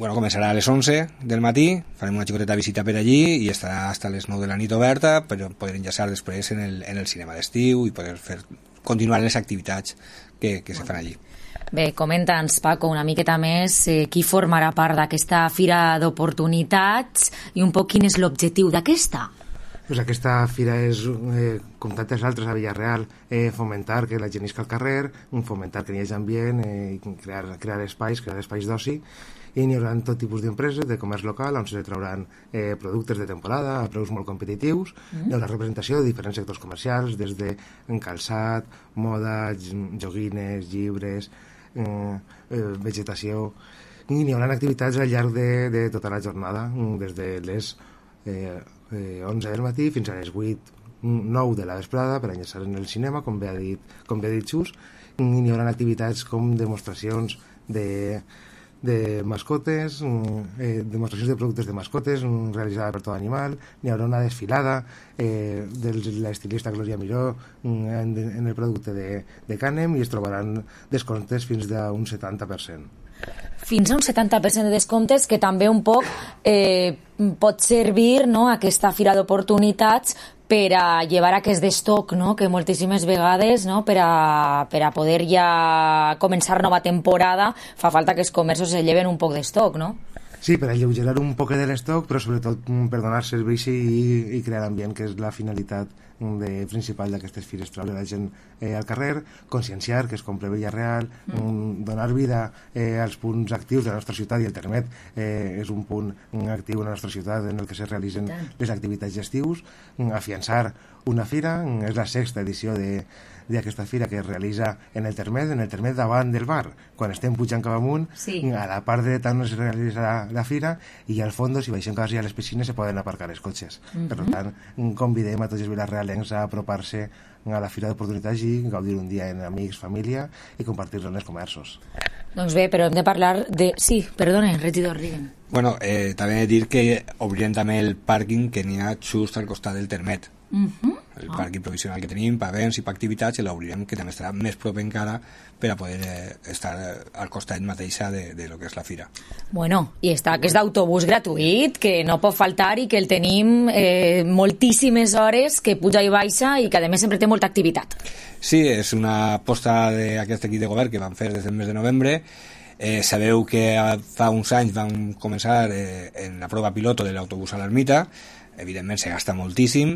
bueno, començarà a les onze del matí, farem una xicoteta visita per allí i estarà fins a les nou de la nit oberta, però poder enllaçar després en el, en el cinema d'estiu i poder fer, continuar les activitats que, que se fan allí. Bé, comenta'ns, Paco, una miqueta més eh, qui formarà part d'aquesta Fira d'Oportunitats i un poc quin és l'objectiu d'aquesta. Pues aquesta fira és, eh, com tantes altres a Villarreal, eh, fomentar que la gent isca al carrer, fomentar que hi hagi ambient, eh, crear, crear espais, crear espais d'oci, i n'hi haurà tot tipus d'empreses de comerç local on se trauran eh, productes de temporada a preus molt competitius. Mm. Hi haurà representació de diferents sectors comercials, des de calçat, moda, joguines, llibres, eh, eh, vegetació, i n'hi haurà activitats al llarg de, de tota la jornada, des de les eh, eh, onze del matí fins a les vuit nou de la vesprada per enllaçar en el cinema, com bé ha dit, com bé ha dit Xus. I n'hi haurà activitats com demostracions de, de mascotes, eh, demostracions de productes de mascotes realitzada per tot animal. N'hi haurà una desfilada eh, de l'estilista Gloria Miró en, en el producte de, de Cànem, i es trobaran descomptes fins d'un setanta per cent. Fins a un setanta per cent de descomptes, que també un poc eh, pot servir, no, aquesta fira d'oportunitats per a llevar aquest d'estoc, no, que moltíssimes vegades, no, per, a, per a poder ja començar nova temporada fa falta que els comerços se lleven un poc d'estoc, no? Sí, per alleugerar un poc de l'estoc, però sobretot per donar servici i, i crear ambient, que és la finalitat de, principal d'aquestes fires, treure la gent eh, al carrer, conscienciar que es compra Villarreal, mm. donar vida eh, als punts actius de la nostra ciutat, i el Termet eh, és un punt actiu en la nostra ciutat en el que se realitzen les activitats d'estius, afiançar una fira, és la sexta edició de d'aquesta fira que es realitza en el Termet, en el Termet davant del bar, quan estem pujant cap amunt, sí. A la part dreta on es realitza la, la fira, i al fons, si baixem quasi a les piscines, se poden aparcar els cotxes. Mm-hmm. Per tant, convidem a tots els vilarrealencs a apropar-se a la Fira d'Oportunitats i gaudir un dia en amics, família, i compartir-lo en els comerços. Doncs bé, però hem de parlar de... Sí, perdona, regidor, Riguen. Bueno, eh, també he de dir que obrirem també el pàrquing que n'hi ha just al costat del Termet. Uh-huh. El oh. pàrquing provisional que tenim per béns i per activitats, i l'obrirem, que també estarà més prop encara per a poder eh, estar al costat mateixa de, de lo que és la fira. Bueno, i està aquest autobús gratuït que no pot faltar i que el tenim eh, moltíssimes hores, que puja i baixa i que a més sempre té molta activitat. Sí, és una aposta d'aquest equip de govern que van fer des del mes de novembre. Eh, sabeu que fa uns anys vam començar eh, en la prova piloto de l'autobús a l'Ermita. Evidentment se gasta moltíssim,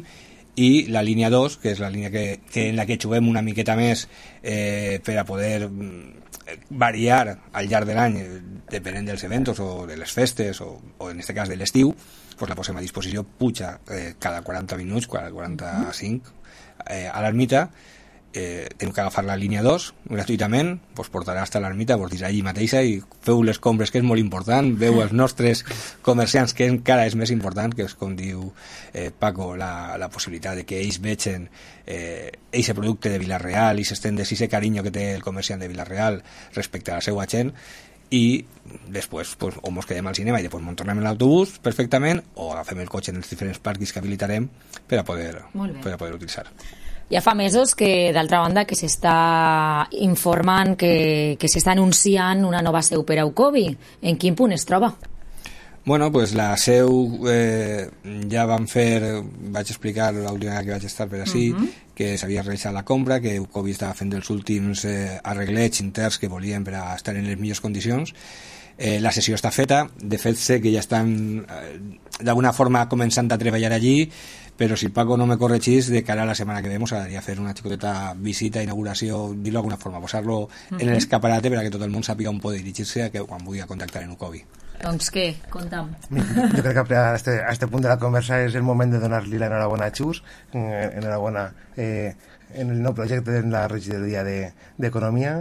i la línia dos, que és la línia que, que en la que juguem una miqueta més eh, per a poder variar al llarg de l'any, depenent dels eventos o de les festes o, o en aquest cas de l'estiu, pues la posem a disposició, puja eh, cada quaranta minuts, cada quaranta-cinc eh, a l'Ermita. Eh, teniu que agafar la línia dos gratuïtament, vos portarà fins a l'Ermita, vos dirà allí mateixa i feu les compres, que és molt important, veu els nostres comerciants, que encara és més important, que és com diu eh, Paco, la, la possibilitat de que ells vegin eh, eixe producte de Vilareal i s'estén de ese carinyo que té el comerciant de Vilareal respecte a la seva gent, i després pues, o mos quedem al cinema i després mos tornem en l'autobús perfectament, o agafem el cotxe en els diferents parquis que habilitarem per a poder, per a poder utilitzar. Ja fa mesos que, d'altra banda, que s'està informant, que, que s'està anunciant una nova seu per a Ucobi. En quin punt es troba? Bueno, pues la seu eh, ja vam fer, vaig explicar l'última que vaig estar per ací, uh-huh. que s'havia realitzat la compra, que Ucobi estava fent els últims eh, arreglets interns que volien per a estar en les millors condicions. Eh, la sessió està feta, de fet sé que ja estan eh, d'alguna forma començant a treballar allí, però si Paco no me corregís, de cara a la setmana que ve mos agradaria fer una xicoteta visita, inauguració, dir-lo d'alguna forma, posar-lo uh-huh. en l'escaparate per a que tot el món sàpiga on pot dirigir-se a que quan vulgui contactar en Ucobi. Doncs què? Conta'm. Jo crec que a este, a este punt de la conversa és el moment de donar-li l'enhorabona a Xus, enhorabona eh, en el nou projecte de la regidoria d'Economia.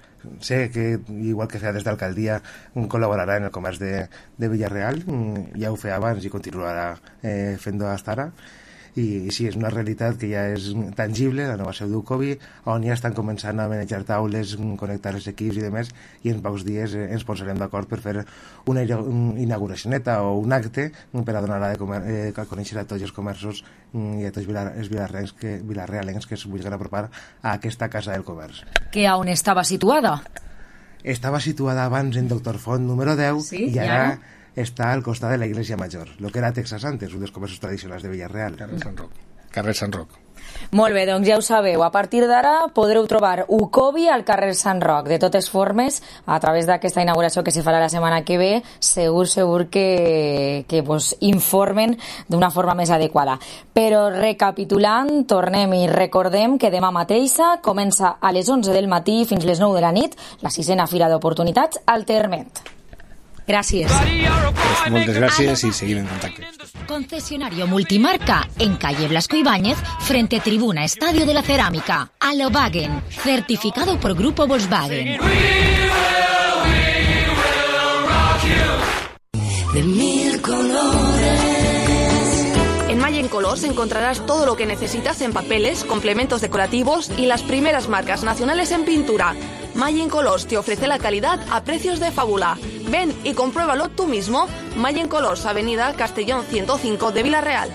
Sé que, igual que feia des d'alcaldia, col·laborarà en el comerç de, de Villarreal, ja ho feia abans i continuarà eh, fent-ho fins ara. I, i sí, és una realitat que ja és tangible, la nova seu d'Ucobi, on ja estan començant a manejar taules, connectar els equips i demés, i en pocs dies eh, ens posarem d'acord per fer una inauguracioneta o un acte per a donar a, comer, eh, a conèixer a tots els comerços i a tots els vilarrealencs que, vilarrealencs que es vulguin apropar a aquesta casa del comerç. Que on estava situada? estava situada abans en Doctor Font número deu sí, i ara ja. està al costat de la Iglesia Major, lo que era Texas antes, un dels comerços tradicionals de Villarreal. Carrer Sant Roc. Carrer Sant Roc. Molt bé, doncs ja ho sabeu, a partir d'ara podreu trobar Ucobi al carrer Sant Roc. De totes formes, a través d'aquesta inauguració que se farà la setmana que ve, segur, segur que, que vos informen d'una forma més adequada. Però recapitulant, tornem i recordem que demà mateixa comença a les onze del matí fins les nou de la nit la sisena Fira d'Oportunitats al Termet. Gràcies. Pues moltes gràcies y seguim en contacto. Concesionario multimarca en calle Blasco Ibáñez, frente Tribuna Estadio de la Cerámica. Alovagen, certificado por Grupo Volkswagen. De mil colores. En Mayen Colors encontrarás todo lo que necesitas en papeles, complementos decorativos y las primeras marcas nacionales en pintura. Mayen Colors te ofrece la calidad a precios de fábula. Ven y compruébalo tú mismo. Mayen Colors, Avenida Castellón ciento cinco de Villarreal.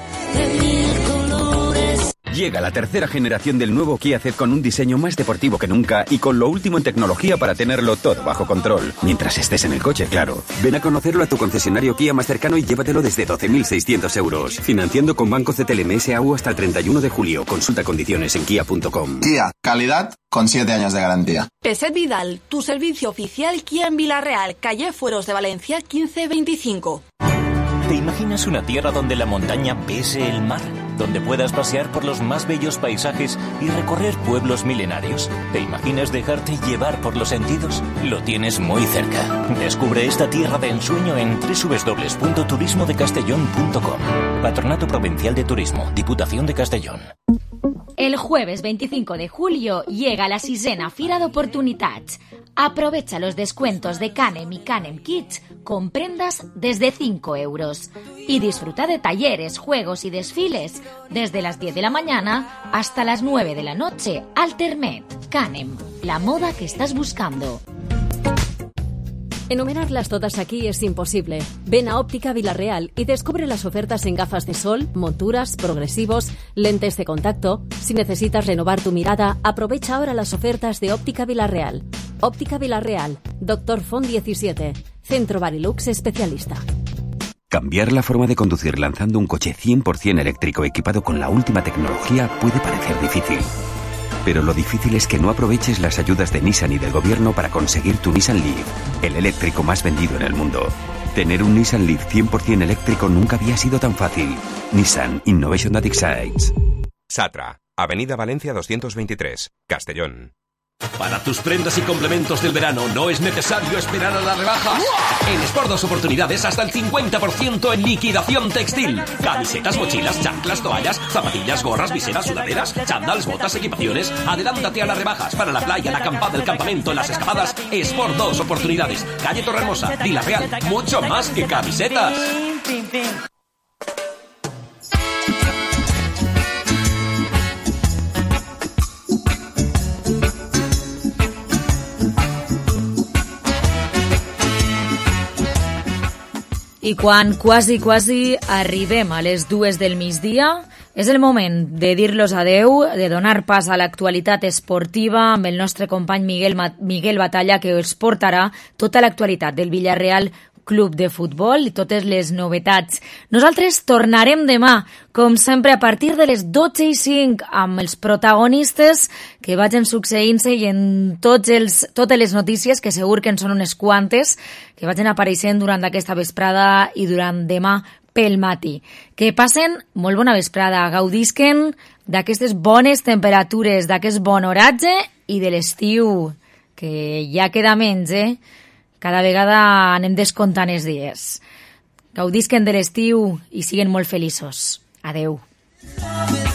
Llega la tercera generación del nuevo Kia Ceed con un diseño más deportivo que nunca y con lo último en tecnología para tenerlo todo bajo control. Mientras estés en el coche, claro. Ven a conocerlo a tu concesionario Kia más cercano y llévatelo desde doce mil seiscientos euros. Financiando con Banco C T L M S A U hasta el treinta y uno de julio. Consulta condiciones en kia punto com. Kia, calidad con siete años de garantía. Peset Vidal, tu servicio oficial Kia en Villarreal, calle Fueros de Valencia quince veinticinco. ¿Te imaginas una tierra donde la montaña bese el mar? Donde puedas pasear por los más bellos paisajes y recorrer pueblos milenarios. ¿Te imaginas dejarte llevar por los sentidos? Lo tienes muy cerca. Descubre esta tierra de ensueño en doble u doble u doble u punto turismo de castellón punto com. Patronato Provincial de Turismo, Diputación de Castellón. El jueves veinticinco de julio llega la sisena Fira d'Oportunitats. Aprovecha los descuentos de Canem y Canem Kids con prendas desde cinco euros. Y disfruta de talleres, juegos y desfiles desde las diez de la mañana hasta las nueve de la noche. Altermet, Canem, la moda que estás buscando. Enumerarlas todas aquí es imposible. Ven a Óptica Villarreal y descubre las ofertas en gafas de sol, monturas, progresivos, lentes de contacto. Si necesitas renovar tu mirada, aprovecha ahora las ofertas de Óptica Villarreal. Óptica Villarreal, Doctor Font diecisiete, Centro Barilux especialista. Cambiar la forma de conducir lanzando un coche cien por ciento eléctrico equipado con la última tecnología puede parecer difícil. Pero lo difícil es que no aproveches las ayudas de Nissan y del gobierno para conseguir tu Nissan Leaf, el eléctrico más vendido en el mundo. Tener un Nissan Leaf cien por ciento eléctrico nunca había sido tan fácil. Nissan Innovation that excites. Satra, Avenida Valencia doscientos veintitrés, Castellón. Para tus prendas y complementos del verano no es necesario esperar a las rebajas. En Sport dos Oportunidades hasta el cincuenta por ciento en liquidación textil. Camisetas, mochilas, chanclas, toallas, zapatillas, gorras, viseras, sudaderas, chándals, botas, equipaciones. Adelántate a las rebajas para la playa, la acampada, el campamento, las escapadas. Sport dos Oportunidades. Calle Torremosa, Villarreal. Mucho más que camisetas. I quan quasi, quasi arribem a les dues del migdia, és el moment de dir-los adeu, de donar pas a l'actualitat esportiva amb el nostre company Miguel, Miguel Batalla, que us portarà tota l'actualitat del Villarreal Club de Futbol i totes les novetats. Nosaltres tornarem demà, com sempre, a partir de les dotze i cinc, amb els protagonistes que vagin succeint-se i en tots els, totes les notícies, que segur que en són unes quantes, que vagin apareixent durant aquesta vesprada i durant demà pel matí. Que passen molt bona vesprada, gaudisquen d'aquestes bones temperatures, d'aquest bon oratge i de l'estiu, que ja queda menys, eh? Cada vegada anem descomptant els dies. Gaudisquen de l'estiu i siguen molt feliços. Adeu.